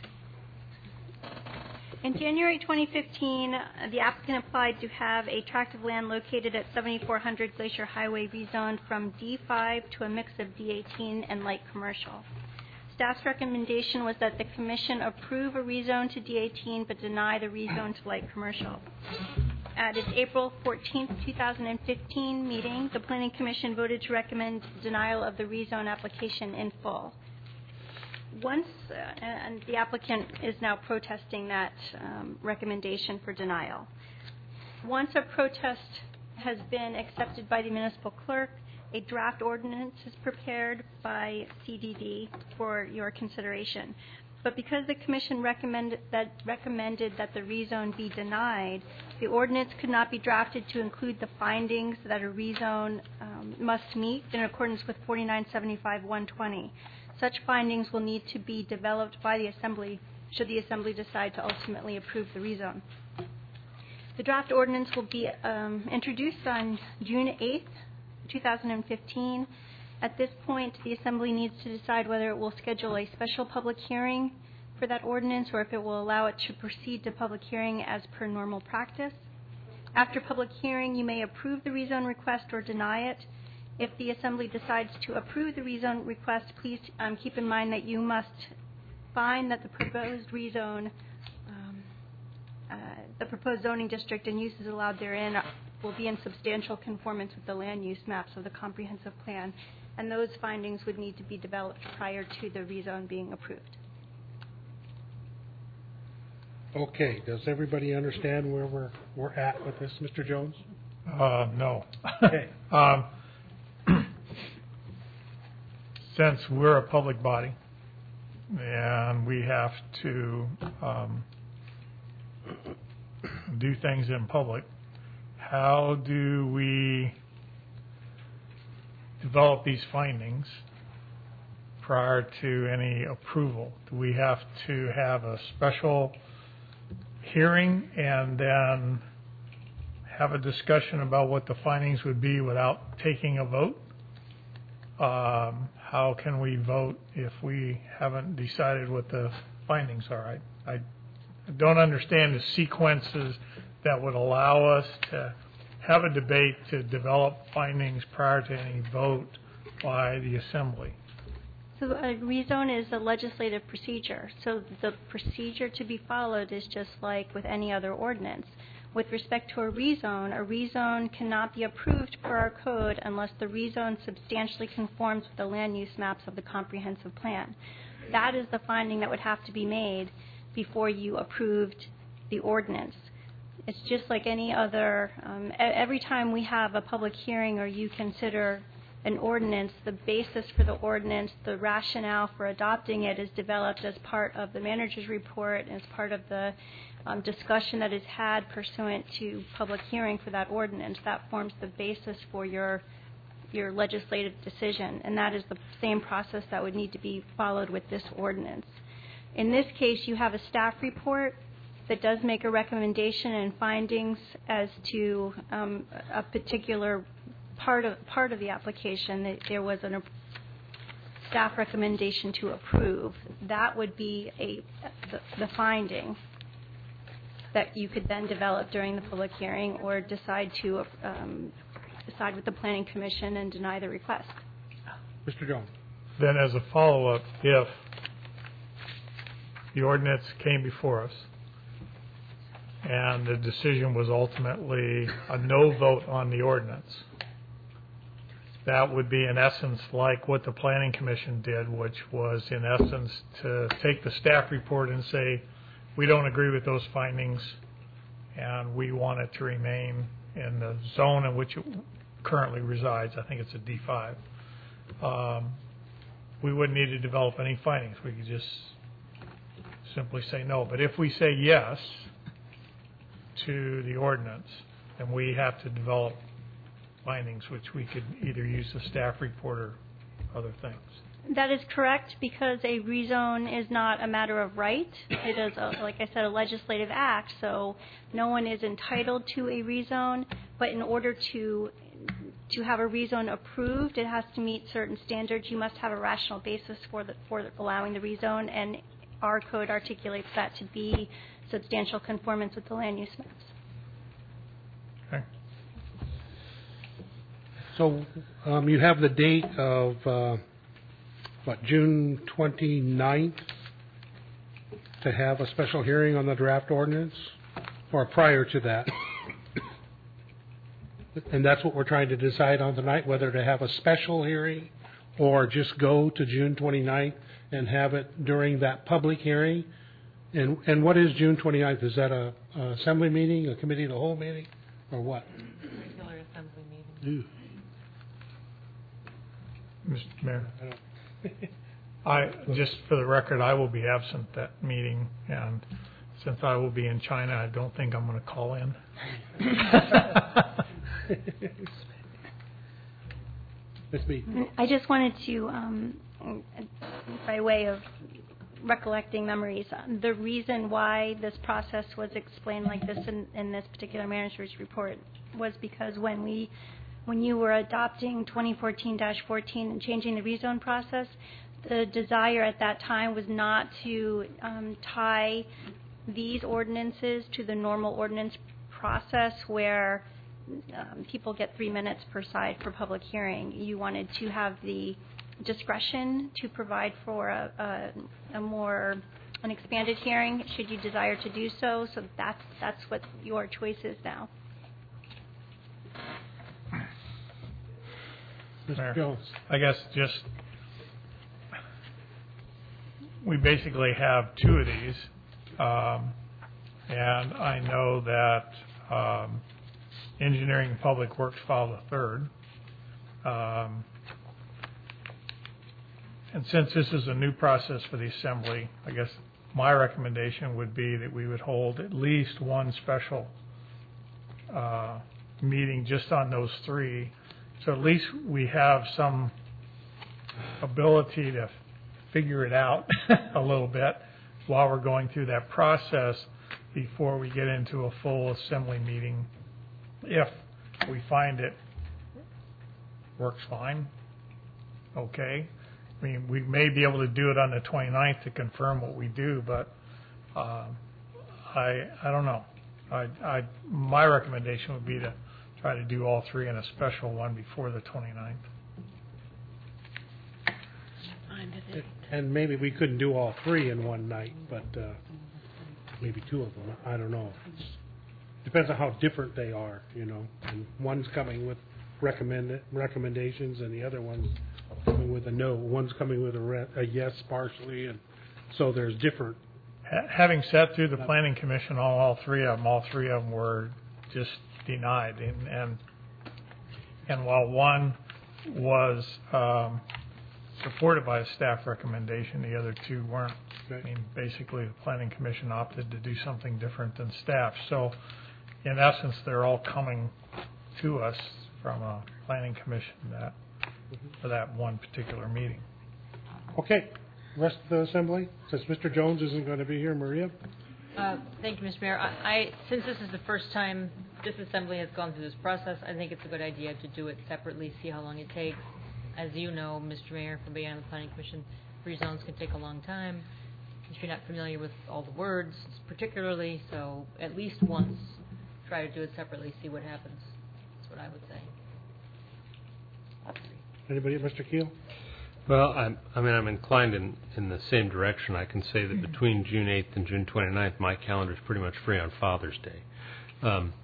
In January twenty fifteen, uh, the applicant applied to have a tract of land located at seventy-four hundred Glacier Highway rezoned from D five to a mix of D eighteen and light commercial. Staff's recommendation was that the commission approve a rezone to D eighteen but deny the rezone to light commercial. At its April fourteenth, two thousand fifteen meeting, the Planning Commission voted to recommend denial of the rezone application in full. Once, uh, and the applicant is now protesting that um, recommendation for denial. Once a protest has been accepted by the municipal clerk, a draft ordinance is prepared by C D D for your consideration. But because the Commission recommended that, recommended that the rezone be denied, the ordinance could not be drafted to include the findings that a rezone um, must meet in accordance with forty-nine seventy-five one twenty. Such findings will need to be developed by the Assembly should the Assembly decide to ultimately approve the rezone. The draft ordinance will be um, introduced on June eighth, two thousand fifteen. At this point, the Assembly needs to decide whether it will schedule a special public hearing for that ordinance or if it will allow it to proceed to public hearing as per normal practice. After public hearing, you may approve the rezone request or deny it. If the Assembly decides to approve the rezone request, please um, keep in mind that you must find that the proposed rezone, um, uh, the proposed zoning district and uses allowed therein will be in substantial conformance with the land use maps of the comprehensive plan, and those findings would need to be developed prior to the rezone being approved. Okay, does everybody understand where we're, we're at with this, Mister Jones? Uh, no. Okay. um, since we're a public body and we have to um, do things in public, how do we develop these findings prior to any approval? Do we have to have a special hearing and then have a discussion about what the findings would be without taking a vote? Um, how can we vote if we haven't decided what the findings are? I, I don't understand the sequences that would allow us to have a debate to develop findings prior to any vote by the Assembly. So a rezone is a legislative procedure. So the procedure to be followed is just like with any other ordinance. With respect to a rezone, a rezone cannot be approved per our code unless the rezone substantially conforms with the land use maps of the comprehensive plan. That is the finding that would have to be made before you approved the ordinance. It's just like any other, um, every time we have a public hearing or you consider an ordinance, the basis for the ordinance, the rationale for adopting it is developed as part of the manager's report and as part of the um, discussion that is had pursuant to public hearing for that ordinance. That forms the basis for your your legislative decision, and that is the same process that would need to be followed with this ordinance. In this case, you have a staff report that does make a recommendation and findings as to um, a particular part of part of the application. That there was a staff recommendation to approve. That would be a the, the finding that you could then develop during the public hearing or decide to um, decide with the Planning Commission and deny the request. Mister Jones. Then as a follow-up, if the ordinance came before us and the decision was ultimately a no vote on the ordinance, that would be in essence like what the Planning Commission did, which was in essence to take the staff report and say, we don't agree with those findings and we want it to remain in the zone in which it currently resides. I think it's a D five. Um, we wouldn't need to develop any findings. We could just simply say no. But if we say yes to the ordinance, then we have to develop findings, which we could either use the staff report or other things. That is correct, because a rezone is not a matter of right. It is, a, like I said, a legislative act, so no one is entitled to a rezone. But in order to to have a rezone approved, it has to meet certain standards. You must have a rational basis for the, for allowing the rezone, and our code articulates that to be substantial conformance with the land use maps. Okay. So um, you have the date of uh, what, June twenty-ninth to have a special hearing on the draft ordinance, or prior to that? And that's what we're trying to decide on tonight, whether to have a special hearing or just go to June twenty-ninth and have it during that public hearing. And and what is June twenty-ninth? Is that a, a assembly meeting, a committee of the whole meeting, or what? Regular assembly meeting. Mister Mayor, I, just for the record, I will be absent that meeting, and since I will be in China, I don't think I'm going to call in. That's me. I just wanted to, um, by way of recollecting memories, the reason why this process was explained like this in, in this particular manager's report was because when we, when you were adopting twenty fourteen dash fourteen and changing the rezone process, the desire at that time was not to um, tie these ordinances to the normal ordinance process where um, people get three minutes per side for public hearing. You wanted to have the discretion to provide for a, a, a more an expanded hearing should you desire to do so. So that's that's what your choice is now. Mister Jones, I guess just we basically have two of these, um, and I know that um, Engineering and Public Works filed a third. Um, and since this is a new process for the Assembly, I guess my recommendation would be that we would hold at least one special uh, meeting just on those three. So at least we have some ability to figure it out a little bit while we're going through that process before we get into a full assembly meeting. If we find it works fine, okay. I mean, we may be able to do it on the twenty-ninth to confirm what we do, but uh, I I don't know. I, I my recommendation would be to try to do all three in a special one before the twenty-ninth. And maybe we couldn't do all three in one night, but uh, maybe two of them. I don't know. It's, depends on how different they are, you know. And one's coming with recommend recommendations, and the other one's coming with a no. One's coming with a, re- a yes partially, and so there's different. Ha- having sat through the Planning Commission on all three of them, all three of them were just denied, and and, and while one was um, supported by a staff recommendation, the other two weren't. I mean, basically, the Planning Commission opted to do something different than staff. So, in essence, they're all coming to us from a Planning Commission that for that one particular meeting. Okay, rest of the assembly. Since Mister Jones isn't going to be here, Maria. Uh, thank you, Mister Mayor. I, I, since this is the first time this assembly has gone through this process, I think it's a good idea to do it separately, see how long it takes. As you know, Mister Mayor, from being on the Planning Commission, rezones can take a long time. If you're not familiar with all the words, particularly, so at least once, try to do it separately, see what happens. That's what I would say. Anybody, Mister Keel? Well, I'm, I mean, I'm inclined in, in the same direction. I can say that between June eighth and June twenty-ninth, my calendar is pretty much free on Father's Day. Um,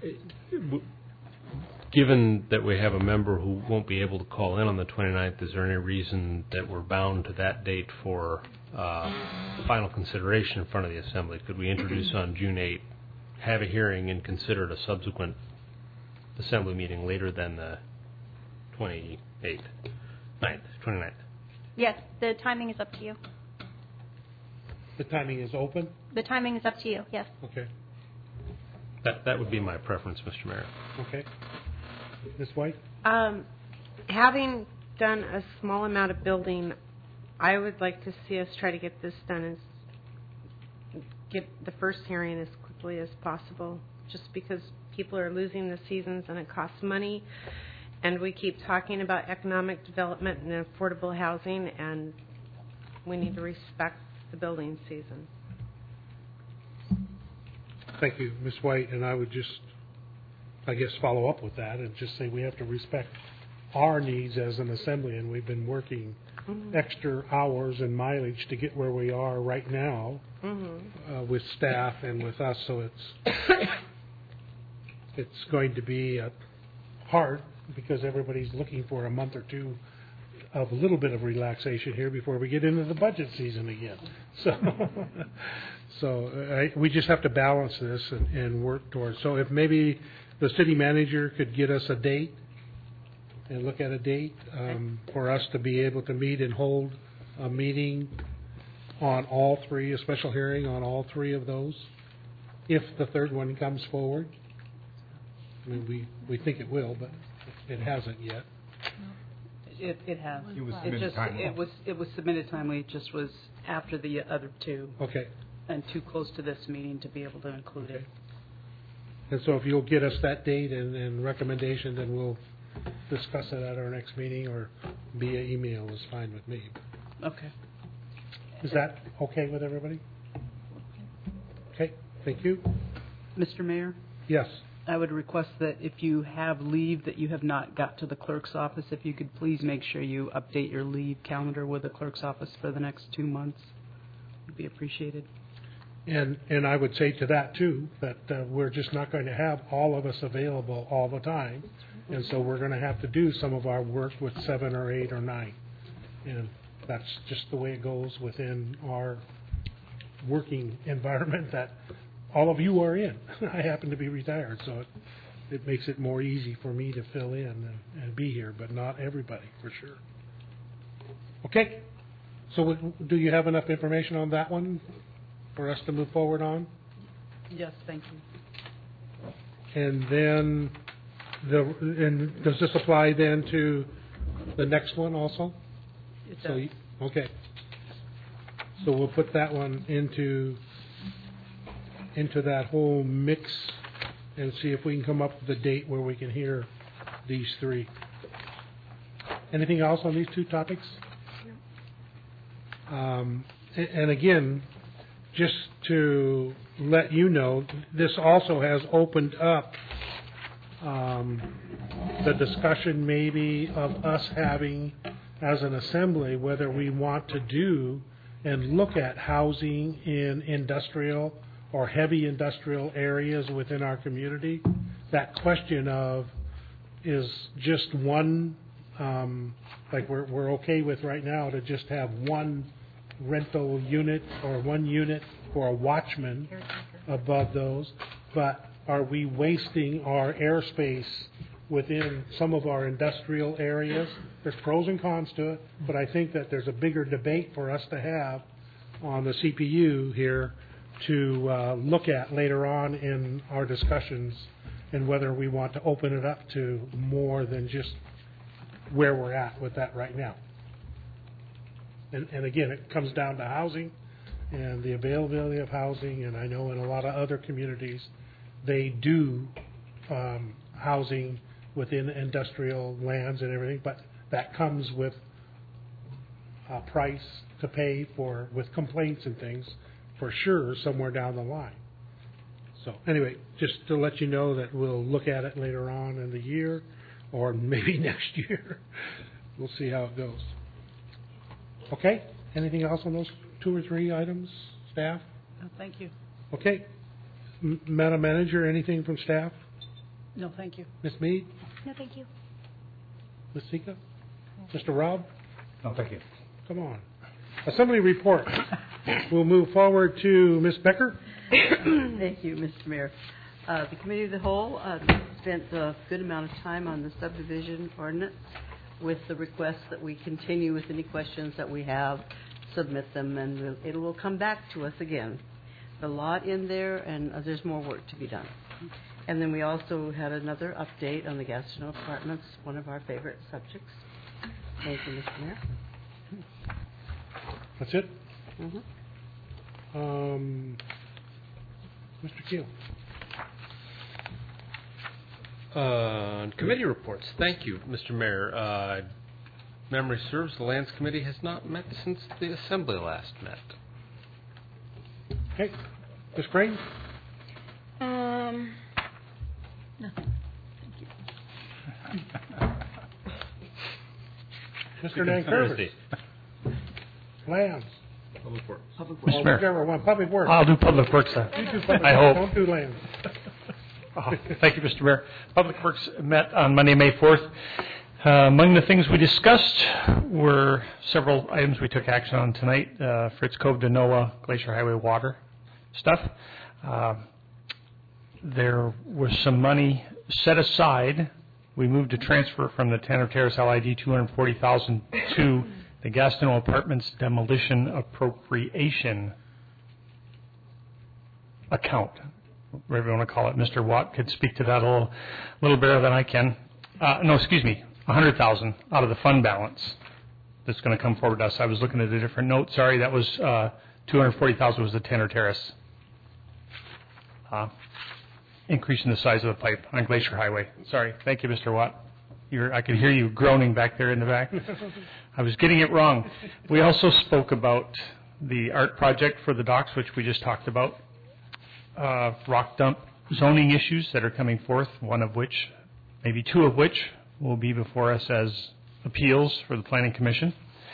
given that we have a member who won't be able to call in on the twenty-ninth, is there any reason that we're bound to that date for uh, final consideration in front of the Assembly? Could we introduce on June eighth, have a hearing, and consider it a subsequent Assembly meeting later than the twenty-eighth? ninth, twenty-ninth. Yes, the timing is up to you. The timing is open? The timing is up to you, yes. Okay. That that would be my preference, Mister Mayor. Okay. Miz White? Um, having done a small amount of building, I would like to see us try to get this done as get the first hearing as quickly as possible, just because people are losing the seasons and it costs money. And we keep talking about economic development and affordable housing, and we need to respect the building season. Thank you, Miz White. And I would just, I guess, follow up with that and just say we have to respect our needs as an assembly, and we've been working Mhm. extra hours and mileage to get where we are right now Mhm. uh, with staff and with us. So it's it's going to be uh, hard because everybody's looking for a month or two of a little bit of relaxation here before we get into the budget season again. So, so uh, I, we just have to balance this and, and work towards. So if maybe the city manager could get us a date and look at a date um, for us to be able to meet and hold a meeting on all three, a special hearing on all three of those, if the third one comes forward. I mean, we, we think it will, but it hasn't yet. It, it has. It was It submitted just, timely. it was, it was submitted timely, it just was after the other two. Okay. And too close to this meeting to be able to include it. And so if you'll get us that date and, and recommendation, then we'll discuss it at our next meeting, or via email is fine with me. Okay. Is that okay with everybody? Okay, thank you. Mister Mayor? Yes. I would request that if you have leave that you have not got to the clerk's office, if you could please make sure you update your leave calendar with the clerk's office for the next two months. Would be appreciated. And and I would say to that too, that uh, we're just not going to have all of us available all the time, and so we're going to have to do some of our work with seven or eight or nine, and that's just the way it goes within our working environment that all of you are in. I happen to be retired, so it, it makes it more easy for me to fill in and, and be here, but not everybody for sure. Okay, so w- do you have enough information on that one for us to move forward on? Yes, thank you. And then, the and does this apply then to the next one also? It So does. you- okay. So we'll put that one into into that whole mix and see if we can come up with a date where we can hear these three. Anything else on these two topics? Um, a- and again, just to let you know, this also has opened up um, the discussion maybe of us having, as an assembly, whether we want to do and look at housing in industrial or heavy industrial areas within our community. That question of, is just one, um, like we're, we're okay with right now to just have one rental unit or one unit for a watchman above those, but are we wasting our airspace within some of our industrial areas? There's pros and cons to it, but I think that there's a bigger debate for us to have on the C P U here to uh, look at later on in our discussions, and whether we want to open it up to more than just where we're at with that right now. And, and again, it comes down to housing and the availability of housing, and I know in a lot of other communities they do um, housing within industrial lands and everything, but that comes with a price to pay for, with complaints and things, for sure, somewhere down the line. So anyway, just to let you know that we'll look at it later on in the year, or maybe next year. We'll see how it goes. Okay? Anything else on those two or three items, staff? No, thank you. Okay. M- Madam Manager, anything from staff? No, thank you. Miz Mead? No, thank you. Miz Sika? Mister Rob? No, thank you. Come on. Assembly report. We'll move forward to Miz Becker. Thank you, Mister Mayor. Uh, the Committee of the Whole uh, spent a good amount of time on the subdivision ordinance with the request that we continue with any questions that we have, submit them, and we'll, it will come back to us again. A lot in there, and uh, there's more work to be done. And then we also had another update on the Gastineau Apartments, one of our favorite subjects. Thank you, Mister Mayor. That's it? Mm-hmm. Um, Mister Keel. Uh, committee reports. Thank you, Mister Mayor. Uh, memory serves, the Lands Committee has not met since the Assembly last met. Okay. Miz Crane? Um, nothing. Thank you. Mister Nankervis. Lands. Public Works. Public Or whichever one. Public Works. I'll do Public Works then. You do Public I Works. hope. Don't do lands. Oh, thank you, Mister Mayor. Public Works met on Monday, May fourth. Uh, among the things we discussed were several items we took action on tonight. Uh, Fritz Cove to NOAA, Glacier Highway water stuff. Uh, there was some money set aside. We moved to transfer from the Tanner Terrace L I D two hundred forty thousand dollars to the Gastineau Apartments demolition appropriation account, whatever you want to call it. Mister Watt could speak to that a little, little better than I can. Uh, no, excuse me, one hundred thousand dollars out of the fund balance that's going to come forward to us. I was looking at a different note. Sorry, that was uh, two hundred forty thousand dollars was the Tanner Terrace. Uh, increasing the size of the pipe on Glacier Highway. Sorry. Thank you, Mister Watt. You're, I could hear you groaning back there in the back. I was getting it wrong. We also spoke about the art project for the docks, which we just talked about. Uh, rock dump zoning issues that are coming forth, one of which, maybe two of which, will be before us as appeals for the Planning Commission.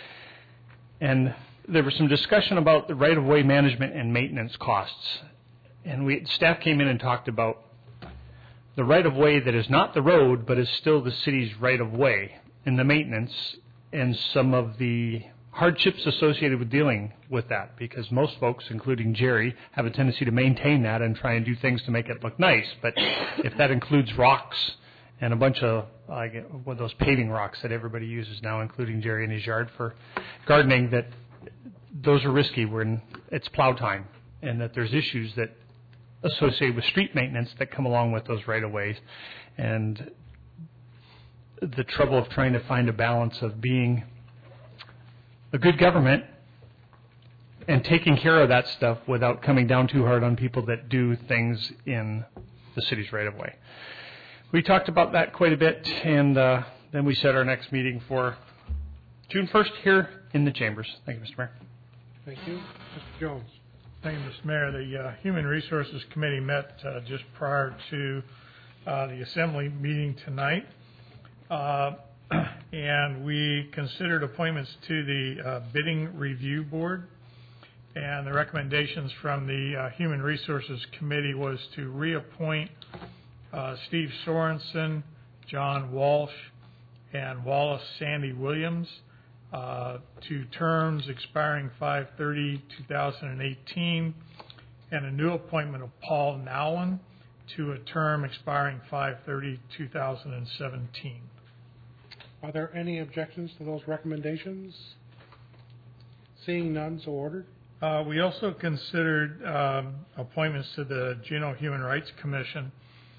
And there was some discussion about the right-of-way management and maintenance costs. And we staff came in and talked about the right-of-way that is not the road, but is still the city's right-of-way, and the maintenance, and some of the hardships associated with dealing with that, because most folks, including Jerry, have a tendency to maintain that and try and do things to make it look nice. But if that includes rocks and a bunch of uh, well, those paving rocks that everybody uses now, including Jerry in his yard for gardening, that those are risky when it's plow time, and that there's issues that associated with street maintenance that come along with those right-of-ways, and the trouble of trying to find a balance of being a good government and taking care of that stuff without coming down too hard on people that do things in the city's right-of-way. We talked about that quite a bit, and uh, then we set our next meeting for June first here in the chambers. Thank you, Mister Mayor. Thank you. Mister Jones. Thank you, Mister Mayor. The uh, Human Resources Committee met uh, just prior to uh, the Assembly meeting tonight, uh, and we considered appointments to the uh, Bidding Review Board. And the recommendations from the uh, Human Resources Committee was to reappoint uh, Steve Sorensen, John Walsh, and Wallace Sandy Williams Uh, to terms expiring five thirty two thousand eighteen, and a new appointment of Paul Nowlin to a term expiring five thirty two thousand seventeen. Are there any objections to those recommendations? Seeing none, so ordered. Uh, we also considered um, appointments to the Juneau Human Rights Commission,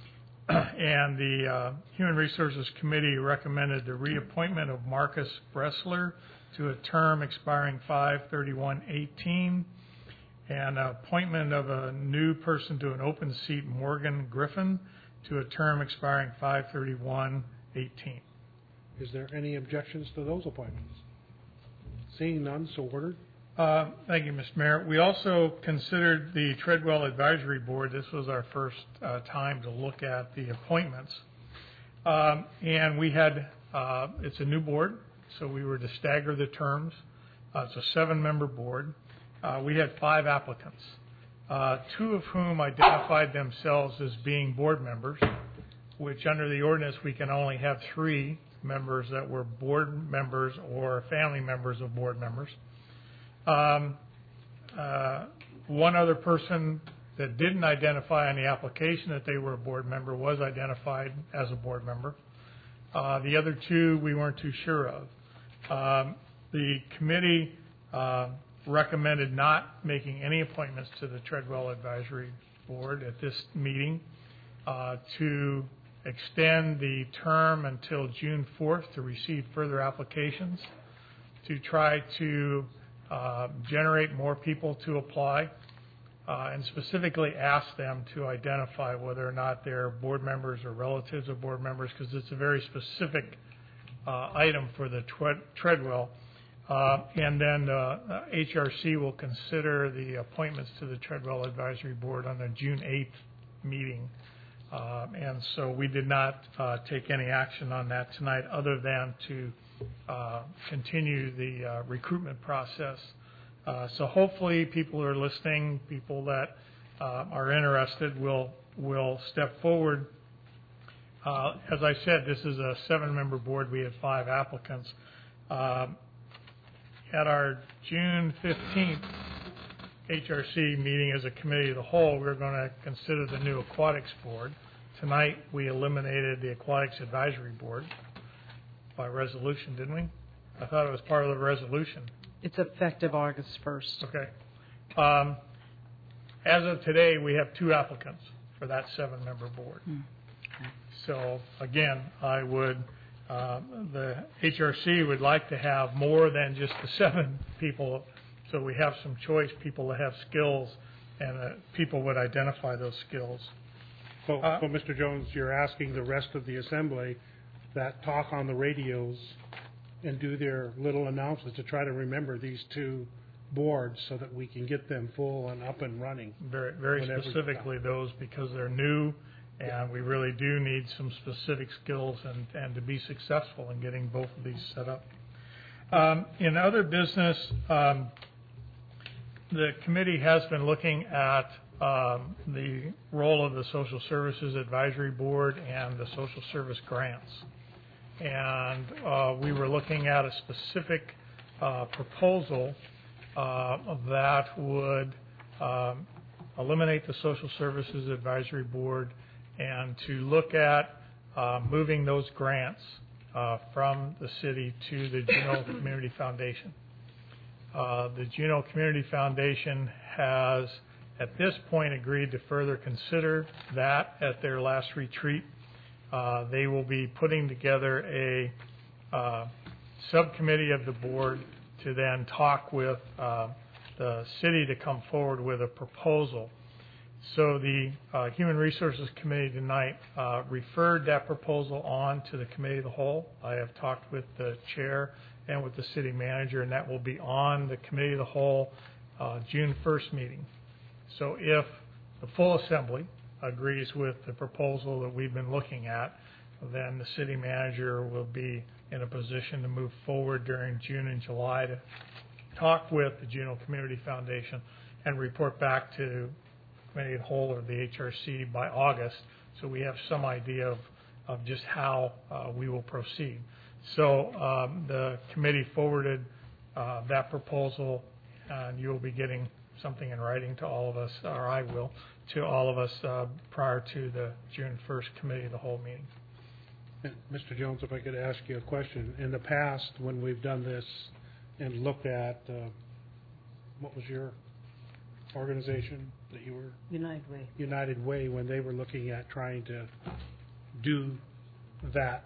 and the uh, Human Resources Committee recommended the reappointment of Marcus Bressler to a term expiring five thirty-one eighteen, and appointment of a new person to an open seat, Morgan Griffin, to a term expiring five thirty-one eighteen. Is there any objections to those appointments? Seeing none, so ordered. Uh, thank you, Mister Mayor. We also considered the Treadwell Advisory Board. This was our first uh, time to look at the appointments. Um, and we had, uh, it's a new board, so we were to stagger the terms. Uh, it's a seven-member board. Uh, we had five applicants, uh, two of whom identified themselves as being board members, which under the ordinance we can only have three members that were board members or family members of board members. Um, uh, one other person that didn't identify on the application that they were a board member was identified as a board member. Uh, the other two we weren't too sure of. Um, the committee uh, recommended not making any appointments to the Treadwell Advisory Board at this meeting, uh, to extend the term until June fourth to receive further applications, to try to Uh, generate more people to apply, uh, and specifically ask them to identify whether or not they're board members or relatives of board members, because it's a very specific uh, item for the Tread- Treadwell. Uh, and then uh, H R C will consider the appointments to the Treadwell Advisory Board on the June eighth meeting. Uh, and so we did not uh, take any action on that tonight other than to uh, continue the uh, recruitment process. Uh, so hopefully people who are listening, people that uh, are interested will will step forward. Uh, as I said, this is a seven-member board. We had five applicants. Um, at our June fifteenth H R C meeting as a committee of the whole, we're going to consider the new aquatics board. Tonight we eliminated the aquatics advisory board by resolution, didn't we? I thought it was part of the resolution. It's effective August first. Okay. Um, as of today, we have two applicants for that seven-member board. Hmm. So again, I would, uh, the H R C would like to have more than just the seven people, so we have some choice, people that have skills, and uh, people would identify those skills. So, Uh, so, Mister Jones, you're asking the rest of the assembly that talk on the radios and do their little announcements to try to remember these two boards so that we can get them full and up and running. Very, very whenever- specifically those, because they're new, and we really do need some specific skills and, and to be successful in getting both of these set up. Um, in other business, um, the committee has been looking at um, the role of the Social Services Advisory Board and the social service grants. And uh, we were looking at a specific uh, proposal uh, that would um, eliminate the Social Services Advisory Board and to look at uh, moving those grants uh, from the city to the Juneau Community Foundation. Uh, the Juneau Community Foundation has, at this point, agreed to further consider that at their last retreat. Uh, they will be putting together a uh, subcommittee of the board to then talk with uh, the city to come forward with a proposal. So the uh, Human Resources Committee tonight uh, referred that proposal on to the Committee of the Whole. I have talked with the chair and with the city manager, and that will be on the Committee of the Whole uh, June first meeting. So if the full assembly agrees with the proposal that we've been looking at, then the city manager will be in a position to move forward during June and July to talk with the Juneau Community Foundation and report back to Committee of the Whole or the H R C by August, so we have some idea of, of just how uh, we will proceed. So um, the committee forwarded uh, that proposal, and you will be getting something in writing to all of us, or I will, to all of us uh, prior to the June first Committee of the Whole meeting. And Mister Jones, if I could ask you a question. In the past, when we've done this and looked at, uh, what was your organization that you were? United Way. United Way, when they were looking at trying to do that,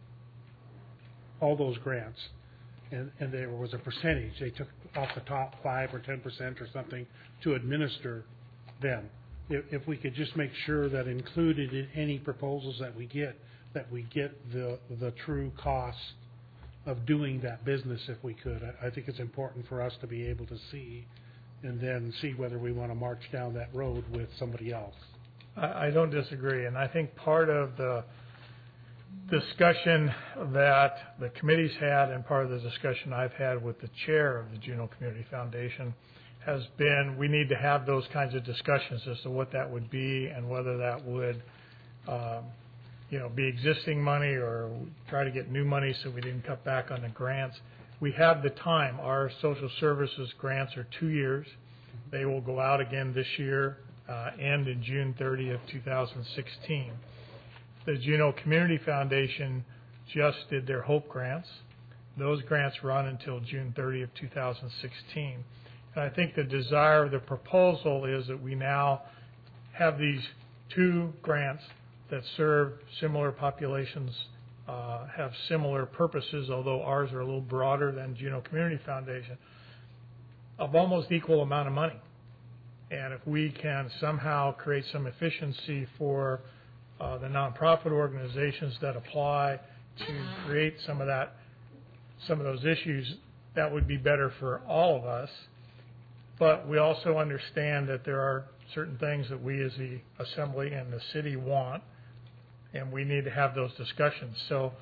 all those grants, and, and there was a percentage. They took off the top five or ten percent or something to administer them. If, if we could just make sure that included in any proposals that we get, that we get the the true cost of doing that business if we could. I, I think it's important for us to be able to see and then see whether we want to march down that road with somebody else. I, I don't disagree, and I think part of the discussion that the committee's had and part of the discussion I've had with the chair of the Juneau Community Foundation has been we need to have those kinds of discussions as to what that would be and whether that would um, you know, be existing money or try to get new money so we didn't cut back on the grants. We have the time. Our social services grants are two years. They will go out again this year, uh, end in June thirtieth, two thousand sixteen. The Juneau Community Foundation just did their HOPE grants. Those grants run until June thirtieth, two thousand sixteen. And I think the desire of the proposal is that we now have these two grants that serve similar populations, uh, have similar purposes, although ours are a little broader than Juneau Community Foundation, of almost equal amount of money. And if we can somehow create some efficiency for uh, the nonprofit organizations that apply to create some of that, some of those issues, that would be better for all of us. But we also understand that there are certain things that we as the Assembly and the city want, and we need to have those discussions. So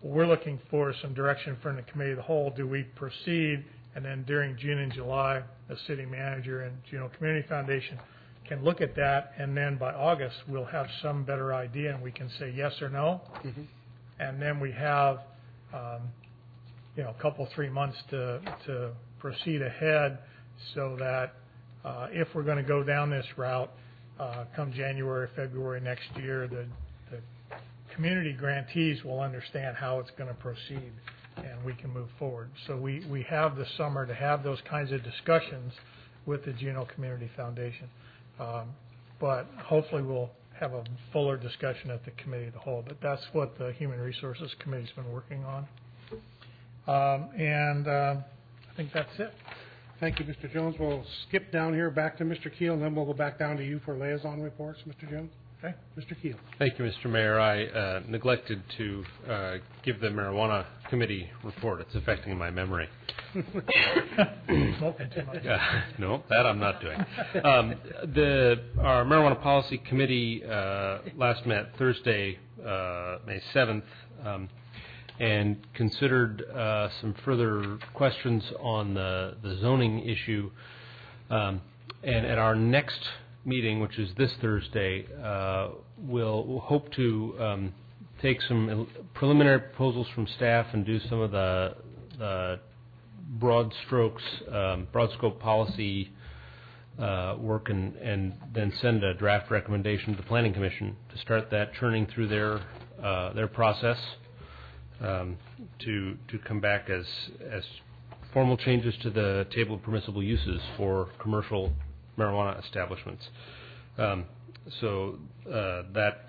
we're looking for some direction from the committee of the whole. Do we proceed, and then during June and July, the city manager and Juneau Community Foundation can look at that, and then by August we'll have some better idea, and we can say yes or no, Mhm. and then we have um, you know a couple three months to to proceed ahead, so that uh, if we're going to go down this route, uh, come January, February next year, the, the community grantees will understand how it's going to proceed, and we can move forward. So we, we have the summer to have those kinds of discussions with the Juneau Community Foundation. Um, but hopefully we'll have a fuller discussion at the committee of the whole. But that's what the Human Resources Committee's been working on. Um, and uh, I think that's it. Thank you, Mister Jones. We'll skip down here back to Mister Keel, and then we'll go back down to you for liaison reports, Mister Jones. Okay, Mister Keel. Thank you, Mister Mayor. I uh, neglected to uh, give the marijuana committee report. It's affecting my memory. Smoking too much. Uh, no, that I'm not doing. Um, the our marijuana policy committee uh, last met Thursday, uh, May seventh, um, and considered uh, some further questions on the, the zoning issue. Um, and at our next meeting, which is this Thursday, uh, we'll, we'll hope to um, take some preliminary proposals from staff and do some of the, the broad strokes, um, broad scope policy uh, work, and, and then send a draft recommendation to the Planning Commission to start that churning through their uh, their process um, to to come back as as formal changes to the table of permissible uses for commercial marijuana establishments. Um, so uh, that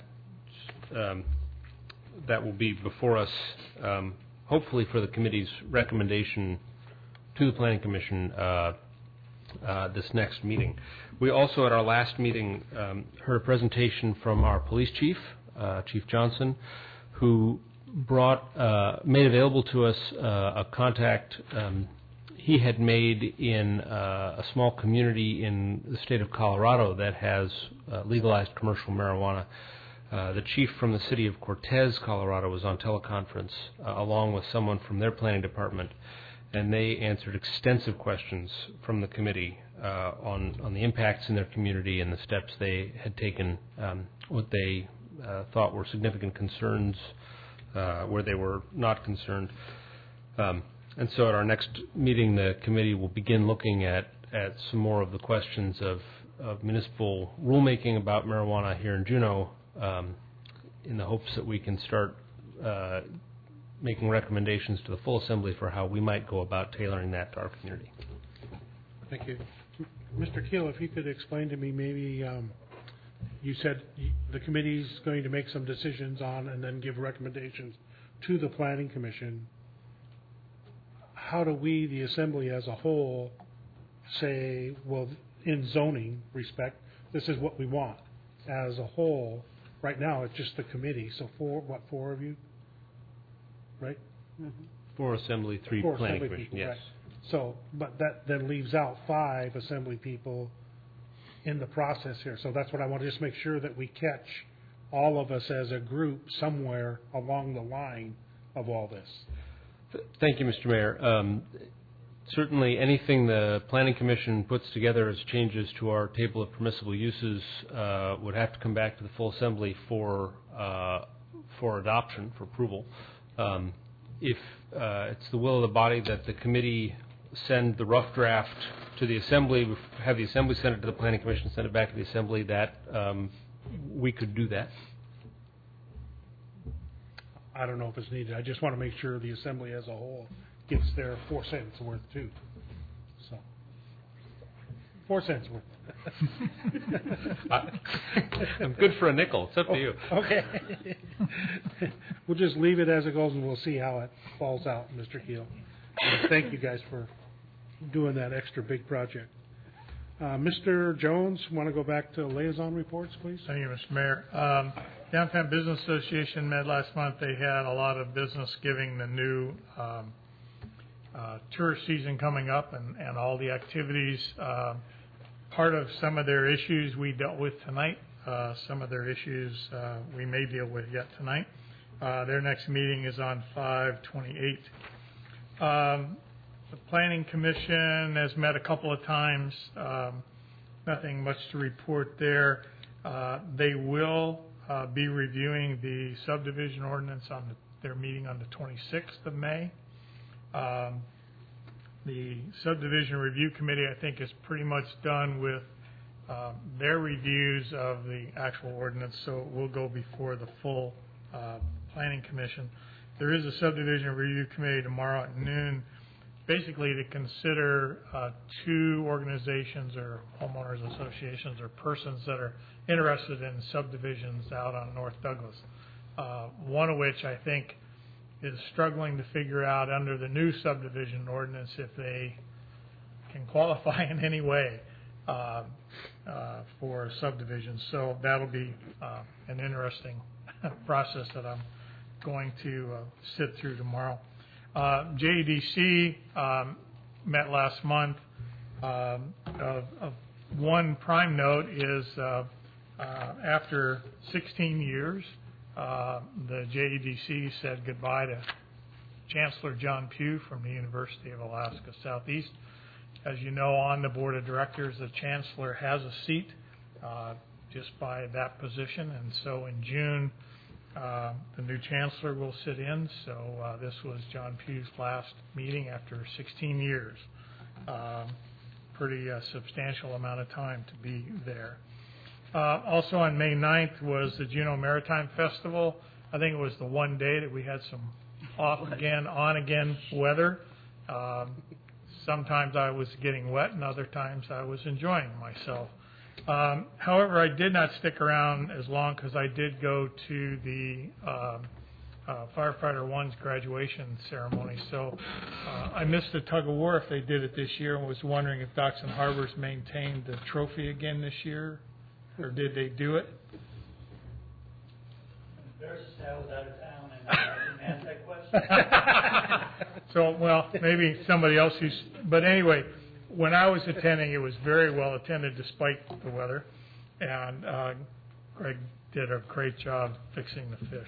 um, that will be before us, um, hopefully for the committee's recommendation to the Planning Commission uh, uh, this next meeting. We also, at our last meeting, um, heard a presentation from our police chief, uh, Chief Johnson, who brought, uh, made available to us uh, a contact um, he had made in uh, a small community in the state of Colorado that has uh, legalized commercial marijuana. Uh, the chief from the city of Cortez, Colorado, was on teleconference uh, along with someone from their planning department, and they answered extensive questions from the committee uh, on, on the impacts in their community and the steps they had taken, um, what they uh, thought were significant concerns, uh, where they were not concerned. Um, and so at our next meeting, the committee will begin looking at, at some more of the questions of, of municipal rulemaking about marijuana here in Juneau, um, in the hopes that we can start uh, making recommendations to the full assembly for how we might go about tailoring that to our community. Thank you. Mister Keel, if you could explain to me, maybe um, you said the committee's going to make some decisions on and then give recommendations to the Planning Commission. How do we, the assembly as a whole, say, well, in zoning respect, this is what we want as a whole? Right now, it's just the committee. So four, what, four of you? Right? Mm-hmm. Four assembly, three Four planning assembly commission. people, Yes. right. So, but that then leaves out five assembly people in the process here. So that's what I want to just make sure that we catch all of us as a group somewhere along the line of all this. Thank you, Mister Mayor. Um, certainly, anything the Planning Commission puts together as changes to our table of permissible uses uh, would have to come back to the full assembly for uh, for adoption, for approval. Um, if uh, it's the will of the body that the committee send the rough draft to the assembly, have the assembly send it to the Planning Commission, send it back to the assembly, that um, we could do that. I don't know if it's needed. I just want to make sure the assembly as a whole gets their four cents worth too. So, four cents worth. I'm good for a nickel. It's up to you. Okay. We'll just leave it as it goes, and we'll see how it falls out, Mister Keel. And thank you guys for doing that extra big project. Uh, Mister Jones, want to go back to liaison reports, please? Thank you, Mister Mayor. Um, Downtown Business Association met last month. They had a lot of business giving the new um, uh, tourist season coming up and, and all the activities. Uh, part of some of their issues we dealt with tonight. Uh, some of their issues uh, we may deal with yet tonight. Uh, their next meeting is on five twenty-eight. Um, the Planning Commission has met a couple of times. Um, nothing much to report there. Uh, they will uh, be reviewing the subdivision ordinance on the, their meeting on the twenty-sixth of May. Um, the subdivision review committee, I think, is pretty much done with uh, their reviews of the actual ordinance, so it will go before the full uh, Planning Commission. There is a subdivision review committee tomorrow at noon, basically to consider uh, two organizations or homeowners associations or persons that are interested in subdivisions out on North Douglas. Uh, one of which I think is struggling to figure out under the new subdivision ordinance if they can qualify in any way uh, uh, for subdivisions. So that'll be uh, an interesting process that I'm going to uh, sit through tomorrow. Uh, J E D C um, met last month. Um, of, of one prime note is uh, uh, after sixteen years, uh, the J E D C said goodbye to Chancellor John Pugh from the University of Alaska Southeast. As you know, on the board of directors, the chancellor has a seat uh, just by that position, and so in June, Uh, the new chancellor will sit in, so uh, this was John Pugh's last meeting after sixteen years. Um, pretty uh, substantial amount of time to be there. Uh, also on May ninth was the Juneau Maritime Festival. I think it was the one day that we had some off again, on again weather. Um, sometimes I was getting wet and other times I was enjoying myself. Um, however, I did not stick around as long because I did go to the uh, uh, Firefighter One's graduation ceremony. So uh, I missed the tug of war if they did it this year, and was wondering if Docks and Harbors maintained the trophy again this year, or did they do it? There's I was out of town and I didn't ask that question. So, well, maybe somebody else who's, but anyway, when I was attending, it was very well attended despite the weather, and uh, Greg did a great job fixing the fish.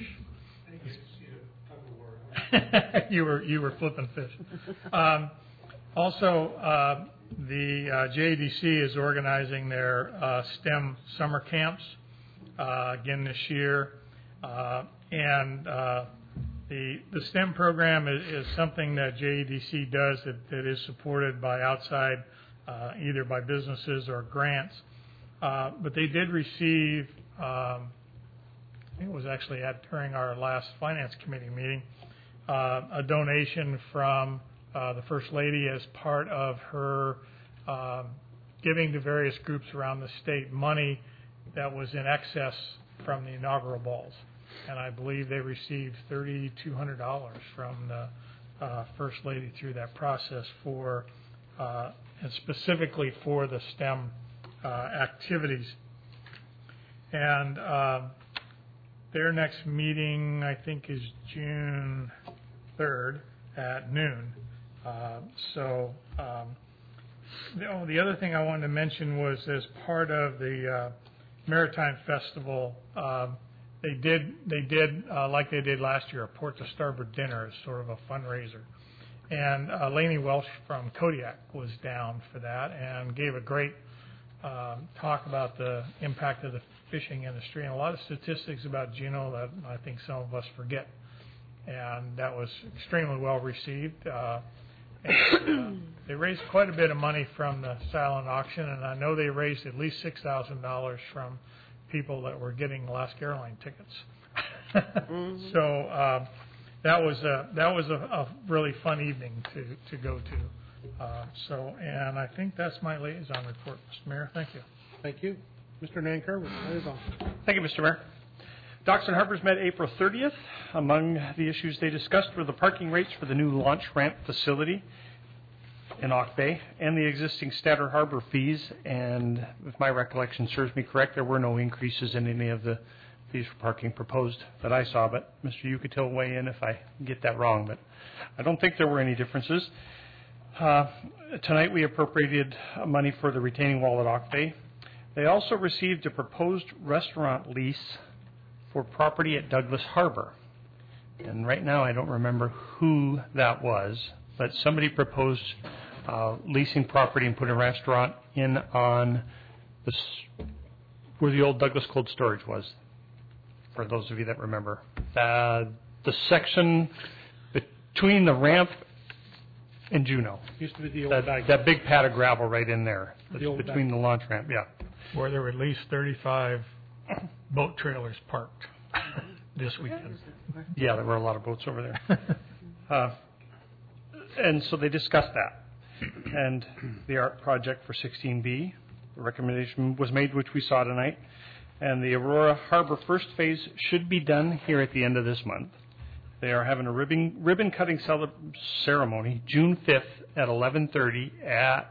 you were you were flipping fish. Um, also, uh, the uh, J E D C is organizing their uh, STEM summer camps uh, again this year, uh, and uh, the the STEM program is, is something that J E D C does that, that is supported by outside, uh, either by businesses or grants. Uh, but they did receive, um, I think it was actually at during our last finance committee meeting, uh, a donation from uh, the First Lady as part of her um, giving to various groups around the state money that was in excess from the inaugural balls. And I believe they received three thousand two hundred dollars from the uh, First Lady through that process for, uh, and specifically for the STEM uh, activities. And uh, their next meeting, I think, is June third at noon. Uh, so um, the, oh, the other thing I wanted to mention was as part of the uh, Maritime Festival, um, They did, they did uh, like they did last year, a Port to Starboard dinner as sort of a fundraiser. And uh, Lainey Welsh from Kodiak was down for that and gave a great um, talk about the impact of the fishing industry and a lot of statistics about Juneau that I think some of us forget. And that was extremely well received. Uh, and, uh, they raised quite a bit of money from the silent auction, and I know they raised at least six thousand dollars from people that were getting Alaska Airline tickets. mm-hmm. So uh, that was a that was a, a really fun evening to to go to. Uh, so, and I think that's my liaison report, Mister Mayor. Thank you. Thank you, Mister Nanker. Liaison. Thank you, Mister Mayor. Docks and Harbors met April thirtieth. Among the issues they discussed were the parking rates for the new launch ramp facility in Auk Bay and the existing Statter Harbor fees. And if my recollection serves me correct, there were no increases in any of the fees for parking proposed that I saw. But Mister Yucatil, weigh in if I get that wrong. But I don't think there were any differences. Uh, tonight we appropriated money for the retaining wall at Auk Bay. They also received a proposed restaurant lease for property at Douglas Harbor. And right now, I don't remember who that was, but somebody proposed uh, leasing property and putting a restaurant in on the, s- where the old Douglas Cold Storage was, for those of you that remember. Uh, the section between the ramp and Juneau. Used to be the old that, bag. that big pad of gravel right in there. The That's old between bag. the launch ramp, yeah. Where there were at least thirty-five boat trailers parked this weekend. Yeah, there were a lot of boats over there. uh, and so they discussed that. And the art project for sixteen B, the recommendation was made, which we saw tonight. And the Aurora Harbor first phase should be done here at the end of this month. They are having a ribbon, ribbon cutting cele- ceremony June fifth at eleven thirty at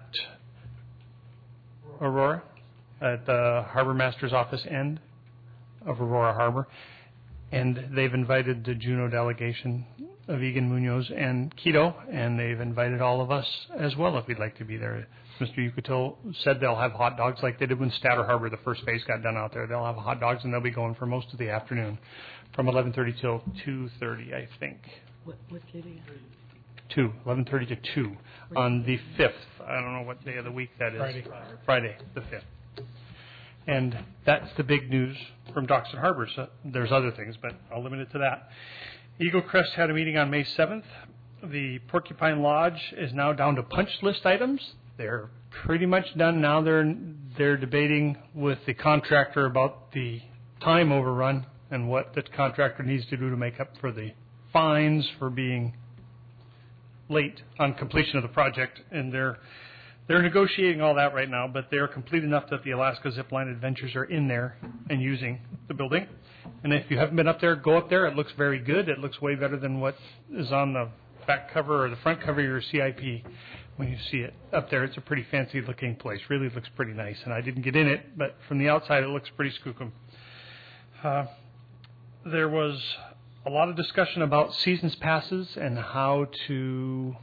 Aurora, at the Harbor Master's office end of Aurora Harbor. And they've invited the Juneau delegation of Egan Munoz and Quito, and they've invited all of us as well if we'd like to be there. Mister Yucatil said they'll have hot dogs like they did when Statter Harbor, the first phase, got done out there. They'll have hot dogs, and they'll be going for most of the afternoon from eleven thirty till two thirty, I think. What, what did he? two, eleven thirty to two on the fifth. I don't know what day of the week that is. Friday. Friday, the fifth. And that's the big news from Docks and Harbors. Uh, there's other things, but I'll limit it to that. Eagle Crest had a meeting on May seventh. The Porcupine Lodge is now down to punch list items. They're pretty much done now. They're they're debating with the contractor about the time overrun and what the contractor needs to do to make up for the fines for being late on completion of the project. And they're they're negotiating all that right now, but they're complete enough that the Alaska Zipline Adventures are in there and using the building. And if you haven't been up there, go up there. It looks very good. It looks way better than what is on the back cover or the front cover of your C I P. When you see it up there, it's a pretty fancy looking place. Really looks pretty nice. And I didn't get in it, but from the outside, it looks pretty skookum. Uh, there was a lot of discussion about seasons passes and how to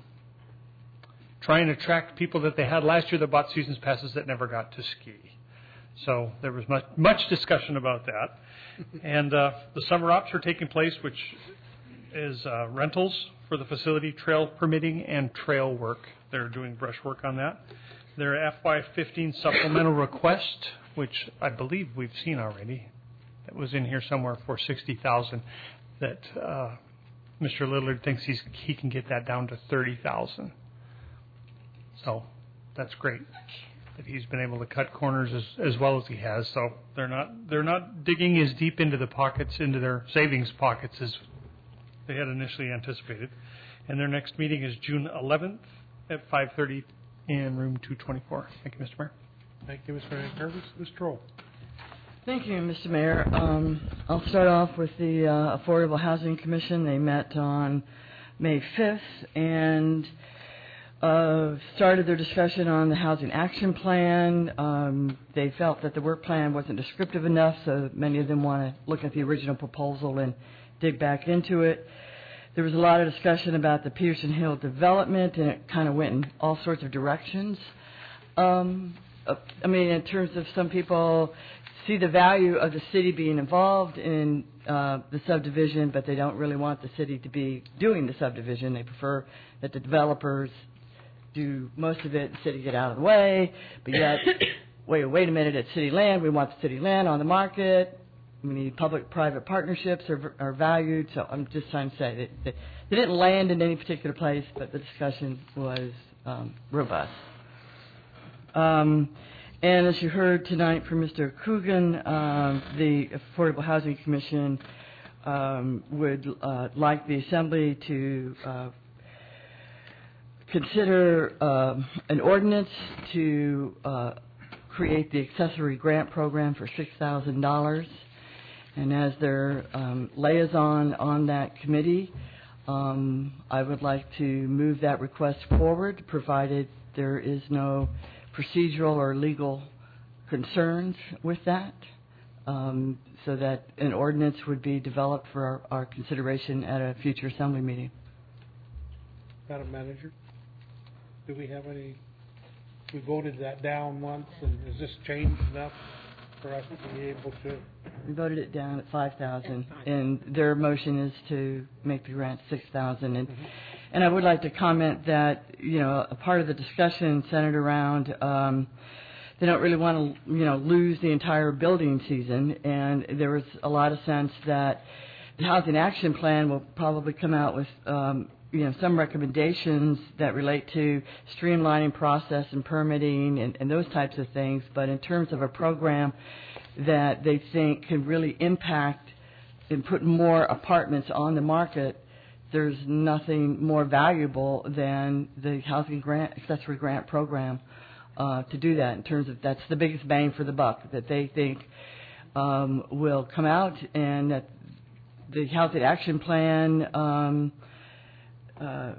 try and attract people that they had last year that bought seasons passes that never got to ski. So there was much, much discussion about that. And uh, the summer ops are taking place, which is uh, rentals for the facility, trail permitting, and trail work. They're doing brush work on that. Their F Y fifteen supplemental request, which I believe we've seen already, that was in here somewhere for sixty thousand dollars, that uh, Mister Lillard thinks he's, he can get that down to thirty thousand dollars. So that's great that he's been able to cut corners as, as well as he has. So they're not they're not digging as deep into the pockets, into their savings pockets as they had initially anticipated. And their next meeting is June eleventh at five thirty in room two twenty-four. Thank you, Mister Mayor. Thank you, Mister Van Kervis. Miz Troll. Thank you, Mister Mayor. Um, I'll start off with the uh, Affordable Housing Commission. They met on May fifth and uh, started their discussion on the Housing Action Plan. Um, they felt that the work plan wasn't descriptive enough, so many of them want to look at the original proposal and dig back into it. There was a lot of discussion about the Peterson Hill development, and it kind of went in all sorts of directions. Um, uh, I mean, in terms of some people see the value of the city being involved in uh, the subdivision, but they don't really want the city to be doing the subdivision. They prefer that the developers do most of it, the city get out of the way, but yet, wait, wait a minute, it's city land, we want the city land on the market. We need public-private partnerships are, are valued, so I'm just trying to say that they, they didn't land in any particular place, but the discussion was um, robust. Um, and as you heard tonight from Mister Coogan, um, the Affordable Housing Commission um, would uh, like the Assembly to uh, consider um, an ordinance to uh, create the accessory grant program for six thousand dollars. And as their um, liaison on that committee, um, I would like to move that request forward, provided there is no procedural or legal concerns with that, um, so that an ordinance would be developed for our, our consideration at a future Assembly meeting. Madam Manager, do we have any, we voted that down once, and has this changed enough for us to be able to? We voted it down at five thousand, and their motion is to make the grant six thousand. And Mm-hmm. and I would like to comment that, you know, a part of the discussion centered around um, they don't really want to, you know, lose the entire building season, and there was a lot of sense that the Housing Action Plan will probably come out with, um, you know, some recommendations that relate to streamlining process and permitting and, and those types of things. But in terms of a program that they think can really impact and put more apartments on the market, there's nothing more valuable than the housing grant, accessory grant program uh, to do that. In terms of that's the biggest bang for the buck that they think um, will come out, and that the Housing Action Plan um, uh,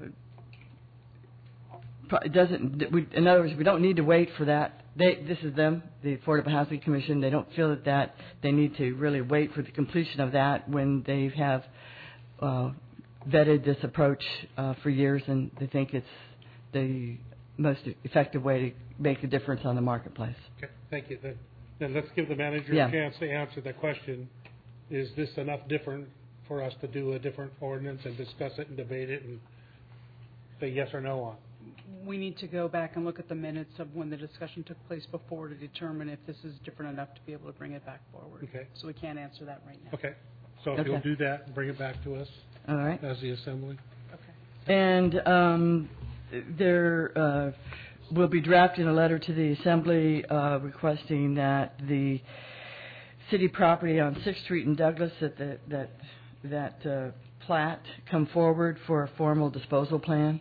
it doesn't. We, in other words, we don't need to wait for that. They, this is them, the Affordable Housing Commission. They don't feel that, that they need to really wait for the completion of that when they have uh, vetted this approach uh, for years, and they think it's the most effective way to make a difference on the marketplace. Okay, thank you. Then, then let's give the manager Yeah. a chance to answer that question. Is this enough different for us to do a different ordinance and discuss it and debate it and say yes or no on? We need to go back and look at the minutes of when the discussion took place before to determine if this is different enough to be able to bring it back forward. Okay. So we can't answer that right now. Okay. So if Okay. you'll do that and bring it back to us All right. as the assembly. And um, there uh, will be drafting a letter to the Assembly uh, requesting that the city property on sixth Street in Douglas, that the, that that uh, plat come forward for a formal disposal plan.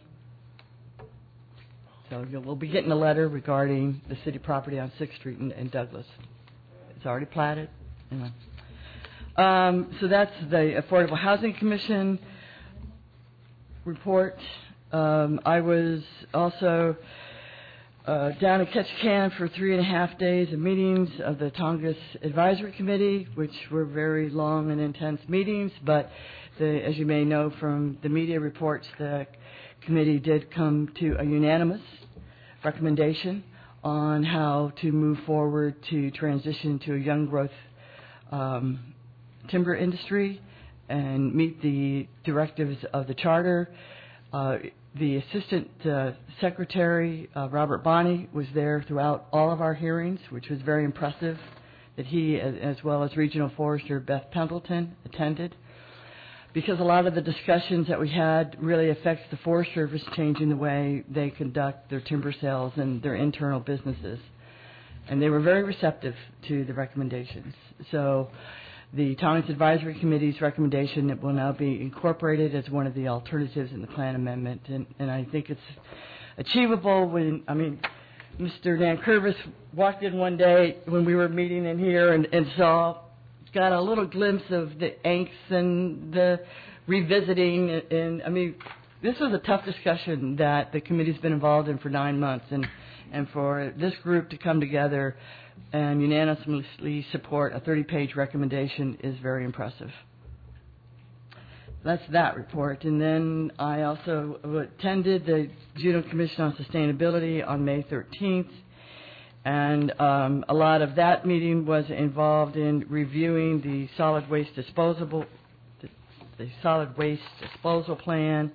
So you'll, we'll be getting a letter regarding the city property on sixth Street in, in Douglas. It's already platted. Anyway. Um, so that's the Affordable Housing Commission report. Um, I was also uh, down in Ketchikan for three and a half days of meetings of the Tongass Advisory Committee, which were very long and intense meetings. But the, as you may know from the media reports, the committee did come to a unanimous recommendation on how to move forward to transition to a young growth um, timber industry and meet the directives of the charter. Uh, the Assistant uh, Secretary, uh, Robert Bonney, was there throughout all of our hearings, which was very impressive, that he, as well as Regional Forester Beth Pendleton, attended. Because a lot of the discussions that we had really affects the Forest Service changing the way they conduct their timber sales and their internal businesses. And they were very receptive to the recommendations. So the Tongass Advisory Committee's recommendation that will now be incorporated as one of the alternatives in the plan amendment. And, and I think it's achievable when, I mean, Mister Nankervis walked in one day when we were meeting in here and, and saw, got a little glimpse of the angst and the revisiting. And, and I mean, this was a tough discussion that the committee's been involved in for nine months. And, and for this group to come together and unanimously support a thirty-page recommendation is very impressive. That's that report. And then I also attended the Juneau Commission on Sustainability on May thirteenth. And um, a lot of that meeting was involved in reviewing the solid waste disposable, the, the solid waste disposal plan,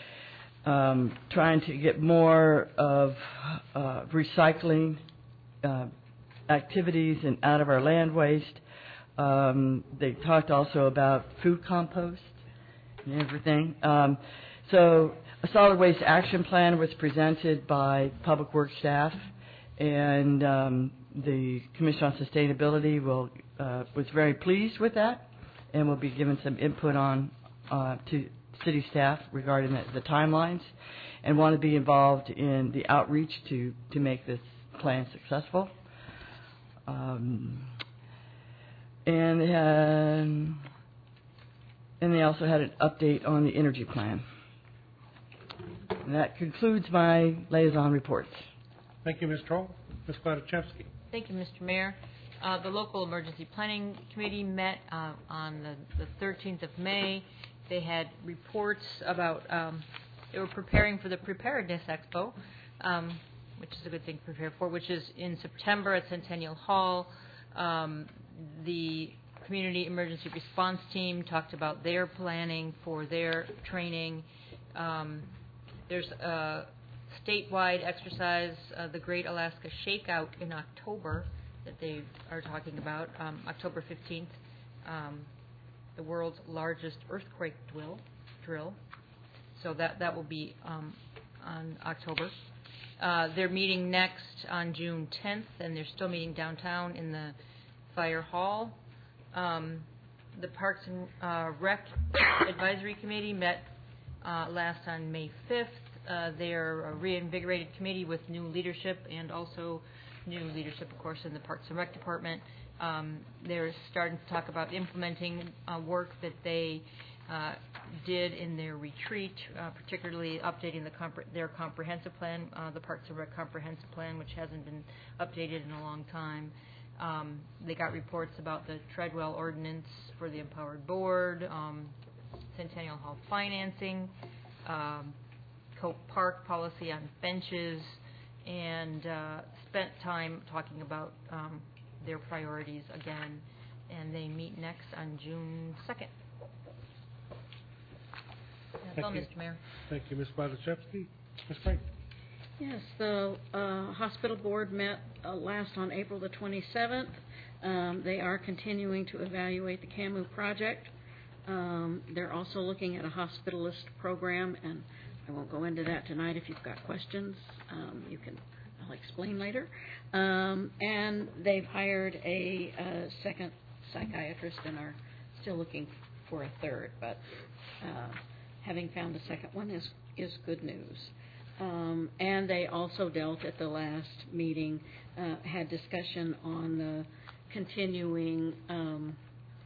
um, trying to get more of uh, recycling uh, activities and out of our land waste. Um, they talked also about food compost and everything. Um, so a solid waste action plan was presented by Public Works staff. And um, the Commission on Sustainability will uh, was very pleased with that, and will be giving some input on uh, to city staff regarding the, the timelines, and want to be involved in the outreach to, to make this plan successful. Um, and um, and they also had an update on the energy plan. And that concludes my liaison reports. Thank you, Miz Troll. Miz Kladachevsky. Thank you, Mister Mayor. Uh, the local emergency planning committee met uh, on the, the thirteenth of May. They had reports about, um, they were preparing for the Preparedness Expo, um, which is a good thing to prepare for, which is in September at Centennial Hall. Um, the Community Emergency Response Team talked about their planning for their training. Um, there's a statewide exercise, uh, the Great Alaska Shakeout in October that they are talking about, um, October fifteenth, um, the world's largest earthquake drill. drill. So that, that will be um, on October. Uh, they're meeting next on June tenth, and they're still meeting downtown in the Fire Hall. Um, the Parks and uh, Rec Advisory Committee met uh, last on May fifth. Uh, they're a reinvigorated committee with new leadership and also new leadership, of course, in the Parks and Rec Department. Um, they're starting to talk about implementing uh, work that they uh, did in their retreat, uh, particularly updating the compre- their comprehensive plan, uh, the Parks and Rec comprehensive plan, which hasn't been updated in a long time. Um, they got reports about the Treadwell ordinance for the Empowered Board, um, Centennial Hall financing, um, Cope Park policy on benches, and uh, spent time talking about um, their priorities again. And they meet next on June second. That's Thank all, you. Mister Mayor. Thank you, Miz Bartoshevsky. Miz Frank. Yes, the uh, hospital board met uh, last on April the twenty-seventh. Um, they are continuing to evaluate the CAMU project. Um, they're also looking at a hospitalist program, and I won't go into that tonight. If you've got questions, um, you can, I'll explain later. Um, and they've hired a, a second psychiatrist and are still looking for a third, but uh, having found the second one is, is good news. Um, and they also dealt at the last meeting, uh, had discussion on the continuing um,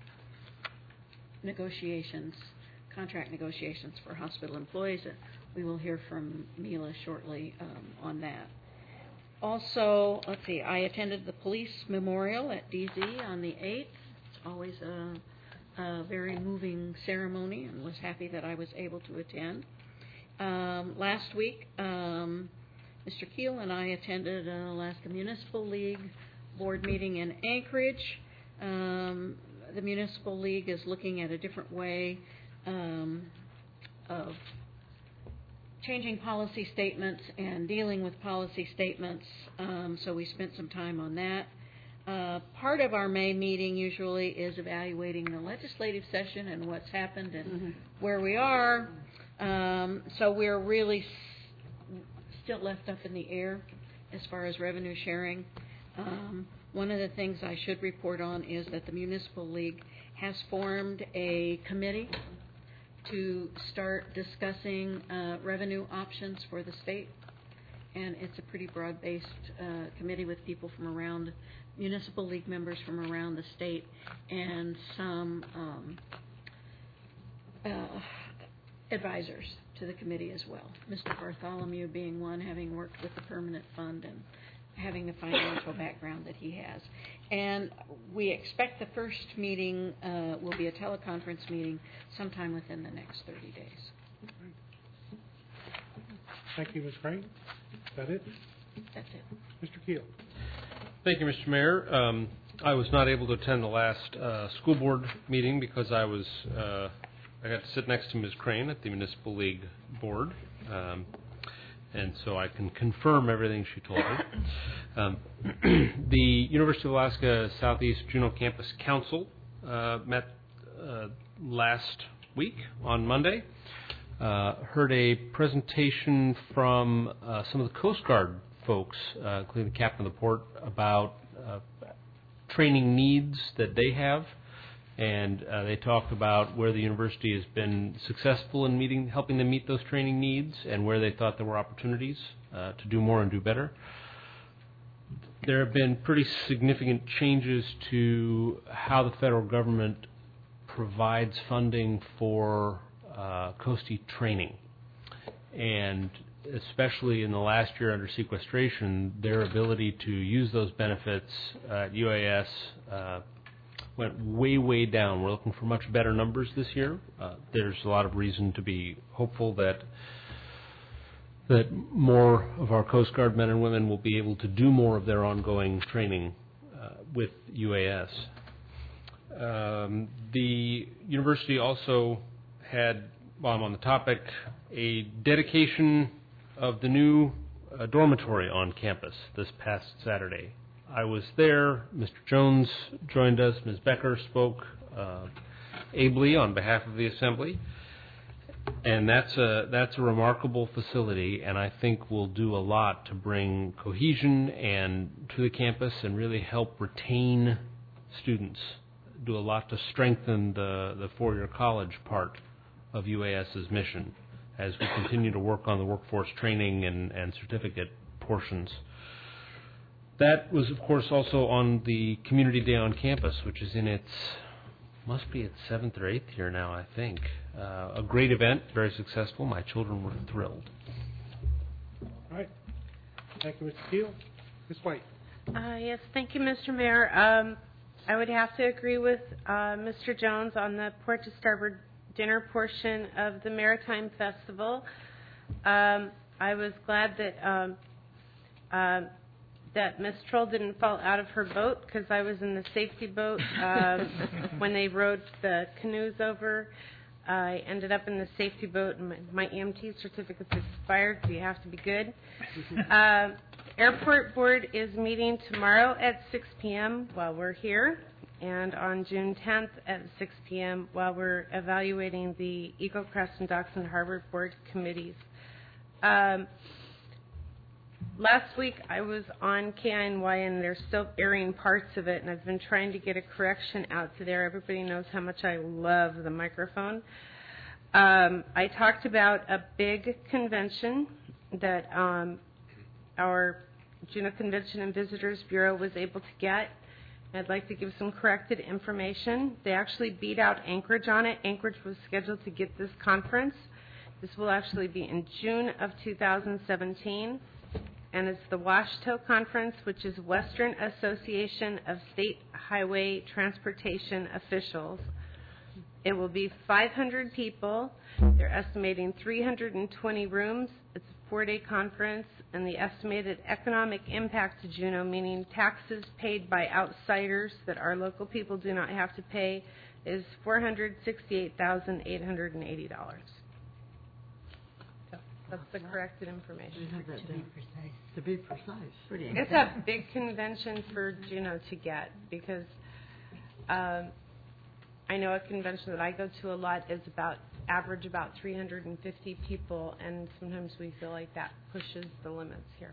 negotiations, contract negotiations for hospital employees. We will hear from Mila shortly um, on that. Also, let's see, I attended the police memorial at D Z on the eighth. It's always a, a very moving ceremony, and was happy that I was able to attend. Um, last week, um, Mister Keel and I attended an Alaska Municipal League board meeting in Anchorage. Um, the Municipal League is looking at a different way um, of changing policy statements and dealing with policy statements, um, so we spent some time on that. Uh, part of our May meeting usually is evaluating the legislative session and what's happened and mm-hmm. where we are. Um, so we're really s- still left up in the air as far as revenue sharing. Um, one of the things I should report on is that the Municipal League has formed a committee to start discussing uh, revenue options for the state. And it's a pretty broad-based uh, committee with people from around, Municipal League members from around the state, and some um, uh, advisors to the committee as well. Mister Bartholomew being one, having worked with the Permanent Fund and having the financial background that he has. And we expect the first meeting uh, will be a teleconference meeting sometime within the next thirty days. Thank you, Miz Frank. Is that it? That's it. Mister Keel. Thank you, Mister Mayor. Um, I was not able to attend the last uh, school board meeting because I was uh, I got to sit next to Miz Crane at the Municipal League board, um, and so I can confirm everything she told me. Um, the University of Alaska Southeast Juneau Campus Council uh, met uh, last week on Monday. Uh, heard a presentation from uh, some of the Coast Guard folks, uh, including the captain of the port, about uh, training needs that they have, and uh, they talked about where the university has been successful in meeting, helping them meet those training needs, and where they thought there were opportunities uh, to do more and do better. There have been pretty significant changes to how the federal government provides funding for uh, Coastie training, and especially in the last year under sequestration, their ability to use those benefits at U A S uh, went way, way down. We're looking for much better numbers this year. Uh, there's a lot of reason to be hopeful that that more of our Coast Guard men and women will be able to do more of their ongoing training uh, with U A S. Um, the university also had, while I'm on the topic, a dedication of the new uh, dormitory on campus this past Saturday. I was there. Mister Jones joined us. Miz Becker spoke uh, ably on behalf of the Assembly. And that's a that's a remarkable facility, and I think will do a lot to bring cohesion and to the campus and really help retain students. Do a lot to strengthen the, the four-year college part of U A S's mission as we continue to work on the workforce training and, and certificate portions. That was, of course, also on the Community Day on Campus, which is in its, must be its seventh or eighth year now, I think. Uh, a great event, very successful. My children were thrilled. All right. Thank you, Mister Keel. Miz White. Uh, yes, thank you, Mister Mayor. Um, I would have to agree with uh, Mister Jones on the Port to Starboard dinner portion of the Maritime Festival. Um, I was glad that um, uh, that Miss Troll didn't fall out of her boat because I was in the safety boat um, when they rowed the canoes over. I ended up in the safety boat, and my, my E M T certificate's expired, so you have to be good. Uh, Airport Board is meeting tomorrow at six p.m. while we're here, and on June tenth at six p.m. while we're evaluating the Eagle Crest and Docks and Harbor Board committees. Um, last week I was on K I N Y, and they're still airing parts of it, and I've been trying to get a correction out to there. Everybody knows how much I love the microphone. Um, I talked about a big convention that um, our Juneau Convention and Visitors Bureau was able to get. I'd like to give some corrected information. They actually beat out Anchorage on it. Anchorage was scheduled to get this conference. This will actually be in June of two thousand seventeen, and it's the WASHTO Conference, which is Western Association of State Highway Transportation Officials. It will be five hundred people. They're estimating three hundred twenty rooms. It's a four-day conference, and the estimated economic impact to Juneau, meaning taxes paid by outsiders that our local people do not have to pay, is four hundred sixty-eight thousand eight hundred eighty dollars. So that's the corrected information. To be precise. To be precise. Pretty It's a big convention for Juneau to get because um, I know a convention that I go to a lot is about average about three hundred fifty people, and sometimes we feel like that pushes the limits here.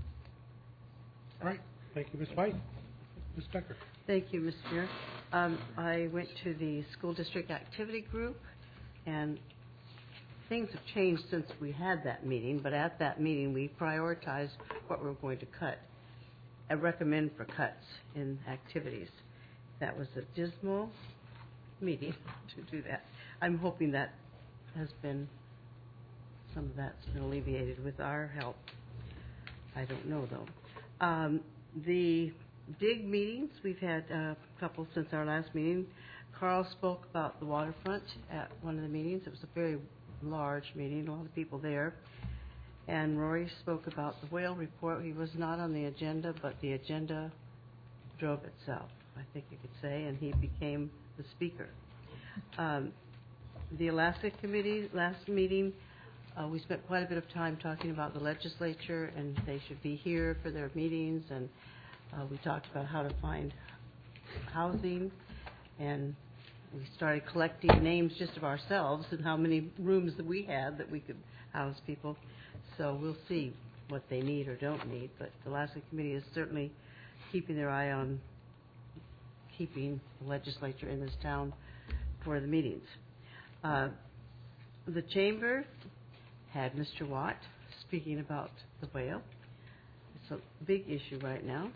All right. Thank you, Miz White. Miz Becker. Thank you, Mister Mayor. Um, I went to the school district activity group, and things have changed since we had that meeting, but at that meeting we prioritized what we were going to cut, I recommend for cuts in activities. That was a dismal meeting to do that. I'm hoping that has been, some of that's been alleviated with our help. I don't know, though. Um, the dig meetings, we've had a couple since our last meeting. Carl spoke about the waterfront at one of the meetings. It was a very large meeting, a lot of people there. And Rory spoke about the whale report. He was not on the agenda, but the agenda drove itself, I think you could say, and he became the speaker. Um, the Alaska Committee, last meeting, uh, we spent quite a bit of time talking about the legislature, and they should be here for their meetings, and uh, we talked about how to find housing, and we started collecting names just of ourselves and how many rooms that we had that we could house people. So we'll see what they need or don't need, but the Alaska Committee is certainly keeping their eye on keeping the legislature in this town for the meetings. Uh, the Chamber had Mister Watt speaking about the whale. It's a big issue right now.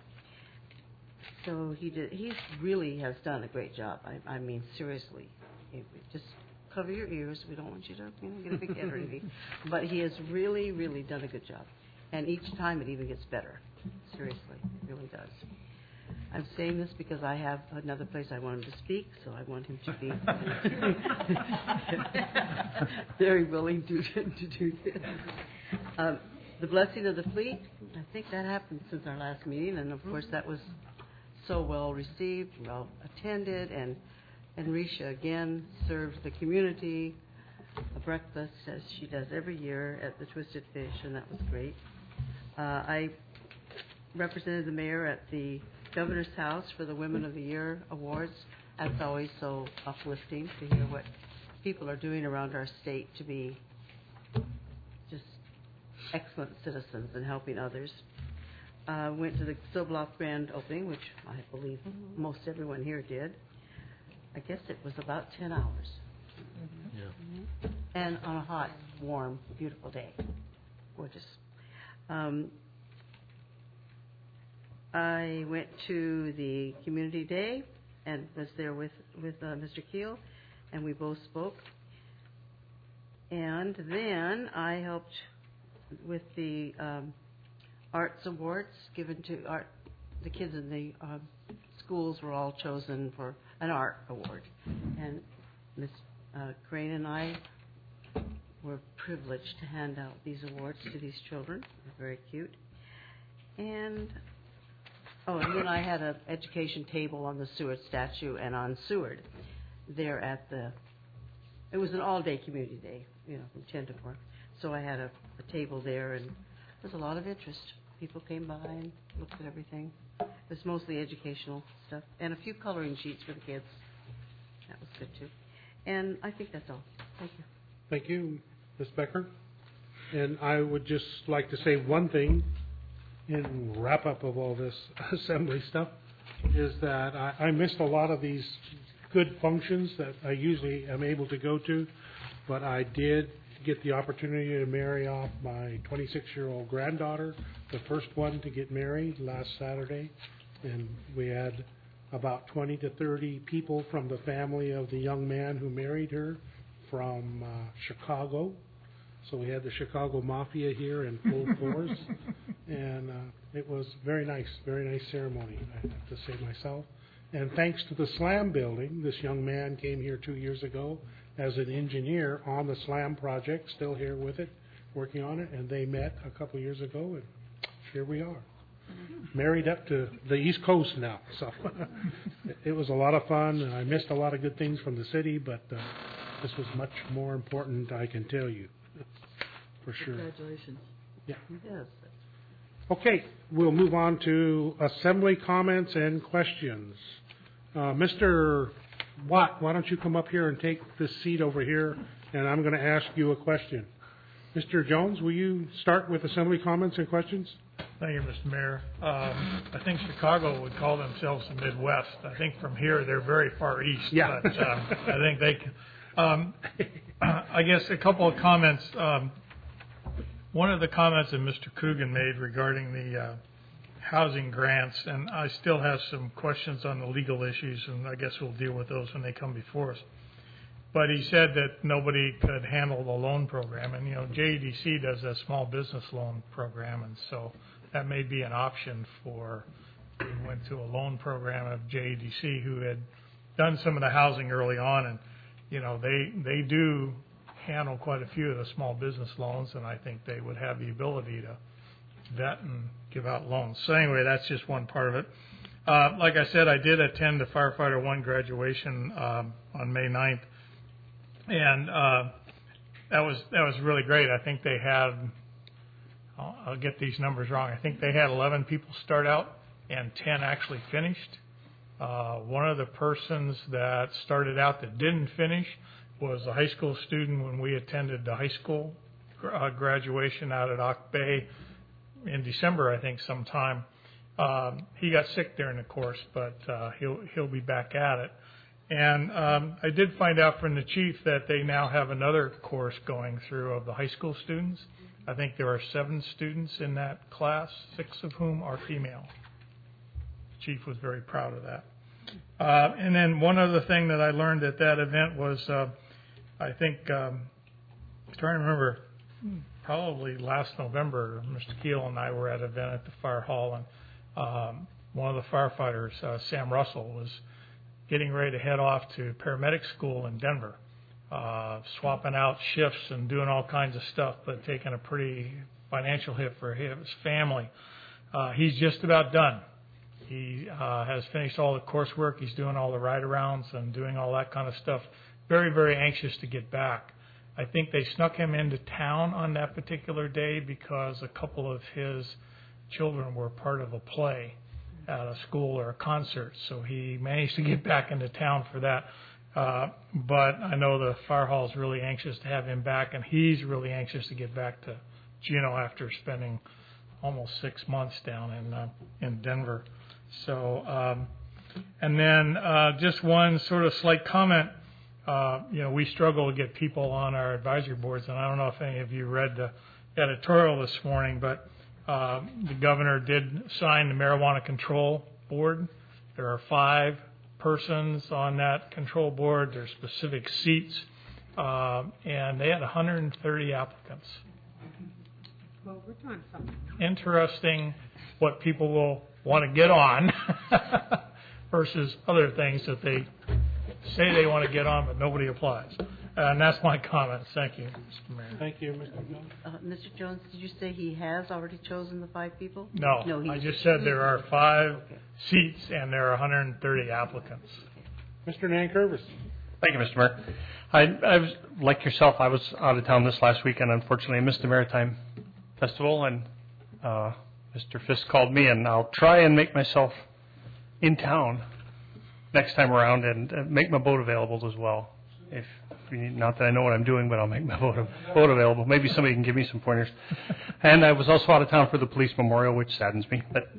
So he did. He really has done a great job. I, I mean, seriously, just cover your ears. We don't want you to, you know, get a big head or anything. But he has really, really done a good job, and each time it even gets better. Seriously, it really does. I'm saying this because I have another place I want him to speak, so I want him to be very willing to, to do this. Um, the blessing of the fleet, I think that happened since our last meeting, and of course that was so well received, well attended, and Enrisha again served the community a breakfast as she does every year at the Twisted Fish, and that was great. Uh, I represented the mayor at the Governor's House for the Women of the Year Awards. That's always so uplifting to hear what people are doing around our state to be just excellent citizens and helping others. Uh, went to the Sobloff grand opening, which I believe mm-hmm. most everyone here did. I guess it was about ten hours. Mm-hmm. Yeah. Mm-hmm. And on a hot, warm, beautiful day. Gorgeous. Um, I went to the community day and was there with, with uh, Mister Keel, and we both spoke. And then I helped with the um, Arts Awards given to art. The kids in the uh, schools were all chosen for an art award. And Miss uh, Crane and I were privileged to hand out these awards to these children. They're very cute. And Oh, and then I had an education table on the Seward statue and on Seward there at the, it was an all-day community day, you know, from ten to four. So I had a, a table there, and there was a lot of interest. People came by and looked at everything. It was mostly educational stuff, and a few coloring sheets for the kids. That was good, too. And I think that's all. Thank you. Thank you, Miz Becker. And I would just like to say one thing in wrap-up of all this assembly stuff, is that I, I missed a lot of these good functions that I usually am able to go to, but I did get the opportunity to marry off my twenty-six-year-old granddaughter, the first one to get married last Saturday, and we had about twenty to thirty people from the family of the young man who married her from uh, Chicago. So we had the Chicago Mafia here in full force, and uh, it was very nice, very nice ceremony, I have to say myself. And thanks to the SLAM building, this young man came here two years ago as an engineer on the SLAM project, still here with it, working on it, and they met a couple years ago, and here we are. Married up to the East Coast now, so it was a lot of fun, and I missed a lot of good things from the city, but uh, this was much more important, I can tell you. For sure. Congratulations. Yeah. Yes. Okay, we'll move on to assembly comments and questions. Uh, Mister Watt, why don't you come up here and take this seat over here, and I'm going to ask you a question. Mister Jones, will you start with assembly comments and questions? Thank you, Mister Mayor. Um, I think Chicago would call themselves the Midwest. I think from here they're very far east. Yeah. But um, I think they can. Um, I guess a couple of comments. Um, One of the comments that Mister Coogan made regarding the uh, housing grants, and I still have some questions on the legal issues, and I guess we'll deal with those when they come before us. But he said that nobody could handle the loan program, and you know J E D C does a small business loan program, and so that may be an option for. We went to a loan program of J E D C who had done some of the housing early on, and you know they they do. handle quite a few of the small business loans, and I think they would have the ability to vet and give out loans. So anyway, that's just one part of it. Uh, like I said, I did attend the Firefighter One graduation um, on May ninth, and uh, that was that was really great. I think they had, I'll, I'll get these numbers wrong, I think they had eleven people start out and ten actually finished. Uh, one of the persons that started out that didn't finish was a high school student when we attended the high school uh, graduation out at Ock Bay in December, I think, sometime. Um, he got sick during the course, but uh, he'll he'll be back at it. And um, I did find out from the chief that they now have another course going through of the high school students. I think there are seven students in that class, six of whom are female. The chief was very proud of that. Uh, and then one other thing that I learned at that event was uh, I think, um, I'm trying to remember, probably last November, Mister Keel and I were at an event at the fire hall, and um, one of the firefighters, uh, Sam Russell, was getting ready to head off to paramedic school in Denver, uh, swapping out shifts and doing all kinds of stuff, but taking a pretty financial hit for his family. Uh, he's just about done. He uh, has finished all the coursework. He's doing all the ride-arounds and doing all that kind of stuff. Very, very anxious to get back. I think they snuck him into town on that particular day because a couple of his children were part of a play at a school or a concert, so he managed to get back into town for that. Uh, but I know the fire hall is really anxious to have him back, and he's really anxious to get back to Juneau after spending almost six months down in uh, in Denver. So, um, and then uh, just one sort of slight comment. Uh, you know, we struggle to get people on our advisory boards, and I don't know if any of you read the editorial this morning, but uh, the governor did sign the marijuana control board. There are five persons on that control board. There's specific seats, uh, and they had one hundred thirty applicants. Well, we're doing something. Interesting what people will want to get on versus other things that they say they want to get on, but nobody applies. Uh, and that's my comments. Thank you, Mister Mayor. Thank you, Mister Jones. Uh, Mister Jones, did you say he has already chosen the five people? No, no he I just said there are five okay. seats and there are one hundred thirty applicants. Mister Nankervis. Thank you, Mister Mayor. I, I was, like yourself, I was out of town this last weekend. Unfortunately, I missed the Maritime Festival, and uh, Mister Fisk called me, and I'll try and make myself in town next time around and uh, make my boat available as well. If you need, not that I know what I'm doing, but I'll make my boat, boat available. Maybe somebody can give me some pointers. And I was also out of town for the police memorial, which saddens me. But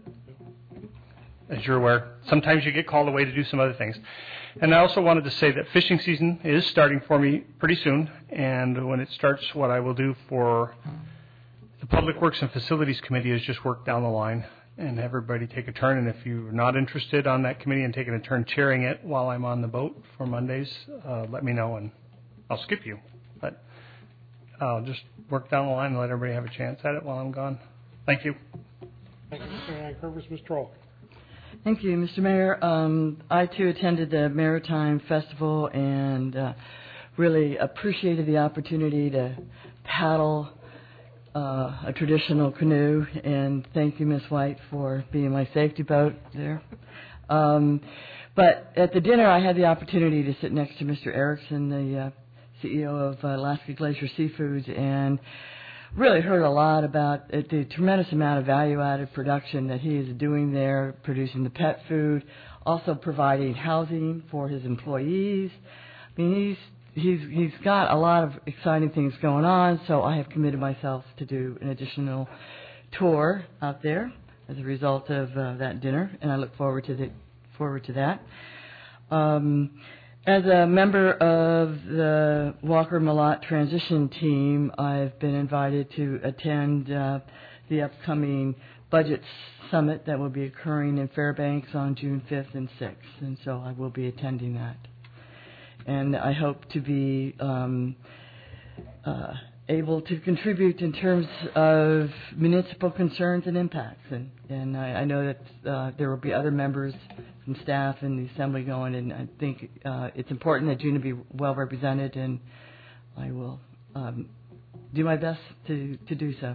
as you're aware, sometimes you get called away to do some other things. And I also wanted to say that fishing season is starting for me pretty soon. And when it starts, what I will do for the Public Works and Facilities Committee is just work down the line and everybody take a turn. And if you're not interested on that committee and taking a turn chairing it while I'm on the boat for Mondays, uh, let me know and I'll skip you. But I'll just work down the line and let everybody have a chance at it while I'm gone. Thank you. Thank you, Mister Nankervis. Mister Troll. Thank you, Mister Mayor. Um, I, too, attended the Maritime Festival and uh, really appreciated the opportunity to paddle Uh, a traditional canoe, and thank you, Miss White, for being my safety boat there. Um, but at the dinner, I had the opportunity to sit next to Mister Erickson, the uh, C E O of uh, Alaska Glacier Seafoods, and really heard a lot about uh, the tremendous amount of value-added production that he is doing there, producing the pet food, also providing housing for his employees. I mean, he's He's he's got a lot of exciting things going on, so I have committed myself to do an additional tour out there as a result of uh, that dinner, and I look forward to the forward to that. Um, as a member of the Walker Malott transition team, I've been invited to attend uh, the upcoming budget summit that will be occurring in Fairbanks on June fifth and sixth, and so I will be attending that. And I hope to be um, uh, able to contribute in terms of municipal concerns and impacts. And, and I, I know that uh, there will be other members and staff in the Assembly going, and I think uh, it's important that Juneau be well represented, and I will um, do my best to, to do so.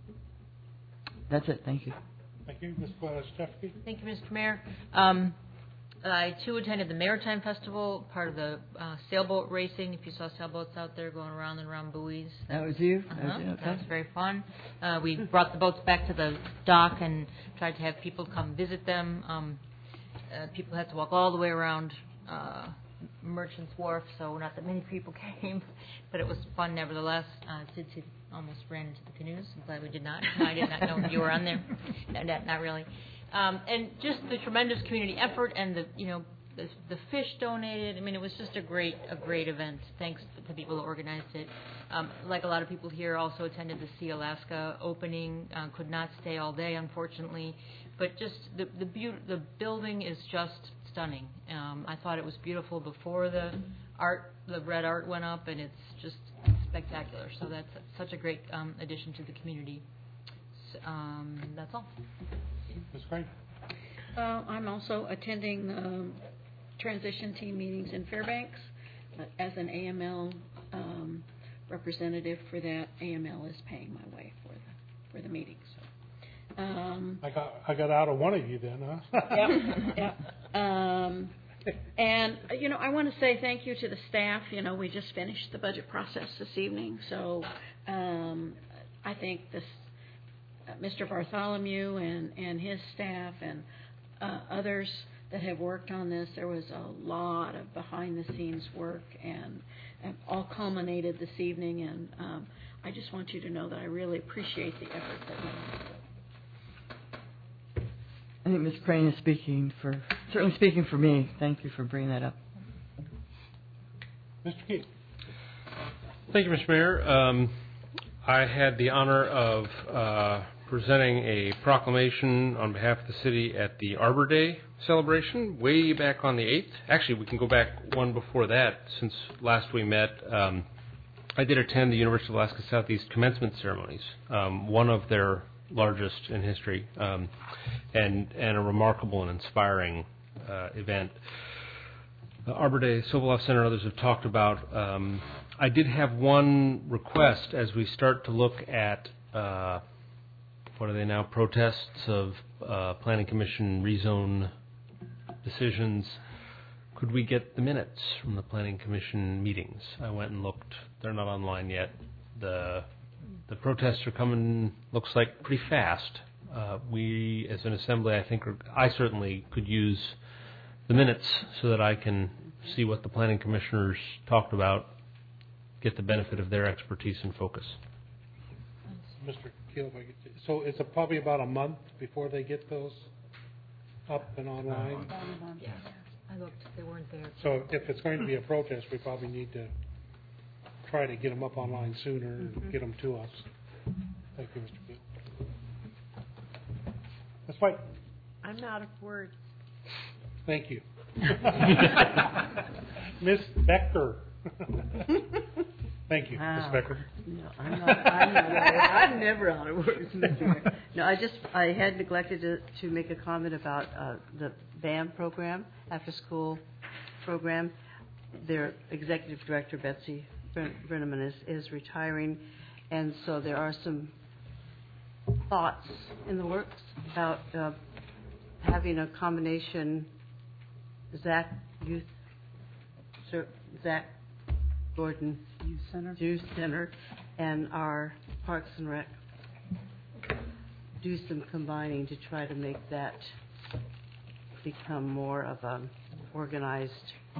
That's it. Thank you. Thank you. Miz Stefke. Thank you, Mister Mayor. Um, I, too, attended the Maritime Festival, part of the uh, sailboat racing. If you saw sailboats out there going around and around buoys. That was you? Uh-huh. That was you? Okay. That was very fun. Uh, we brought the boats back to the dock and tried to have people come visit them. Um, uh, people had to walk all the way around uh, Merchant's Wharf, so not that many people came, but it was fun nevertheless. Uh, Sid Sid almost ran into the canoes. I'm glad we did not. I did not know you were on there. No, not, not really. Um, and just the tremendous community effort and the, you know, the, the fish donated. I mean, it was just a great, a great event. Thanks to the people who organized it. Um, like a lot of people here, also attended the Sea Alaska opening. Uh, could not stay all day, unfortunately, but just the the, be- the building is just stunning. Um, I thought it was beautiful before the art, the red art went up, and it's just spectacular. So that's such a great um, addition to the community. So, um, that's all. Miz Craig. Uh, I'm also attending um, transition team meetings in Fairbanks uh, as an A M L um, representative for that. A M L is paying my way for the for the meetings. So Um, I got I got out of one of you then, huh? Yep, yep. Um, and, you know, I want to say thank you to the staff. You know, we just finished the budget process this evening, so um, I think this uh, Mister Bartholomew and, and his staff and uh, others that have worked on this, there was a lot of behind-the-scenes work, and, and all culminated this evening, and um, I just want you to know that I really appreciate the effort that went into it. I think Miz Crane is speaking for, certainly speaking for me. Thank you for bringing that up. Mister Keith. Thank you, Mister Mayor. Um, I had the honor of uh, presenting a proclamation on behalf of the city at the Arbor Day celebration way back on the eighth. Actually, we can go back one before that, since last we met. Um, I did attend the University of Alaska Southeast commencement ceremonies, um, one of their largest in history, um, and and a remarkable and inspiring uh, event. Uh, Arbor Day, Sobolov Center, others have talked about. Um, I did have one request as we start to look at uh, what are they now, protests of uh, Planning Commission rezone decisions. Could we get the minutes from the Planning Commission meetings? I went and looked. They're not online yet. The The protests are coming, looks like, pretty fast. Uh, we, as an assembly, I think, are, I certainly could use the minutes so that I can see what the planning commissioners talked about, get the benefit of their expertise and focus. Mister Keel, if I could- so it's a, probably about a month before they get those up and online? Yeah, I looked. They weren't there. So if it's going to be a protest, we probably need to try to get them up online sooner and Mm-hmm. get them to us. Thank you, Mister Keel. That's fine. I'm out of words. Thank you. Miss Becker. Thank you, Wow. Miss Becker. No, I'm not. I'm, not I'm never out of words, Mister Mayor. No, I just I had neglected to, to make a comment about uh, the B A M program, after school program. Their executive director, Betsy Brenneman, is, is retiring, and so there are some thoughts in the works about uh, having a combination Zach Youth, Sir, Zach Gordon Youth Center, Youth Center, and our Parks and Rec do some combining to try to make that become more of a organized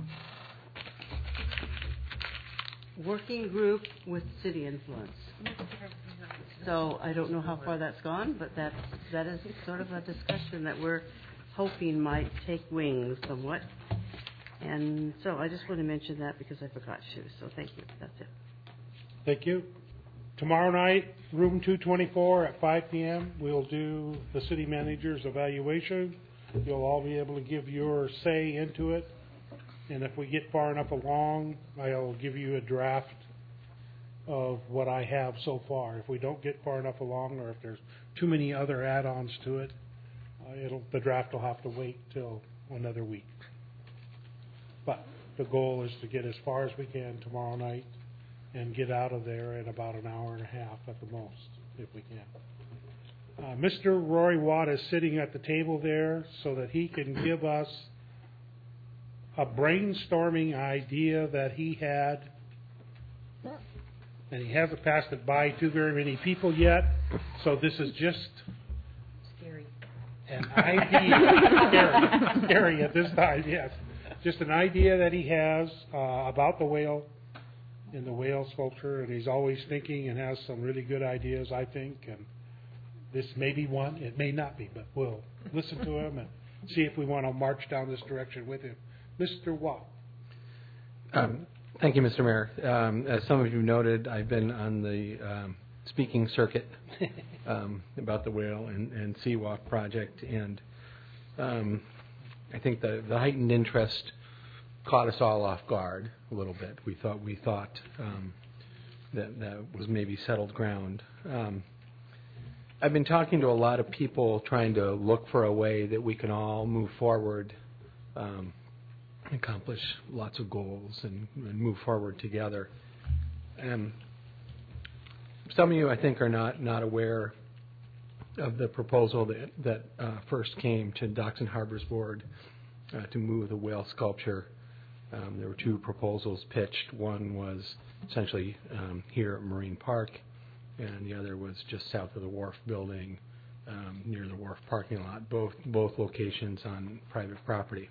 working group with city influence. So I don't know how far that's gone, but that that is sort of a discussion that we're hoping might take wings somewhat. And so I just want to mention that because I forgot to. So thank you. That's it. Thank you. Tomorrow night, room two twenty-four at five p.m., we'll do the city manager's evaluation. You'll all be able to give your say into it. And if we get far enough along, I'll give you a draft of what I have so far. If we don't get far enough along, or if there's too many other add-ons to it, uh, it'll the draft will have to wait till another week. But the goal is to get as far as we can tomorrow night and get out of there in about an hour and a half at the most, if we can. Uh, Mister Roy Watt is sitting at the table there so that he can give us a brainstorming idea that he had, and he hasn't passed it by to very many people yet, so this is just Scary. an idea. scary, scary at this time, yes. Just an idea that he has uh, about the whale in the whale sculpture, and he's always thinking and has some really good ideas, I think, and this may be one, it may not be, but we'll listen to him and see if we want to march down this direction with him. Mister Watt. Um, thank you, Mister Mayor. Um, as some of you noted, I've been on the um, speaking circuit um, about the whale and, and Seawalk project, and um, I think the, the heightened interest caught us all off guard a little bit. We thought we thought um, that that was maybe settled ground. Um, I've been talking to a lot of people trying to look for a way that we can all move forward, um, accomplish lots of goals, and, and move forward together. Um, some of you, I think, are not, not aware of the proposal that, that uh, first came to Docks and Harbors Board uh, to move the whale sculpture. Um, there were two proposals pitched. One was essentially um, here at Marine Park, and the other was just south of the wharf building um, near the wharf parking lot, both both locations on private property.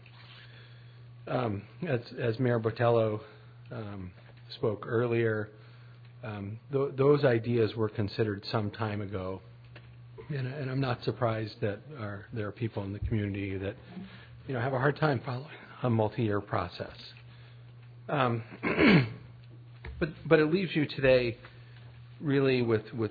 Um, as, as Mayor Botello um, spoke earlier, um, th- those ideas were considered some time ago, and, and I'm not surprised that our, there are people in the community that you know have a hard time following a multi-year process. Um, but but it leaves you today really with with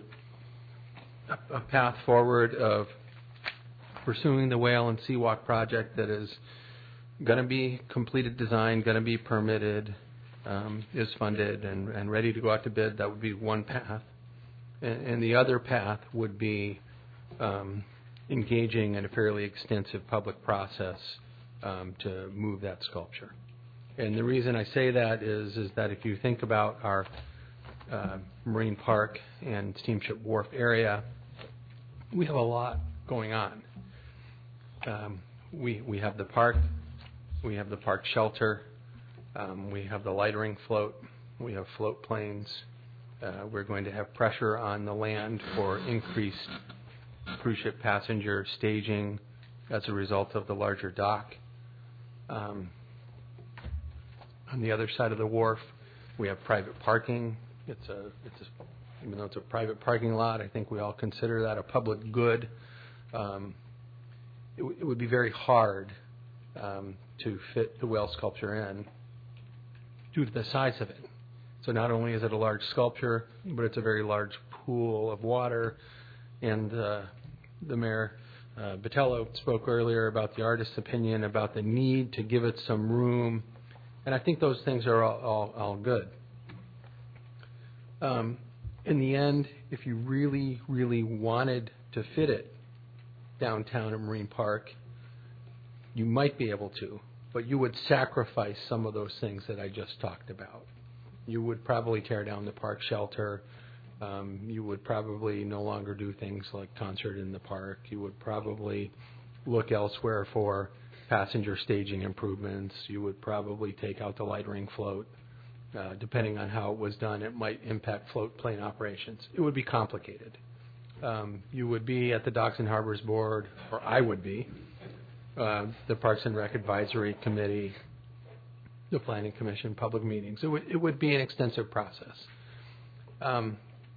a, a path forward of pursuing the Whale and Seawalk project that is going to be completed design, going to be permitted, um, is funded and, and ready to go out to bid. That would be one path. And, and the other path would be um, engaging in a fairly extensive public process um, to move that sculpture. And the reason I say that is, is that if you think about our uh, Marine Park and Steamship Wharf area, we have a lot going on. Um, we, we have the park. We have the park shelter. Um, we have the lightering float. We have float planes. Uh, we're going to have pressure on the land for increased cruise ship passenger staging as a result of the larger dock. Um, on the other side of the wharf, we have private parking. It's a, it's a, even though it's a private parking lot, I think we all consider that a public good. Um, it, w- it would be very hard um, to fit the whale sculpture in due to the size of it. So not only is it a large sculpture, but it's a very large pool of water. And uh, the Mayor uh, Botello spoke earlier about the artist's opinion about the need to give it some room. And I think those things are all, all, all good. Um, in the end, if you really, really wanted to fit it downtown at Marine Park, you might be able to, but you would sacrifice some of those things that I just talked about. You would probably tear down the park shelter. Um, you would probably no longer do things like concert in the park. You would probably look elsewhere for passenger staging improvements. You would probably take out the light ring float. Uh, depending on how it was done, it might impact float plane operations. It would be complicated. Um, you would be at the Docks and Harbors Board, or I would be, uh, the Parks and Rec Advisory Committee, the Planning Commission, public meetings. It would it would be an extensive process. Um,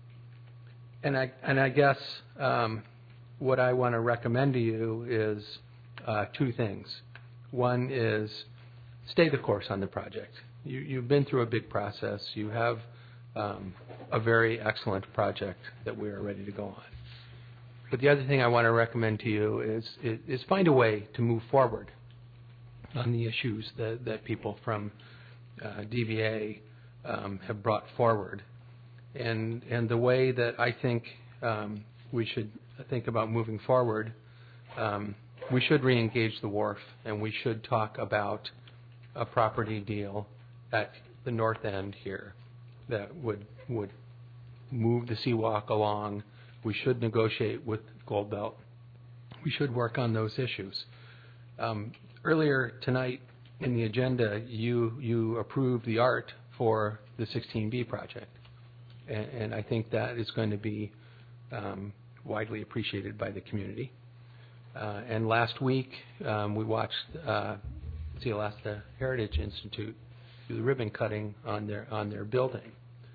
and I and I guess um, what I want to recommend to you is uh, two things. One is stay the course on the project. You, you've been through a big process. You have um, a very excellent project that we are ready to go on. But the other thing I want to recommend to you is, is, is find a way to move forward on the issues that, that people from uh, D V A um, have brought forward. And, and the way that I think um, we should think about moving forward, um, we should re-engage the wharf, and we should talk about a property deal at the north end here that would would move the Seawalk along. We should negotiate with Gold Belt. We should work on those issues. Um, earlier tonight in the agenda, you you approved the art for the sixteen B project, and, and I think that is going to be um, widely appreciated by the community. Uh, and last week, um, we watched uh, Sealasta Heritage Institute do the ribbon cutting on their on their building.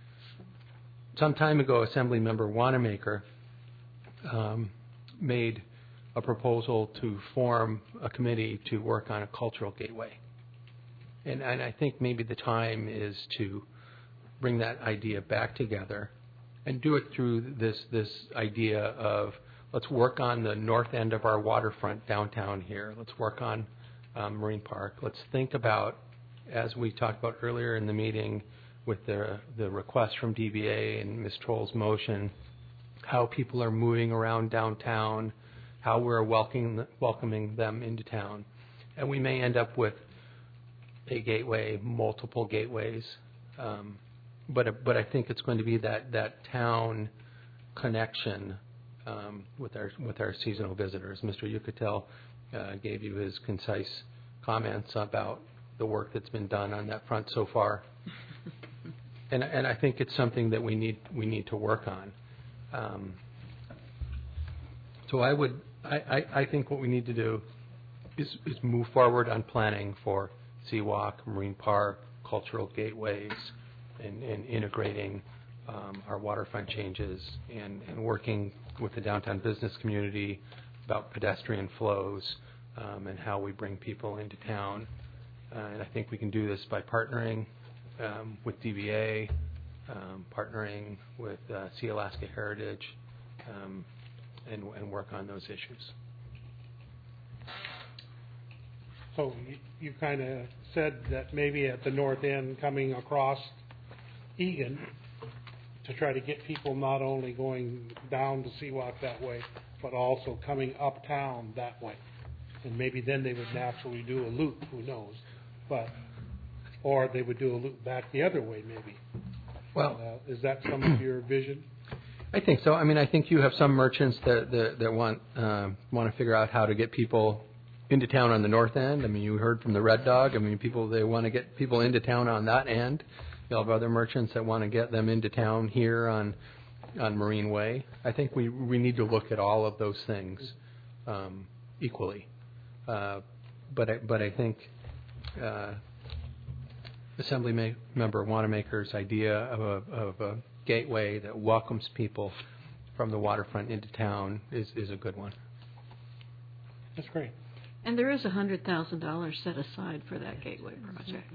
Some time ago, Assemblymember Wanamaker um, made a proposal to form a committee to work on a cultural gateway. And, and I think maybe the time is to bring that idea back together and do it through this this idea of let's work on the north end of our waterfront downtown here. Let's work on um, Marine Park. Let's think about, as we talked about earlier in the meeting with the the request from D V A and Miz Troll's motion, how people are moving around downtown, how we're welcoming welcoming them into town. And we may end up with a gateway, multiple gateways, um, but but I think it's going to be that, that town connection um, with our with our seasonal visitors. Mister Yucatel uh, gave you his concise comments about the work that's been done on that front so far, and and I think it's something that we need we need to work on. Um, so I would I, I, I think what we need to do is, is move forward on planning for Seawalk, Marine Park, cultural gateways, and, and integrating um, our waterfront changes and, and working with the downtown business community about pedestrian flows um, and how we bring people into town. Uh, and I think we can do this by partnering um, with D V A, um, partnering with uh, Sea Alaska Heritage, um, and, and work on those issues. So you, you kind of said that maybe at the north end coming across Egan to try to get people not only going down to Seawalk that way, but also coming uptown that way. And maybe then they would naturally do a loop, who knows. But, or they would do a loop back the other way maybe. Well, uh, is that some of your vision? I think so. I mean, I think you have some merchants that that, that want uh, want to figure out how to get people into town on the north end. I mean, you heard from the Red Dog. I mean, people they want to get people into town on that end. You have other merchants that want to get them into town here on on Marine Way. I think we we need to look at all of those things um, equally. Uh, but I, but I think uh, Assembly ma- Member Wanamaker's idea of a of a gateway that welcomes people from the waterfront into town is, is a good one. That's great. And there is one hundred thousand dollars set aside for that gateway project.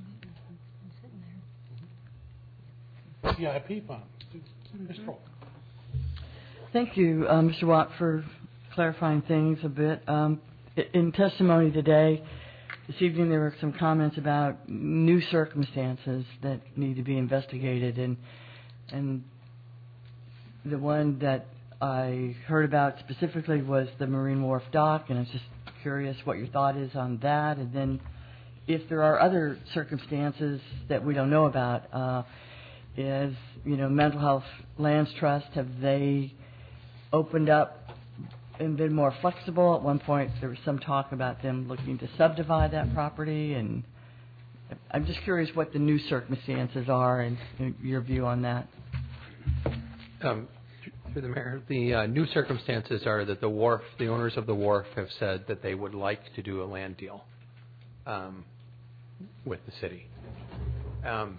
Yeah, a P fund. Mister Troll. Thank you, uh, Mister Watt, for clarifying things a bit. Um, in testimony today, this evening, there were some comments about new circumstances that need to be investigated, and and the one that I heard about specifically was the Marine Wharf dock, and I was just curious what your thought is on that, and then if there are other circumstances that we don't know about, uh, is, you know, Mental Health Lands Trust, have they opened up and been more flexible? At one point, there was some talk about them looking to subdivide that property, and I'm just curious what the new circumstances are and your view on that. Um, through the mayor, the uh, new circumstances are that the wharf, the owners of the wharf, have said that they would like to do a land deal um, with the city. Um,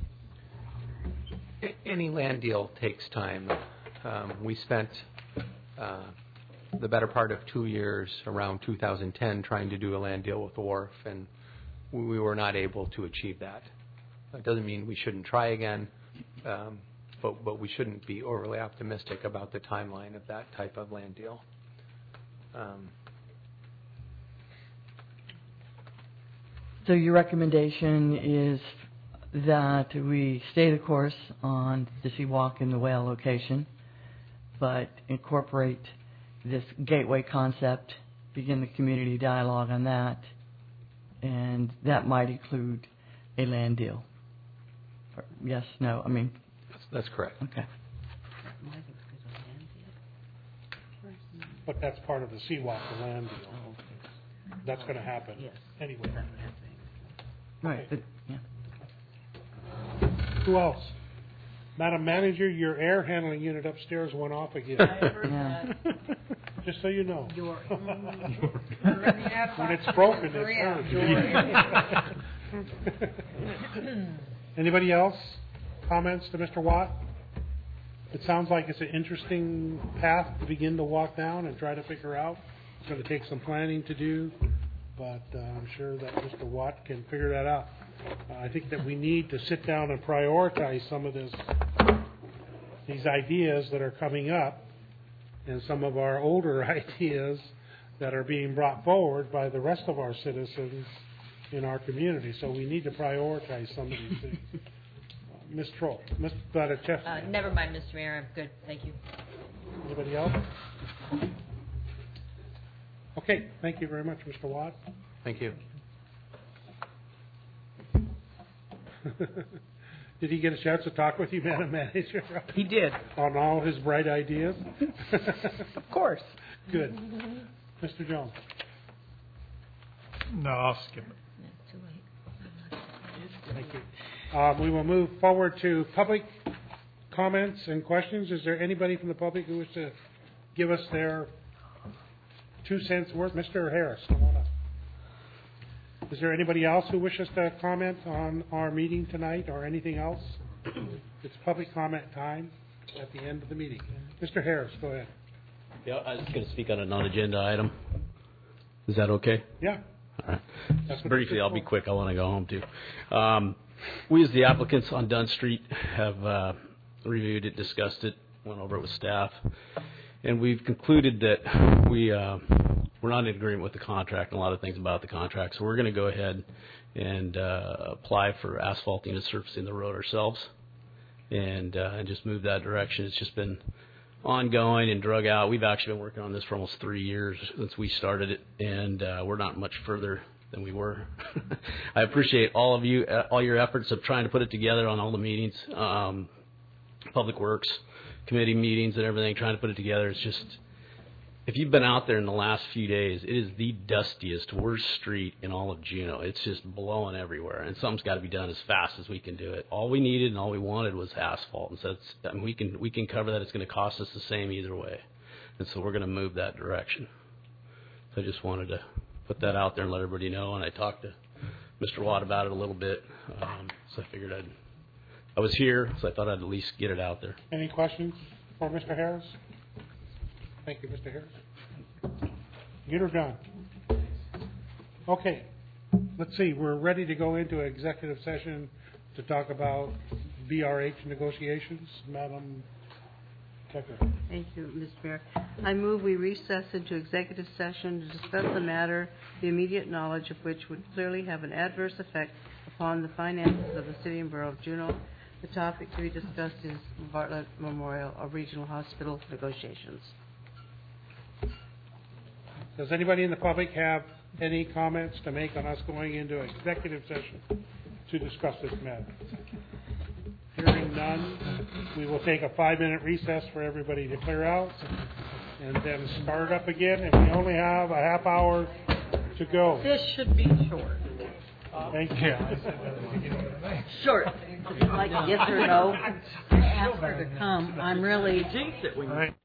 any land deal takes time. Um, we spent uh, the better part of two years, around two thousand ten, trying to do a land deal with the wharf, and we were not able to achieve that. That doesn't mean we shouldn't try again, um, but, but we shouldn't be overly optimistic about the timeline of that type of land deal. Um, so your recommendation is that we stay the course on the Seawalk and the whale location, but incorporate this gateway concept, begin the community dialogue on that, and that might include a land deal. Or yes, no, I mean... That's, that's correct. Okay. But that's part of the Seawalk, the land deal. That's going to happen anyway. Right, but, yeah. Who else? Madam Manager, your air handling unit upstairs went off again. I heard that. Just so you know. Your, when it's broken, it's hers. Anybody else? Comments to Mister Watt? It sounds like it's an interesting path to begin to walk down and try to figure out. It's going to take some planning to do, but uh, I'm sure that Mister Watt can figure that out. Uh, I think that we need to sit down and prioritize some of this, these ideas that are coming up, and some of our older ideas that are being brought forward by the rest of our citizens in our community. So we need to prioritize some of these things. Uh, Miz Troll, Miz Blatachevsky. Uh, never mind, Mister Mayor. I'm good. Thank you. Anybody else? Okay. Thank you very much, Mister Watt. Thank you. Did he get a chance to talk with you, Madam Manager? He did. On all his bright ideas? Of course. Good. Mister Jones? No, I'll skip it. Thank you. Uh, we will move forward to public comments and questions. Is there anybody from the public who wishes to give us their two cents worth? Mister Harris, come on up. Is there anybody else who wishes to comment on our meeting tonight or anything else? It's public comment time at the end of the meeting. Mister Harris, go ahead. Yeah, I was going to speak on a non-agenda item. Is that okay? Yeah. All right. Just briefly, I'll be quick. I want to go home too. Um, we, as the applicants on Dunn Street, have uh, reviewed it, discussed it, went over it with staff, and we've concluded that we uh, we're not in agreement with the contract and a lot of things about the contract. So we're going to go ahead and uh, apply for asphalting and surfacing the road ourselves, and uh, and just move that direction. It's just been ongoing and drug out. We've actually been working on this for almost three years since we started it, and uh, we're not much further than we were. I appreciate all of you, uh, all your efforts of trying to put it together on all the meetings, um, Public Works Committee meetings and everything, trying to put it together. It's just, if you've been out there in the last few days, it is the dustiest, worst street in all of Juneau. It's just blowing everywhere, and something's got to be done as fast as we can do it. All we needed and all we wanted was asphalt, and so it's, I mean, we can we can cover that. It's going to cost us the same either way, and so we're going to move that direction. So I just wanted to put that out there and let everybody know. And I talked to Mister Watt about it a little bit, um, so I figured I'd I was here, so I thought I'd at least get it out there. Any questions for Mister Harris? Thank you, Mister Harris. Get her done. Okay. Let's see. We're ready to go into executive session to talk about B R H negotiations. Madam Secretary. Thank you, Mister Mayor. I move we recess into executive session to discuss the matter, the immediate knowledge of which would clearly have an adverse effect upon the finances of the City and Borough of Juneau. The topic to be discussed is Bartlett Memorial Regional Hospital negotiations. Does anybody in the public have any comments to make on us going into executive session to discuss this matter? Hearing none, we will take a five-minute recess for everybody to clear out and then start up again, and we only have a half hour to go. This should be short. Thank you. Short. Like a yes or no. I asked her to come. I'm really. All right.